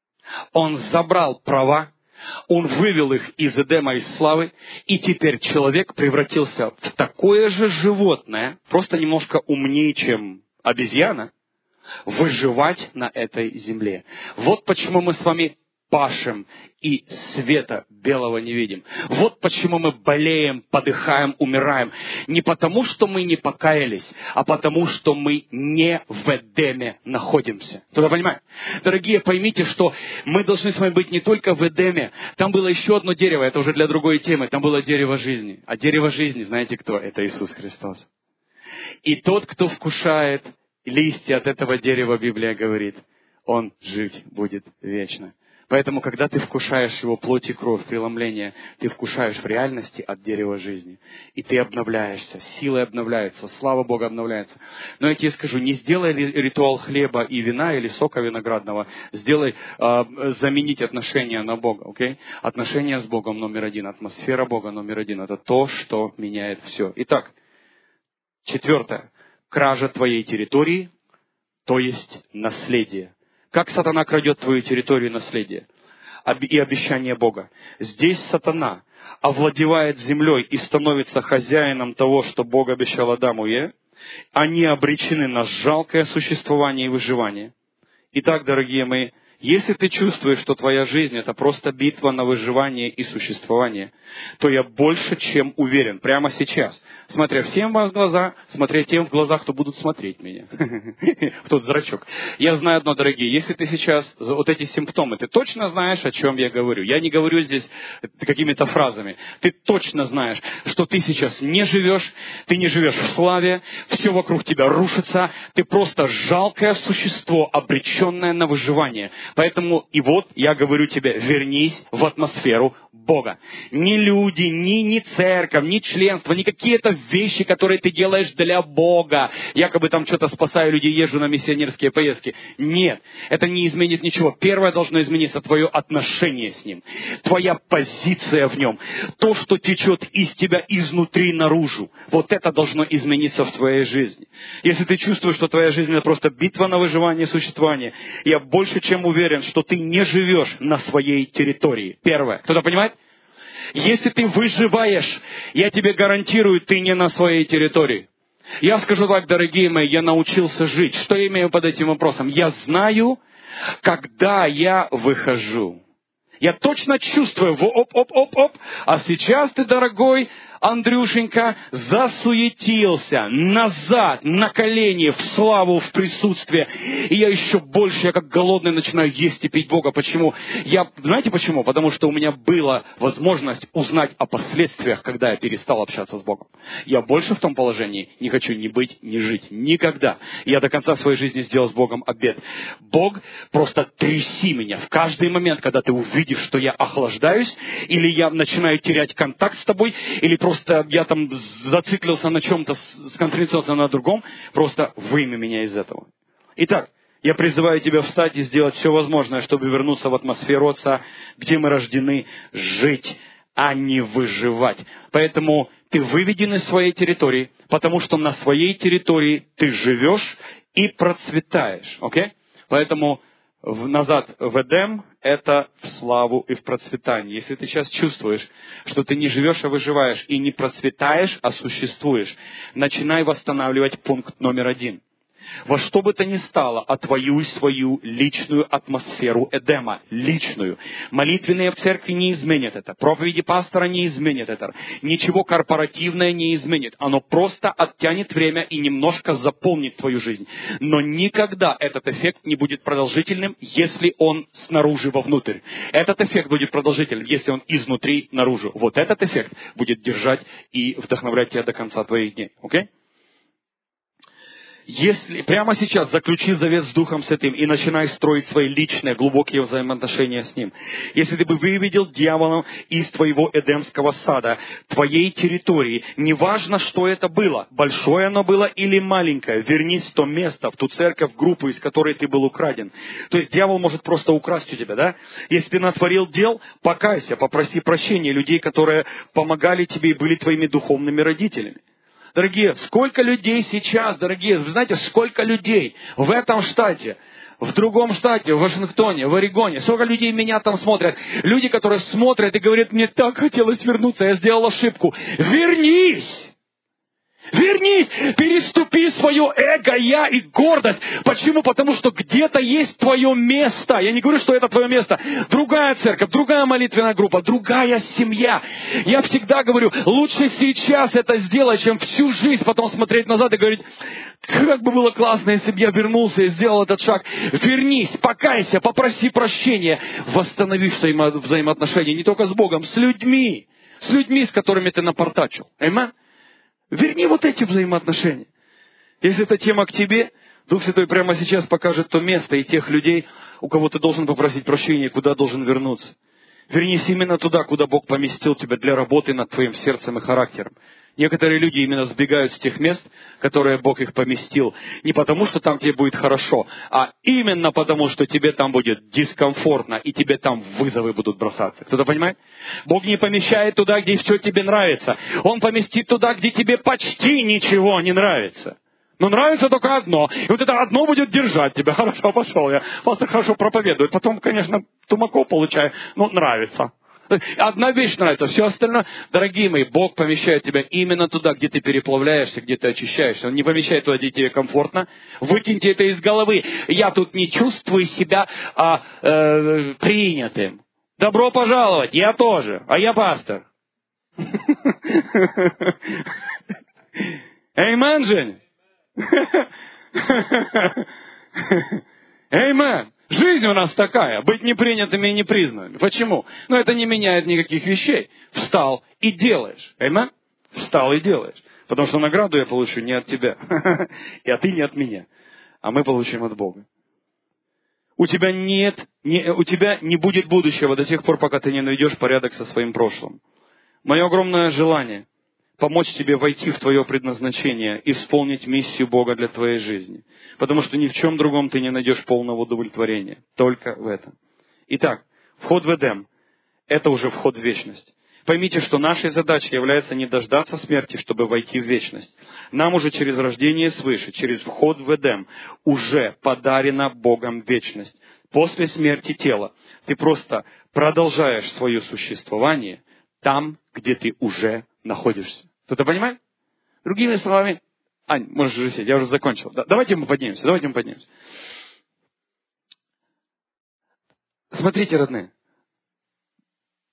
Он забрал права, он вывел их из Эдема, из славы, и теперь человек превратился в такое же животное, просто немножко умнее, чем обезьяна, выживать на этой земле. Вот почему мы с вами пашем и света белого не видим. Вот почему мы болеем, подыхаем, умираем. Не потому, что мы не покаялись, а потому, что мы не в Эдеме находимся. Кто-то понимает? Дорогие, поймите, что мы должны с вами быть не только в Эдеме. Там было еще одно дерево, это уже для другой темы. Там было дерево жизни. А дерево жизни, знаете кто? Это Иисус Христос. И тот, кто вкушает листья от этого дерева, Библия говорит, он жить будет вечно. Поэтому, когда ты вкушаешь его плоть и кровь, преломление, ты вкушаешь в реальности от дерева жизни. И ты обновляешься, силы обновляются, слава Бога обновляется. Но я тебе скажу, не сделай ритуал хлеба и вина или сока виноградного, сделай, э, заменить отношения на Бога, окей? Отношения с Богом номер один, атмосфера Бога номер один. Это то, что меняет все. Итак, четвертое. Кража твоей территории, то есть наследие. Как сатана крадет твою территорию и наследие? И обещание Бога. Здесь сатана овладевает землей и становится хозяином того, что Бог обещал Адаму и Еве. Они обречены на жалкое существование и выживание. Итак, дорогие мои, если ты чувствуешь, что твоя жизнь это просто битва на выживание и существование, то я больше чем уверен, прямо сейчас, смотря всем вас в глаза, смотря тем в глазах, кто будут смотреть меня, в тот зрачок. Я знаю одно, дорогие, если ты сейчас, вот эти симптомы, ты точно знаешь, о чем я говорю. Я не говорю здесь какими-то фразами. Ты точно знаешь, что ты сейчас не живешь, ты не живешь в славе, все вокруг тебя рушится, ты просто жалкое существо, обреченное на выживание. Поэтому и вот я говорю тебе, вернись в атмосферу Бога. Ни люди, ни, ни церковь, ни членство, ни какие-то вещи, которые ты делаешь для Бога. Якобы там что-то спасаю людей, езжу на миссионерские поездки. Нет, это не изменит ничего. Первое должно измениться твое отношение с Ним. Твоя позиция в Нем. То, что течет из тебя изнутри наружу. Вот это должно измениться в твоей жизни. Если ты чувствуешь, что твоя жизнь это просто битва на выживание и существование, я больше чем уверен, что ты не живешь на своей территории. Первое. Кто-то понимает? Если ты выживаешь, я тебе гарантирую, ты не на своей территории. Я скажу так, дорогие мои, я научился жить. Что я имею под этим вопросом? Я знаю, когда я выхожу. Я точно чувствую, оп-оп-оп-оп. А сейчас ты, дорогой Андрюшенька, засуетился назад, на колени, в славу, в присутствие. И я еще больше, я как голодный начинаю есть и пить Бога. Почему? Я, знаете почему? Потому что у меня была возможность узнать о последствиях, когда я перестал общаться с Богом. Я больше в том положении не хочу ни быть, ни жить. Никогда. Я до конца своей жизни сделал с Богом обет. Бог, просто тряси меня в каждый момент, когда ты увидишь, что я охлаждаюсь, или я начинаю терять контакт с тобой, или просто Просто я там зациклился на чем-то, сконцентрировался на другом. Просто выйми меня из этого. Итак, я призываю тебя встать и сделать все возможное, чтобы вернуться в атмосферу Отца, где мы рождены жить, а не выживать. Поэтому ты выведен из своей территории, потому что на своей территории ты живешь и процветаешь. Окей? Поэтому в, назад в Эдем — это в славу и в процветание. Если ты сейчас чувствуешь, что ты не живешь, а выживаешь, и не процветаешь, а существуешь, начинай восстанавливать пункт номер один. Во что бы то ни стало, отвоюй свою личную атмосферу Эдема. Личную. Молитвенные в церкви не изменят это. Проповеди пастора не изменят это. Ничего корпоративное не изменит. Оно просто оттянет время и немножко заполнит твою жизнь. Но никогда этот эффект не будет продолжительным, если он снаружи вовнутрь. Этот эффект будет продолжительным, если он изнутри наружу. Вот этот эффект будет держать и вдохновлять тебя до конца твоих дней. Окей? Okay? Если прямо сейчас заключи завет с Духом Святым и начинай строить свои личные, глубокие взаимоотношения с Ним. Если ты бы выведел дьявола из твоего Эдемского сада, твоей территории, неважно, что это было, большое оно было или маленькое, вернись в то место, в ту церковь, в группу, из которой ты был украден. То есть дьявол может просто украсть у тебя, да? Если ты натворил дел, покайся, попроси прощения людей, которые помогали тебе и были твоими духовными родителями. Дорогие, сколько людей сейчас, дорогие, вы знаете, сколько людей в этом штате, в другом штате, в Вашингтоне, в Орегоне, сколько людей меня там смотрят. Люди, которые смотрят и говорят, мне так хотелось вернуться, я сделал ошибку. Вернись! Вернись, переступи свое эго, я и гордость. Почему? Потому что где-то есть твое место. Я не говорю, что это твое место. Другая церковь, другая молитвенная группа, другая семья. Я всегда говорю, лучше сейчас это сделать, чем всю жизнь потом смотреть назад и говорить, как бы было классно, если бы я вернулся и сделал этот шаг. Вернись, покайся, попроси прощения, восстанови взаимо- взаимоотношения не только с Богом, с людьми. С людьми, с которыми ты напортачил. Аминь. Верни вот эти взаимоотношения. Если эта тема к тебе, Дух Святой прямо сейчас покажет то место и тех людей, у кого ты должен попросить прощения, куда должен вернуться. Вернись именно туда, куда Бог поместил тебя для работы над твоим сердцем и характером. Некоторые люди именно сбегают с тех мест, которые Бог их поместил. Не потому, что там тебе будет хорошо, а именно потому, что тебе там будет дискомфортно, и тебе там вызовы будут бросаться. Кто-то понимает? Бог не помещает туда, где все тебе нравится. Он поместит туда, где тебе почти ничего не нравится. Но нравится только одно. И вот это одно будет держать тебя. Хорошо, пошел я. Пастор хорошо проповедует. Потом, конечно, тумаков получаю, но нравится. Одна вещь нравится, все остальное, дорогие мои, Бог помещает тебя именно туда, где ты переплавляешься, где ты очищаешься. Он не помещает туда, где тебе комфортно. Выкиньте это из головы. Я тут не чувствую себя а, э, принятым. Добро пожаловать, я тоже, а я пастор. Эймен, Жень? Эймен. Жизнь у нас такая, быть непринятыми и непризнанными. Почему? Но это не меняет никаких вещей. Встал и делаешь. Аминь? Встал и делаешь. Потому что награду я получу не от тебя. И а ты не от меня. А мы получим от Бога. У тебя нет, не, у тебя не будет будущего до тех пор, пока ты не наведешь порядок со своим прошлым. Мое огромное желание помочь тебе войти в твое предназначение и исполнить миссию Бога для твоей жизни. Потому что ни в чем другом ты не найдешь полного удовлетворения. Только в этом. Итак, вход в Эдем – это уже вход в вечность. Поймите, что нашей задачей является не дождаться смерти, чтобы войти в вечность. Нам уже через рождение свыше, через вход в Эдем уже подарена Богом вечность. После смерти тела ты просто продолжаешь свое существование там, где ты уже находишься. Кто-то понимает? Другими словами, Ань, можешь уже сесть, я уже закончил. Да, давайте мы поднимемся, давайте мы поднимемся. Смотрите, родные,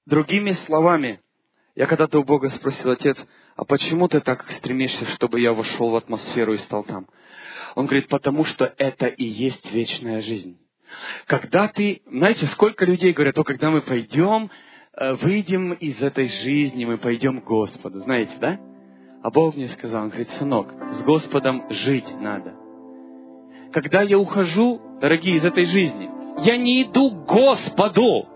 Другими словами, я когда-то у Бога спросил: Отец, а почему ты так стремишься, чтобы я вошел в атмосферу и стал там? Он говорит: потому что это и есть вечная жизнь. Когда ты, знаете, сколько людей говорят: о, когда мы пойдем, выйдем из этой жизни, мы пойдем к Господу. Знаете, да? А Бог мне сказал, Он говорит: сынок, с Господом жить надо. Когда я ухожу, дорогие, из этой жизни, я не иду к Господу.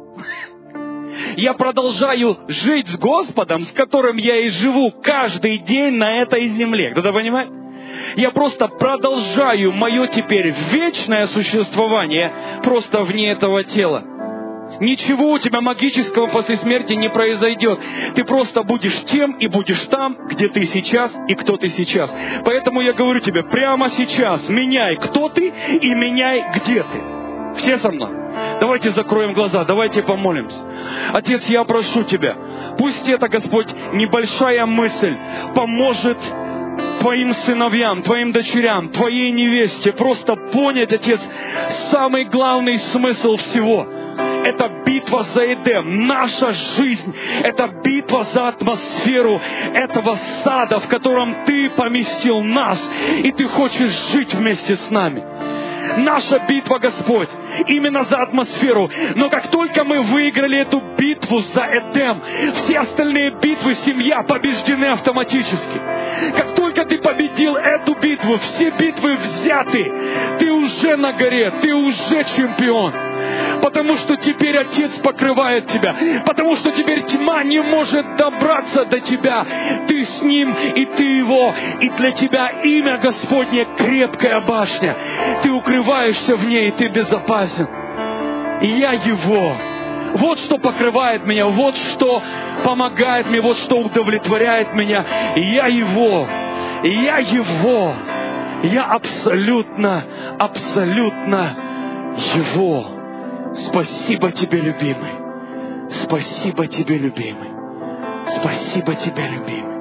Я продолжаю жить с Господом, с которым я и живу каждый день на этой земле. Кто-то понимает? Я просто продолжаю мое теперь вечное существование просто вне этого тела. Ничего у тебя магического после смерти не произойдет. Ты просто будешь тем и будешь там, где ты сейчас и кто ты сейчас. Поэтому я говорю тебе прямо сейчас: меняй, кто ты, и меняй, где ты. Все со мной? Давайте закроем глаза, давайте помолимся. Отец, я прошу Тебя, пусть это, Господь, небольшая мысль поможет Твоим сыновьям, Твоим дочерям, Твоей невесте просто понять, Отец, самый главный смысл всего. Это битва за Эдем. Наша жизнь — это битва за атмосферу этого сада, в котором Ты поместил нас, и Ты хочешь жить вместе с нами. Наша битва, Господь, именно за атмосферу. Но как только мы выиграли эту битву за Эдем, все остальные битвы, семья, побеждены автоматически. Как только ты победил эту битву, все битвы взяты. Ты уже на горе, ты уже чемпион. Потому что теперь Отец покрывает тебя. Потому что теперь тьма не может добраться до тебя. Ты с Ним, и ты Его. И для тебя имя Господне — крепкая башня. Ты укрываешься в ней, и ты безопасен. И я Его. Вот что покрывает меня, вот что помогает мне, вот что удовлетворяет меня. И я Его. И я Его. Я абсолютно, абсолютно Его. Спасибо Тебе, любимый. Спасибо Тебе, любимый. Спасибо Тебе, любимый.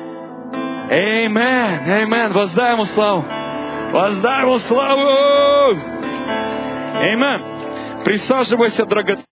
Аминь. Аминь. Воздай Ему славу. Воздай Ему славу. Аминь. Присаживайся, драгоценный.